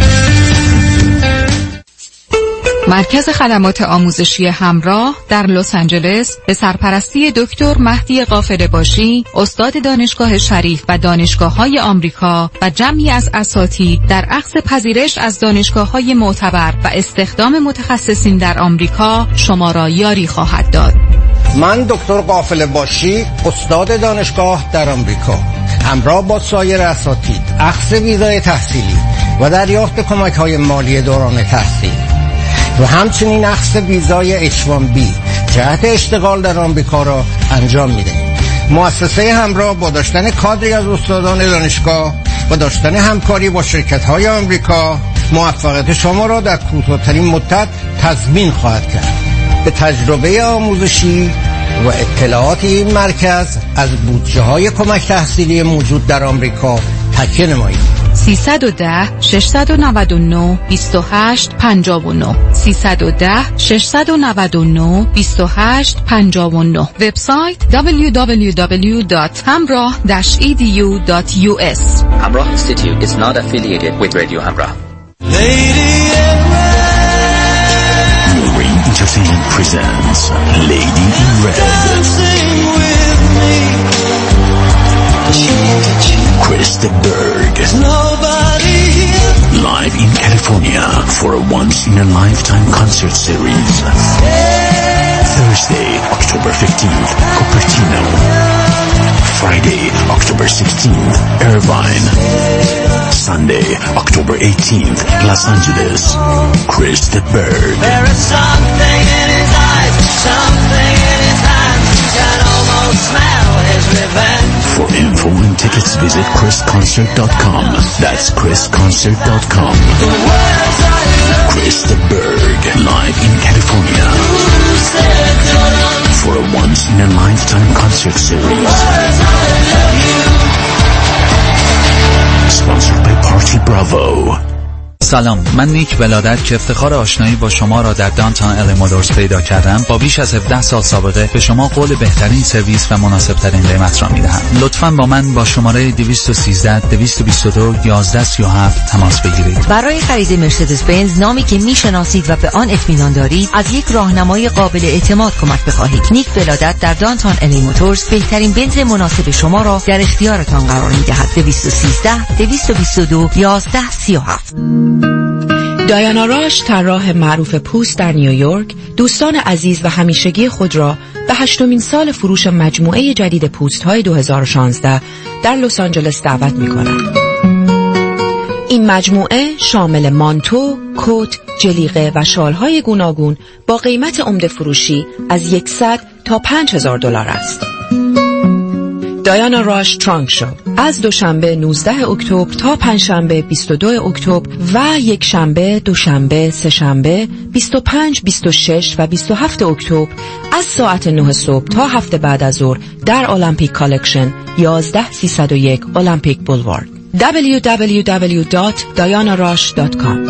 مرکز خدمات آموزشی همراه در لس آنجلس به سرپرستی دکتر مهدی غافرباشی، استاد دانشگاه شریف و دانشگاه‌های آمریکا و جمعی از اساتید در اخذ پذیرش از دانشگاه‌های معتبر و استخدام متخصصین در آمریکا شما را یاری خواهد داد. من دکتر غافرباشی، استاد دانشگاه در آمریکا، همراه با سایر اساتید اخذ ویزای تحصیلی و دریافت کمک‌های مالی دوران تحصیل و همچنین اخذ ویزای اچ وان بی جهت اشتغال در آمریکا را انجام می‌دهیم. مؤسسه همراه با داشتن کادری از استادان دانشگاه و داشتن همکاری با شرکت‌های آمریکا موفقیت شما را در کوتاه‌ترین مدت تضمین خواهد کرد. به تجربه آموزشی و اطلاعات این مرکز از بودجه‌های کمک تحصیلی موجود در آمریکا تکیه نمایید. سیصد و ده ششصد و نود و نه بیست و هشت پنجاه و نه سیصد و ده ششصد و نود و نه بیست و هشت پنجاه و نه. وبسایت دبلیو دبلیو دبلیو دات hamrah dash e d u dot u s. Hamrah Institute is not affiliated with Radio Hamrah. Marine Entertainment presents Lady in Red. Chris the Berg. Live in California for a once-in-a-lifetime concert series. Thursday, October fifteenth, Cupertino. Friday, October sixteenth, Irvine. Sunday, October eighteenth, Los Angeles. Chris the Berg. There is something in his eyes, something in his hands. You can almost smell his revenge. For info and tickets, visit chris concert dot com. That's chris concert dot com. Chris the Berg, live in California. For a once-in-a-lifetime concert series. Sponsored by Party Bravo. سلام، من نیک ولادت که افتخار آشنایی با شما را در دانتان ال مودرز پیدا کردم با بیش از هفده سال سابقه به شما قول بهترین سرویس و مناسب ترین قیمت را میدهم. لطفاً با من با شماره دویست و سیزده دویست و بیست و دو یازده سی و هفت تماس بگیرید. برای خرید مرسدس بنز، نامی که میشناسید و به آن اطمینان دارید، از یک راهنمای قابل اعتماد کمک بخواهید. نیک ولادت در دانتان ال مودرز بهترین بنز مناسب شما را در اختیارتان قرار میدهد. دویست و سیزده دویست و بیست و دو یازده سی و هفت. دایانا راش، طراح معروف پوست در نیویورک، دوستان عزیز و همیشگی خود را به هشتمین سال فروش مجموعه جدید پوست‌های دو هزار و شانزده در لس آنجلس دعوت می‌کند. این مجموعه شامل مانتو، کت، جلیقه و شال‌های گوناگون با قیمت عمده فروشی از صد تا پنج هزار دلار است. دایانا راش ترانک شو از دوشنبه نوزده اکتبر تا پنجشنبه بیست و دو اکتبر و یک شنبه، دوشنبه، سه شنبه بیست و پنج، بیست و شش و بیست و هفت اکتبر از ساعت نه صبح تا هفت بعد از ظهر در المپیک کالکشن یازده سیصد و یک المپیک بولوارد دبلیو دبلیو دبلیو دات دایانا راش دات کام.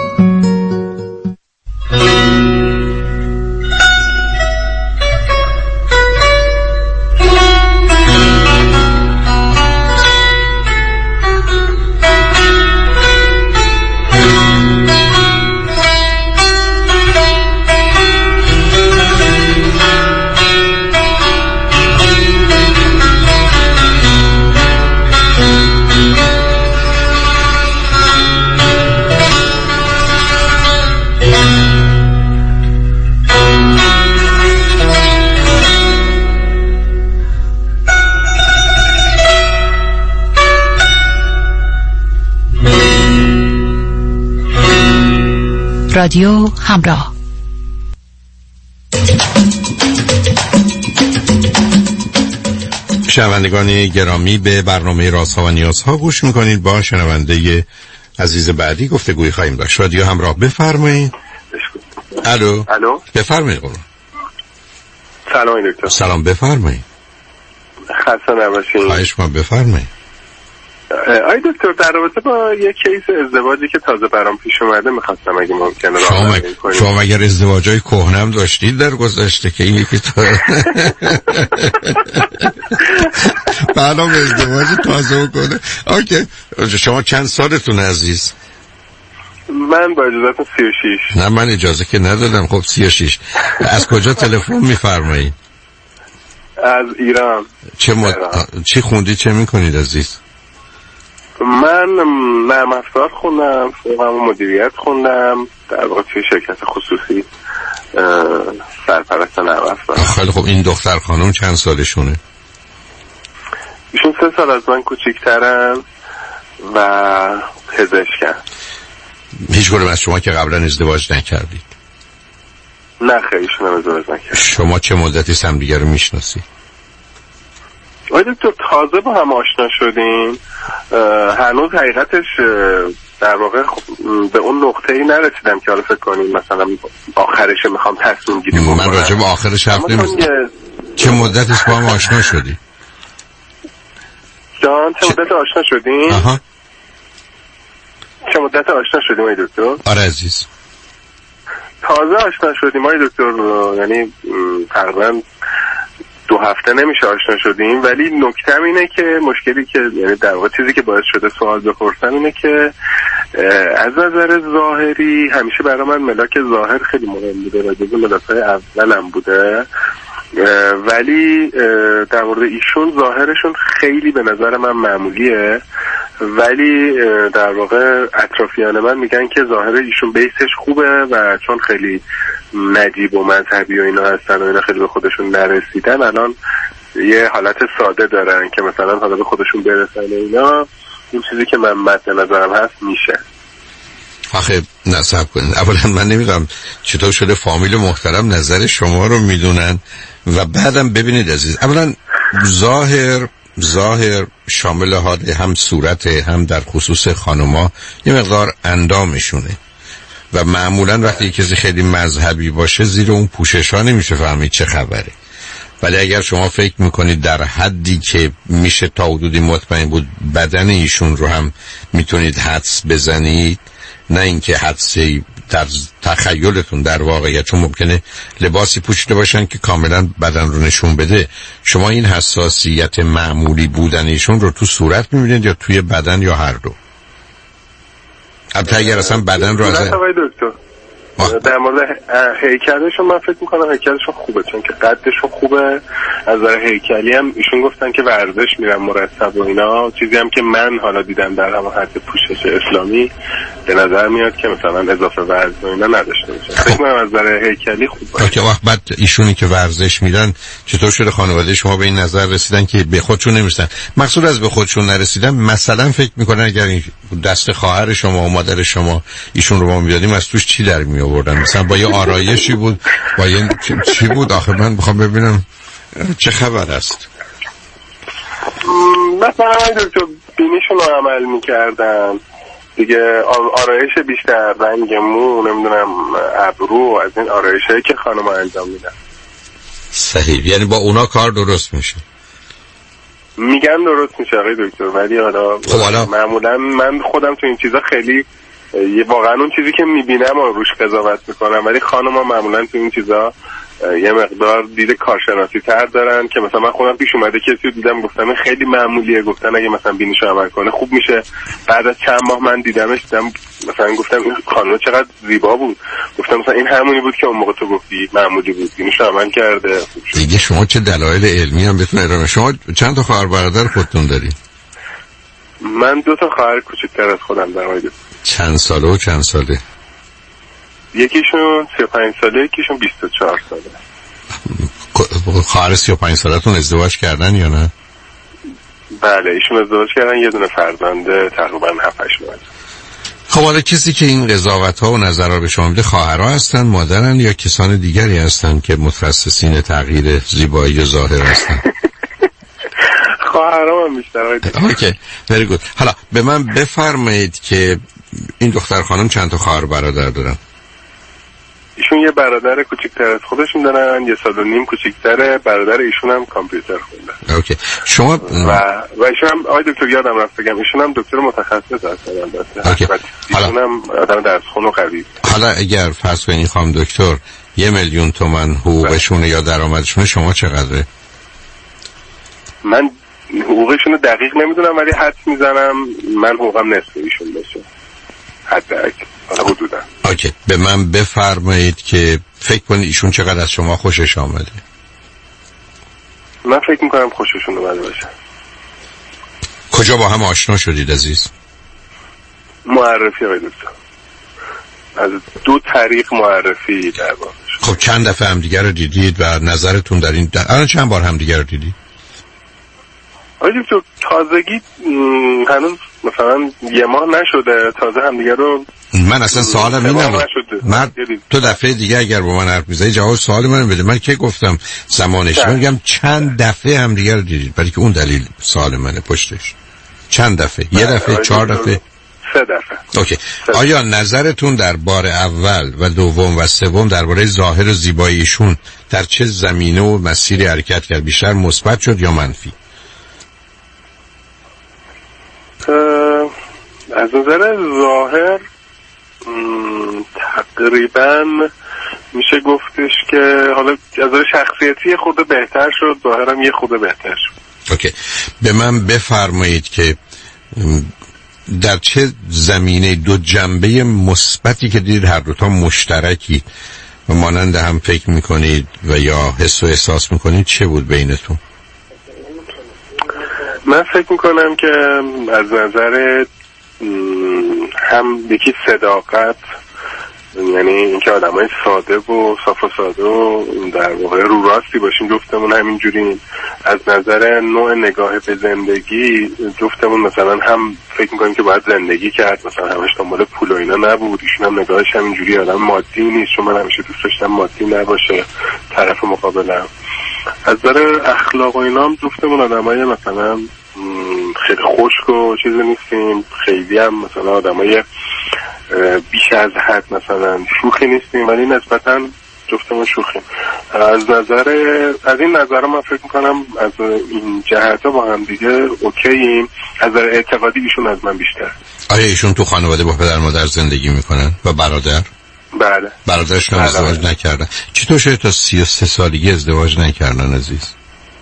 رادیو همراه. شنوندگان گرامی، به برنامه رازها و نیازها گوش میکنید. با شنونده عزیز بعدی گفتگوی خواهیم داشت. رادیو همراه، بفرمایید. الو الو بفرمایید. قربان. سلام دکتر. سلام، بفرمایید. خسته نباشید. خواهش می‌کنم، بفرمایید. آی دکتر، در رابطه با یک کیس ازدواجی که تازه برام پیش اومده میخواستم اگه ممکنه راهنمایی کنید. شما مگر ازدواجای کهنم داشتید در گذشته که این یکی تا برنامه ازدواج تازه بکنه؟ اوکی. شما چند سالتون عزیز؟ من با اجازهتون سی و شش. نه من اجازه که ندادم. خب سی و شش. از کجا تلفن میفرمایید؟ از ایران. چه مد... چی خوندید، چه میکنید عزیز؟ من نرم افزار خوندم، فوقم مدیریت خوندم، در واقع توی شرکت خصوصی سرپرست نرم افزار. خیلی خب. این دختر خانم چند سالشونه؟ ایشون سه سال از من کوچیک‌ترن و پزشکن. هیچ کدوم از شما که قبلا ازدواج نکردید؟ نه خیلی، ایشون هم ازدواج نکرد. شما چه مدتی همدیگه رو میشناسید؟ آقای دکتر تازه با هم آشنا شدیم، هنوز حقیقتش در واقع به اون نقطه‌ای نرسیدم که حالا فکر کنیم مثلا آخرش میخوام تصمیم گیری بکنم. من راجع به آخرش حرف نمی‌زنم. چه مدتی با هم آشنا شدی؟ جان چه مدت آشنا شدیم؟ آها. چه مدت آشنا شدیم آقای دکتر؟ آره عزیز. تازه آشنا شدیم آقای دکتر، یعنی تقریبا دو هفته نمیشه آشنا شدیم، ولی نکتم اینه که مشکلی که یعنی در واقع چیزی که باعث شده سوال بپرسم اینه که از نظر ظاهری همیشه برای من ملاک ظاهر خیلی مهم بوده و جزو ملاک‌های اولم بوده، ولی در مورد ایشون ظاهرشون خیلی به نظر من معمولیه، ولی در واقع اطرافیان من میگن که ظاهر ایشون بیسش خوبه و چون خیلی نجیب و مذهبی و اینا هستن و اینا خیلی به خودشون نرسیدن، الان یه حالت ساده دارن که مثلا حالا به خودشون برسن و اینا. این چیزی که من مد نظرم هست میشه. آخه نصب کنید، اولا من نمیدونم چطور شده فامیل محترم نظر شما رو میدونن و بعدم ببینید عزیز، اولا ظاهر ظاهر شامل حال هم صورت هم در خصوص خانوما یه مقدار اندامشونه و معمولا وقتی کسی خیلی مذهبی باشه زیر اون پوشش ها نمیشه فهمید چه خبره. ولی اگر شما فکر میکنید در حدی که میشه تا حدودی مطمئن بود بدن ایشون رو هم میتونید حدس بزنید، نه اینکه حدسی در تخیلتون در واقعیت، چون ممکنه لباسی پوشیده باشن که کاملا بدن رو نشون بده. شما این حساسیت معمولی بودن ایشون رو تو صورت میبینید یا توی بدن یا هر دو؟ البته اگر اصلا بدن رو از در مورد هیکلشون من فکر میکنم هیکلشون خوبه، چون که قدشون خوبه. از نظر هیکلی هم ایشون گفتن که ورزش میرن مرتب و اینا، چیزی هم که من حالا دیدم در همون حد پوشش اسلامی به نظر میاد که مثلا اضافه وزن و اینا نداشته باشه. فکر میکنم از نظر هیکلی خوبه. که وقت بعد ایشونی که ورزش میرن چطور شده خانواده شما به این نظر رسیدن که به خودشون نمیرسن؟ مقصود از به خودشون نرسیدن مثلا فکر میکنن اگر این دست خواهر شما و مادر شما ایشون رو ما میدادیم از توش چی در می آوردن؟ مثلا با یه آرایشی بود، با یه چی بود؟ آخه من میخوام ببینم چه خبر است. مثلا دکتر بینیشون رو عمل میکردن دیگه، آرایش بیشتر، رنگ مو، نمیدونم ابرو، از این آرایشایی که خانم انجام میدن. صحیح، یعنی با اونا کار درست میشه؟ میگن درست میشه آقای دکتر، ولی حالا خب حالا معمولا من خودم تو این چیزا خیلی واقعا اون چیزی که میبینم و روش قضاوت میکنم، ولی خانم ها معمولا تو این چیزا یه مقدار دید کارشناسی تر دارن که مثلا من خودم پیش اومده کسی رو دیدم گفتم خیلی معمولیه، گفتن اگه مثلا بینیشو عمل کنه خوب میشه. بعد از چند ماه من دیدمش، دیدم مثلا گفتم این خانم چقدر زیبا بود، گفتم مثلا این همونی بود که اون موقع تو گفتی معمولی بود، بینیشو عمل کرده. دیگه شما چه دلایل علمی هم بتونه ارائه. شما چند تا خواهر برادر خودتون داری؟ من دو تا خواهر کوچکتر از خودم دارم. چند ساله و چند ساله؟ یکیشون سی و پنج ساله، یکیشون بیست و چهار ساله. خواهر سی و پنج سالتون ازدواج کردن یا نه؟ بله ایشون ازدواج کردن، یه دونه فرزنده تقریبا هفت هشت ماه. خب حالا کسی که این قضاوت ها و نظرها به شما میده خواهرها هستن، مادرن یا کسان دیگری هستن که متخصصین تغییر زیبایی و ظاهر هستن؟ خواهرها هم بیشتر. اوکی، very good. حالا به من بفرمایید که این دختر خانم چند تا خواهر برادر دارن؟ ایشون یه برادر کوچیک‌تر از خودشون دارن، یه سال و نیم کوچیک‌تره. برادر ایشون هم کامپیوتر خوندن. اوکی. شما و و ایشون هم آقای دکتر یادم رفت بگم ایشون هم دکتر متخصص هستن البته. اوکی. ایشون هم آدم درسخون و قوی. حالا اگر فرض کنید خانم دکتر یه میلیون تومان حقوقشونه یا درآمدشونه، شما چقدره؟ من حقوقشون رو دقیق نمیدونم ولی حدس میزنم من حقوقم نصف ایشون بشه. حد حدودا. اوکی. به من بفرمایید که فکر کنید ایشون چقدر از شما خوشش آمده؟ من فکر میکنم خوششون اومده باشه. کجا با هم آشنا شدید عزیز؟ معرفی آقای دکتر، از دو طریق معرفی در واقع. خب چند دفعه همدیگه رو دیدید و نظرتون در این در... الان چند بار همدیگه رو دیدید؟ آقای دکتر تازگی هنوز مثلا یه ماه نشده، تازه همدیگه رو. من اصلا سوالم این نبود. من تو دفعه دیگه اگر با من حرف میزنی جواب سوال منو بده. من که گفتم زمانش، من میگم چند دفعه همدیگه رو دیدید، برای که اون دلیل سوال منه پشتش. چند دفعه؟ یه دفعه، چهار دفعه، سه دفعه. اوکی. آیا نظرتون در بار اول و دوم و سوم درباره ظاهر و زیباییشون در چه زمینه و مسیری حرکت کرد؟ بیشتر مثبت شد یا منفی؟ از نظر ظاهر تقریبا میشه گفتش که حالا از نظر شخصیتی خود بهتر شد، ظاهرم یه خود بهتر شد. اوکی. به من بفرمایید که در چه زمینه دو جنبه مثبتی که دیدید هر دوتا مشترکی و مانند هم فکر میکنید و یا حس و احساس میکنید چه بود بینتون؟ من فکر میکنم که از نظر هم یکی صداقت، یعنی اینکه آدمای ساده و صاف و ساده و در واقع رو راستی باشیم جفتمون همینجوریم. از نظر نوع نگاه به زندگی جفتمون مثلا هم فکر میکنیم که باید زندگی کرد، مثلا همش دنبال پول و اینا نبود. ایشون هم نگاهش همینجوری آدم مادی نیست، چون من همیشه دوست داشتم مادی نباشه طرف مقابلم. از نظر اخلاق و اینا هم جفتمون آدمای مثلا خیلی خشک و چیزی نیستیم، خیلی هم مثلا آدمای بیش از حد مثلا شوخی نیستیم، ولی نسبتا جفتمون شوخیم. از نظر از این نظر من فکر میکنم از این جهت با هم دیگه اوکییم. از نظر اعتقادی ایشون از من بیشتر. آیا ایشون تو خانواده با پدر مادر زندگی میکنن و برادر؟ بله. برادرشون بله. ازدواج نکردن. چطور شده تا سی و سه سالگی ازدواج نکردن عزیز؟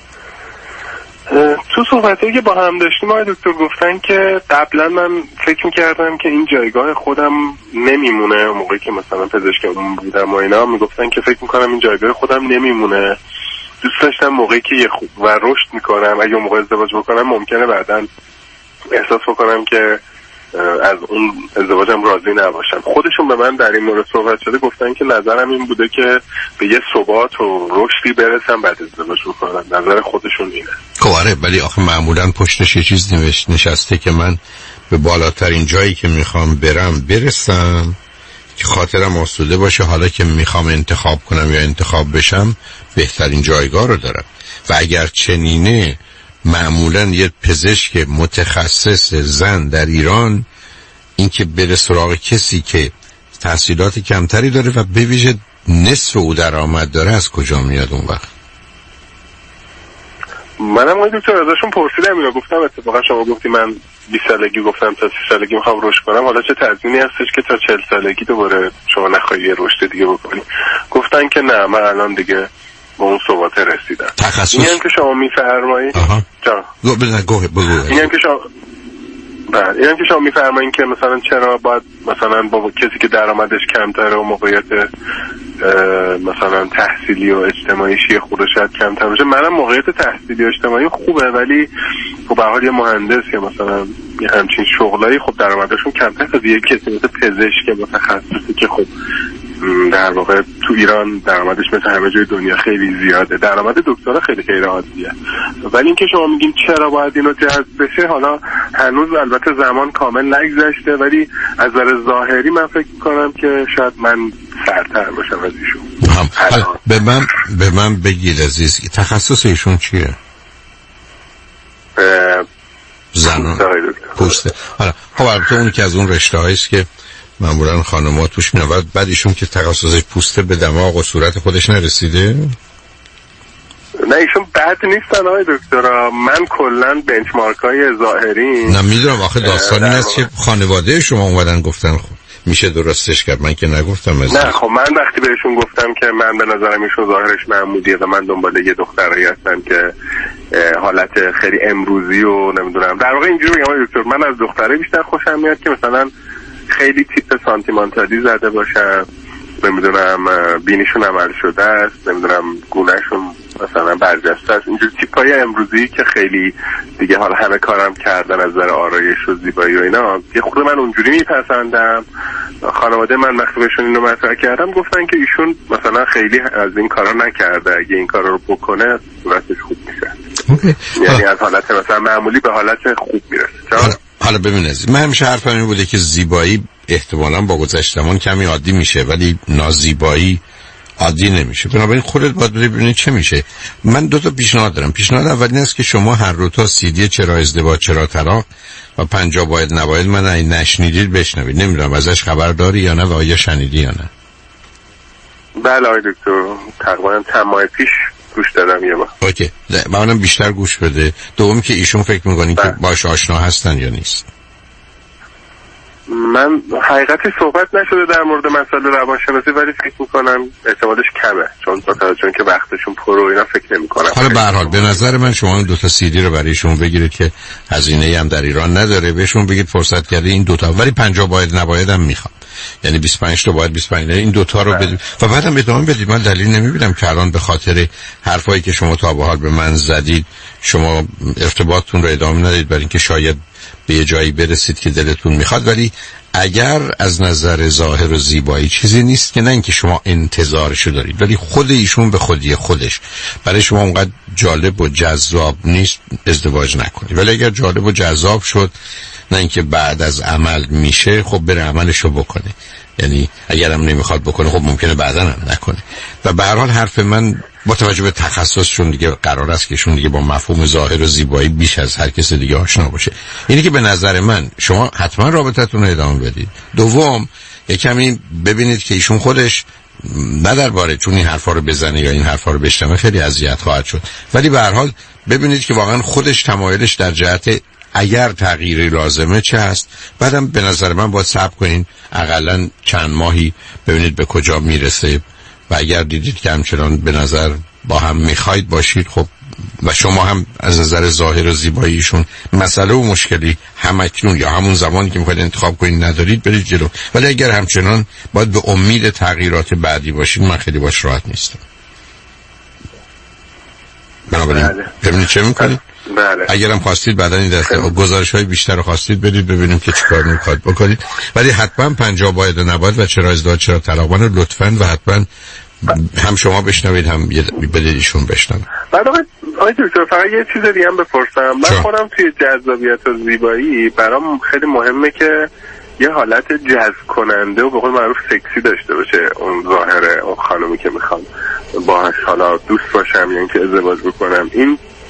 تو صحبتایی که با هم داشتیم آقای دکتر گفتن که قبلا من فکر میکردم که این جایگاه خودم نمیمونه، موقعی که مثلا پزشک عمومی بودم و اینا میگفتن که فکر میکنم این جایگاه خودم نمیمونه. دوست داشتم موقعی که یه خوب و رشد میکنم اگه موقع ازدواج بکنم ممکنه بعداً احساس بکنم که از اون ازدواجم راضی نباشم. خودشون به من در این مورد صحبت شده گفتن که نظرم این بوده که به یه ثبات و رشدی برسم بعد ازدواج بکنم. نظر خودشون اینه. خب آره، ولی آخه معمولا پشتش یه چیز نوشت نشسته که من به بالاترین جایی که میخوام برم برسم که خاطرم آسوده باشه، حالا که میخوام انتخاب کنم یا انتخاب بشم بهترین جایگاه رو دارم. و اگر چنینه معمولا یه پزشک متخصص زن در ایران اینکه بره سراغ کسی که تحصیلات کمتری داره و به ویژه نصف او درآمد داره از کجا میاد اون وقت؟ منم آقای دکتر ازشون پرسیدم اینو، گفتم اتفاقا شما گفتی من بیست سالگی گفتم تا سی سالگی میخوام رشد کنم، حالا چه تضمینی هستش که تا چهل سالگی دوباره شما نخواهی یه رشد دیگه بکنی؟ گفتن که نه، من الان دیگه به اون ثبات رسیدم. تخصص اینم که شما میفرمایید جان گو بگو بگو اینم که شما بعد اینم که شما میفرمایین که مثلا چرا باید مثلا با کسی که درآمدش کمتره و موقعیت مثلا تحصیلی و اجتماعیشی خودش شاید کمتر باشه، منم موقعیت تحصیلی و اجتماعی خوبه ولی خب به هر حال یه مهندس یا مثلا یه همچین شغلایی خب درآمدشون کمتر از یه کسی مثل پزشک متخصصی که خب در واقع تو ایران درآمدش مثل همه جای دنیا خیلی زیاده، درآمد دکترا خیلی غیر عادیه. ولی اینکه شما میگین چرا باید اینو جذب بشه، حالا هنوز البته زمان کامل نگذشته ولی از نظر ظاهری من فکر می‌کنم که شاید من سرتر باشم از ایشون. هم. به من به من بگید عزیز تخصص ایشون چیه؟ زنان پوسته. حالا خب البته اون که از اون رشته‌هایی است که معمولا خانم‌ها توش می‌نواد، بعد ایشون که تخصصش پوسته به دماغ و صورت خودش نرسیده؟ نه ایشون بد نیستن آقای دکترا، من کلا بنچمارک‌های ظاهری نه میدونم آخه داستانی هست که خانواده شما اومدن گفتن خب میشه درستش کرد، من که نگفتم از نه خب من وقتی بهشون گفتم که من به نظرم ایشون ظاهرش معمولیه و من دنبال یه دختری هستم که حالت خیلی امروزی و نمیدونم، در واقع اینجوری میگم آقای دکتر من از دختره بیشتر خوشم میاد که مثلا خیلی تیپ سانتیمانتالی زده باشن، نمیدونم بینیشون عمل شده است، نمیدونم گونهشون مثلا برجسته است، اینجور تیپای امروزی که خیلی دیگه حالا همه کارم کردن از نظر آرایش و زیبایی و اینا، یه خود من اونجوری میپسندم. خانواده من وقتی بهشون اینو مطرح کردم گفتن که ایشون مثلا خیلی از این کارا نکرده، اگه این کارا رو بکنه صورتش خوب میشه. اوکی. یعنی از حالت مثلا معمولی به حالت خوب میرسه. حالا ببین عزیز، من همیشه حرفم این بوده که زیبایی احتمالاً با گذشت زمان کمی عادی میشه ولی نازیبایی عادی نمیشه، بنابراین خودت باید ببینید چه میشه. من دو تا پیشنهاد دارم. پیشنهاد اول این است که شما هر رو تا سیدی چرا ازدواج چرا طلاق و پنجاه باید نباید من این نشنیدید بشنوید، نمیدونم ازش خبر داری یا نه و آیا شنیدی یا نه؟ بله آقای دکتر تقریبا چند ماه پیش گوش دادم یه بار. اوکی، منم بیشتر گوش بده. دوم که ایشون فکر میکنین که باش آشنا هستن یا نیست؟ من حقیقتی صحبت نشده در مورد مسئله روانشناسی ولی فکر میکنم احتمالش کمه، چون با توجه که وقتشون پر و اینا فکر نمیکنم. حالا به هر حال به نظر من شما دو تا سیدی رو برایشون بگیرید که هزینه‌ای هم در ایران نداره، بهشون بگید فرصت کرده این دو تا، ولی پنجاه باید نباید هم میخوام، یعنی بیست و پنج تا باید بیست و پنج این دو تا رو بدید و بعدم ادامه بدید. من دلیل نمیبینم که الان به خاطر حرفایی که شما تا به حال به من زدید شما ارتباطتون رو ادامه ندید، برای اینکه شاید به یه جایی برسید که دلتون میخواد. ولی اگر از نظر ظاهر و زیبایی چیزی نیست که نه اینکه شما انتظارشو دارید ولی خود ایشون به خودی خودش برای شما اونقدر جالب و جذاب نیست، ازدواج نکنید. ولی اگر جالب و جذاب شد، نه اینکه بعد از عمل میشه، خب بره عملشو بکنه. یعنی اگرم نمیخواد بکنه خب ممکنه بعداً هم نکنه. و به هر حال حرف من با توجه به تخصصشون دیگه قرار است که شون دیگه با مفهوم ظاهر و زیبایی بیش از هر کس دیگه آشنا باشه. اینی که به نظر من شما حتما رابطتون رو ادامه بدید. دوم یک کمی ببینید که ایشون خودش نه درباره چون این حرفا رو بزنه یا این حرفا رو بشنوه خیلی اذیت خواهد شد، ولی به هر حال ببینید که واقعا خودش تمایلش در جهت اگر تغییری لازمه چه هست. بعدم به نظر من باید صبر کنین حداقل چند ماهی ببینید به کجا میرسه و اگر دیدید که همچنان به نظر با هم میخواید باشید خب و شما هم از نظر ظاهر و زیباییشون مسئله و مشکلی همکنون یا همون زمانی که میخواید انتخاب کنید ندارید برید جلو. ولی اگر همچنان باید به امید تغییرات بعدی باشید من خیلی باش راحت نیستم. بنابراین ببینید چه میکنید. بله. اگرم خواستید بعدا این دسته گزارش های بیشتر رو خواستید بدید ببینیم که چیکار میخواید بکنید. ولی حتما پنجاه باید و نباید و چرا ازدواج چرا طلاق رو لطفاً و حتما هم شما بشنوید هم بدید ایشون بشنوید. بعد آقای دکتر فقط یه چیز دیگه هم بپرسم. من خودم توی جذابیت و زیبایی برام خیلی مهمه که یه حالت جذب کننده و به قول معروف سکسی داشته باشه اون ظاهره اون خانومی که میخوام باهاش حالا دوست باشم یا اینکه ازدواج بکنم. این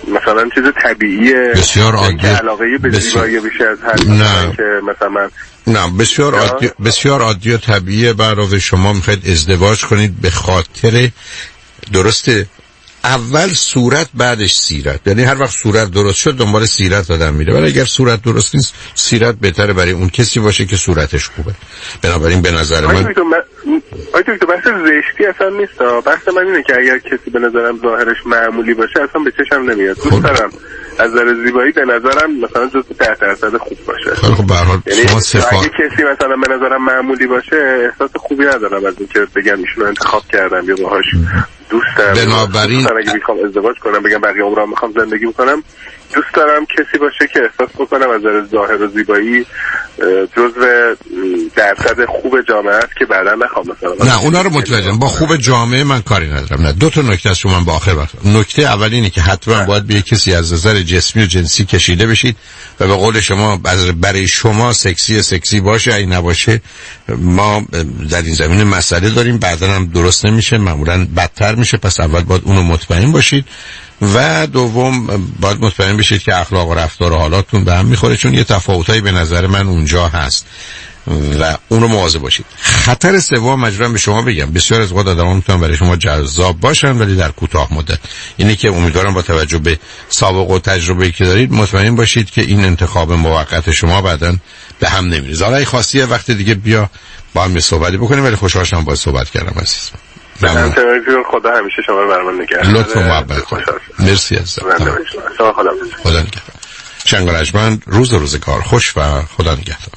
مثلا چیز طبیعیه بسیار عادی علاقه به زیبایی بیشتر از هر نه که مثلا من نه بسیار عادی بسیار عادی و طبیعیه. برای شما میخواید ازدواج کنید به خاطر درسته اول صورت بعدش سیرت، یعنی هر وقت صورت درست شد دنبال سیرت آدم میره، ولی اگر صورت درست نیست سیرت بهتره برای اون کسی باشه که صورتش خوبه. بنابراین به نظر من آیا تو بحث زشتی اصلا نیست، بحث من اینه که اگر کسی به نظرم ظاهرش معمولی باشه اصلا به چشم نمیاد. دوست دارم از نظر زیبایی به نظرم مثلا جزو ده درصد خوب باشه. خب به هر حال یعنی شما صفات اگه کسی مثلا به نظرم معمولی باشه احساس خوبی ندارم از اینکه بگم ایشونو انتخاب کردم یا باهاش دوستم. بنابراین اگه میخوام ازدواج کنم بگم بقیه عمرم میخوام زندگی بکنم، دوست دارم کسی باشه که احساس بکنم از نظر ظاهر و زیبایی جزو درصد خوب جامعه است که بعدا نخوام مثلا. نه اونا رو متوجهم، با خوب جامعه من کاری ندارم. نه دو تا نکته از شما با آخر وقت. نکته اول اینه که حتما باید به کسی از نظر جسمی و جنسی کشیده بشید و به قول شما برای شما سکسی سکسی باشه، این نباشه ما در این زمینه مسئله داریم، بعدا هم درست نمیشه، معمولا بدتر میشه. پس اول باید اونو مطمئن باشید و دوم باید مطمئن بشید که اخلاق و رفتار و حالاتون به هم میخوره، چون یه تفاوتایی به نظر من اونجا هست و اون رو مواظب باشید. خطر سوم مجبورم به شما بگم بسیار از اوقات آدم‌ها میتونن برای شما جذاب باشن ولی در کوتاه مدت. اینه که امیدوارم با توجه به سابقه و تجربه‌ای که دارید مطمئن باشید که این انتخاب موقت شما بعداً به هم نمیریزه. حالا خاصیه وقت دیگه بیا با هم صحبت بکنیم، ولی خوشحال شدم باهات صحبت کردم عزیز. ممنون. خدا همیشه شما رو برام نگهدار. لطف و محبت کنید. مرسی عزیزم. شما خدا خدا نگهدار. شنگرجمند روز روزگار خوش و خدا نگهدار.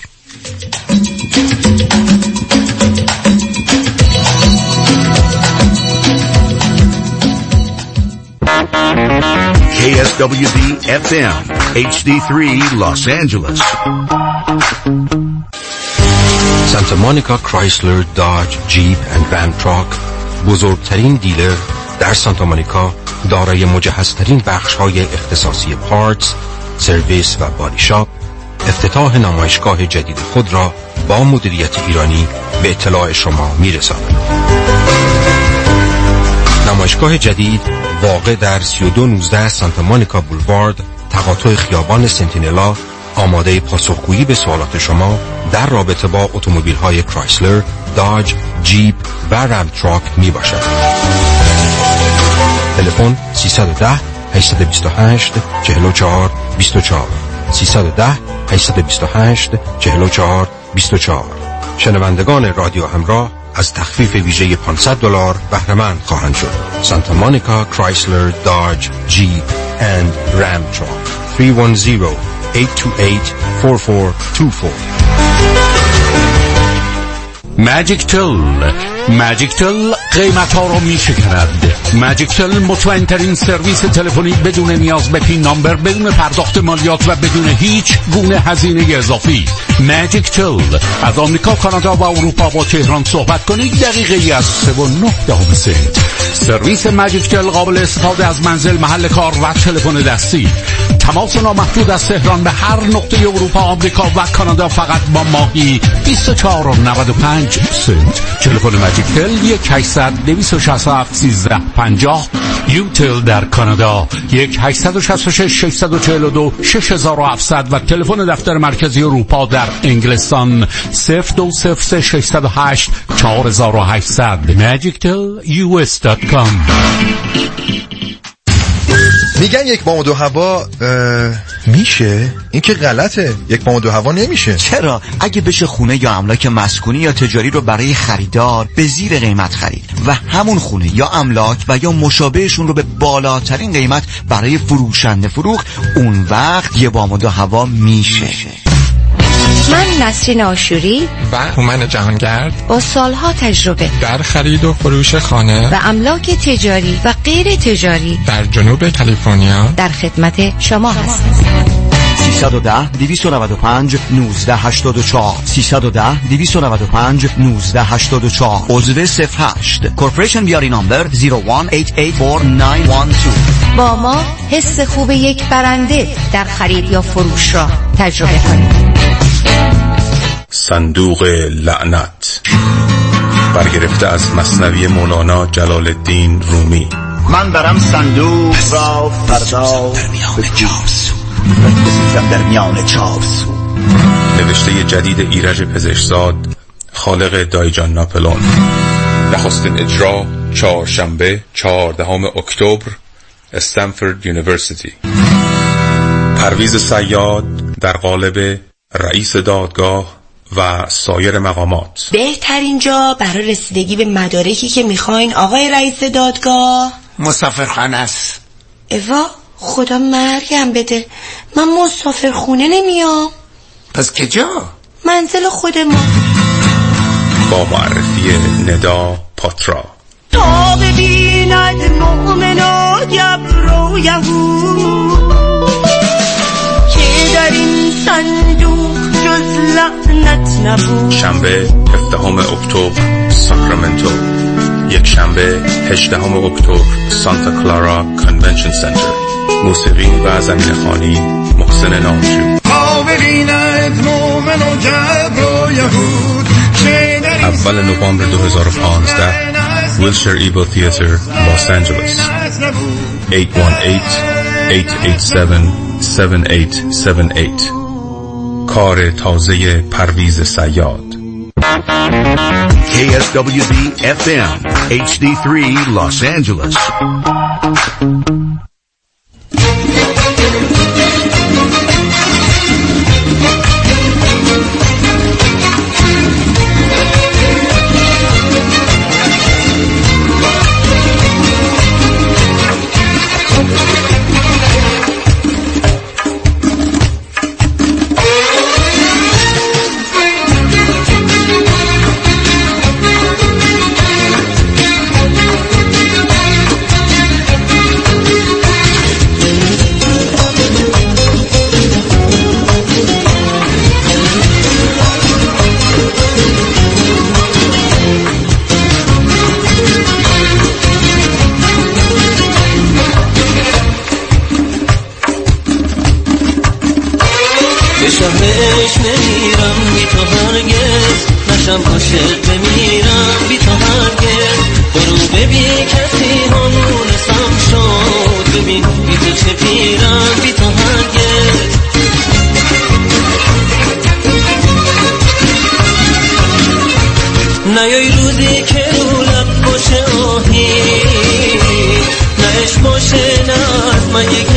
K S W D F M H D three Los Angeles. سانتا مونیکا کرایسلر داج جیپ اند رام تراک بزرگترین دیلر در سانتا مونیکا دارای مجهزترین بخش‌های اختصاصی پارتس، سرویس و بادی شاپ افتتاح نمایشگاه جدید خود را با مدیریت ایرانی به اطلاع شما می‌رساند. نمایشگاه جدید واقع در سی و دو نوزده سانتا مونیکا بولوارد تقاطع خیابان سنتینلا آماده پاسخگویی به سوالات شما در رابطه با اتومبیل‌های کرایسلر، داج، جیپ و رام تراک می باشد. تلفن سیصد و ده هشتصد و بیست و هشت چهل و چهار بیست و چهار سیصد و ده هشتصد و بیست و هشت چهل و چهار بیست و چهار. شنوندگان رادیو همراه از تخفیف ویژه پانصد دلار بهره مند خواهند شد. سانتا مونیکا کرایسلر داج جیپ اند رام تراک سه یک صفر هشت دو هشت چهار چهار دو چهار. ماجیک تل ماجیک تل قیمت ها رو می شکند. ماجیک تل مطمئن ترین سرویس تلفنی بدون نیاز به پین نامبر، بدون پرداخت مالیات و بدون هیچ گونه هزینه اضافی. ماجیک تل از آمریکا، کانادا و اروپا با تهران صحبت کنید دقیقه از سه و نه دهم سنت. سرویس ماجیک تل قابل استفاده از منزل، محل کار و تلفن دستی. تماس نامحدود از تهران به هر نقطه اروپا، آمریکا و کانادا فقط با ماهی بیست و چهار و نود و پنج سنت. تلفن ماجیک تل یک هشتصد دویست و شصت و هفت سیزده پنجاه. یوتل در کانادا یک هشتصد و شصت و شش ششصد و چهل و دو شش هزار و هفتصد و تلفن دفتر مرکزی اروپا در انگلستان صفر دو صفر سه ششصد و هشت چهار هزار و هشتصد. ماجیک تل یو اس دات کام. میگن یک بام و دو هوا میشه؟ این که غلطه. یک بام و دو هوا نمیشه. چرا؟ اگه بشه خونه یا املاک مسکونی یا تجاری رو برای خریدار به زیر قیمت خرید و همون خونه یا املاک و یا مشابهشون رو به بالاترین قیمت برای فروشنده فروخت، اون وقت یه بام و دو هوا میشه. من نسرین آشوری و هومن جهانگرد با سالها تجربه در خرید و فروش خانه و املاک تجاری و غیر تجاری در جنوب کالیفرنیا در خدمت شما هستیم. سیصد و ده دویست و نود و پنج نوزده هشتاد و چهار سیصد و ده دویست و نود و پنج نوزده هشتاد و چهار. عضو صفر هشت کورپوریشن بیاری نامبر صفر یک هشت هشت چهار نه یک دو. با ما حس خوب یک برنده در خرید یا فروش را تجربه کنید. صندوق لعنت برگرفته از مثنوی مولانا جلال الدین رومی. من برم صندوق را فردا در میان چهار سو بسوزم در میان چهار سو. نوشته جدید ایرج پزشکزاد، خالق دایجان ناپلون. نخستین اجرا چهارشنبه چهاردهم اکتبر، استنفورد یونیورسیتی. پرویز صیاد در قالب رئیس دادگاه و سایر مقامات. بهترین جا برای رسیدگی به مدارکی که میخواین آقای رئیس دادگاه؟ مسافرخانه است. اوا خدا مرگم بده، من مسافرخونه نمیام. پس کجا؟ منزل خود ما. با معرفی ندا پاترا. تا ببیند مؤمن و جبر و یهود که در این صندوق جز لعنت نبود. شنبه هفدهم اکتبر ساکرامنتو. یک شنبه هجدهم اکتبر سانتا کلارا کنونشن سنتر. موسیقی و زمینه‌خوانی محسن نامجو. تا ببیند مؤمن و جبر و یهود. اول نوامبر دو هزار و پانزده ویلشر ایگل تئاتر لس آنجلس. هشت یک هشت، هشت هشت هفت، هفت هشت هفت هشت. کار تازه پرویز صیاد. کی اس دبلیو دی اف ام اچ دی سه Los Angeles. بهش نمیرم بی تو هرگز، نشم عاشق بمیرم بی تو هرگز. برو ببین کسی همونسم شد، ببین بی تو چه پیرم بی تو هرگز. نیای روزی که رو لب باشه آهی، نه عشق باشه نه از من یک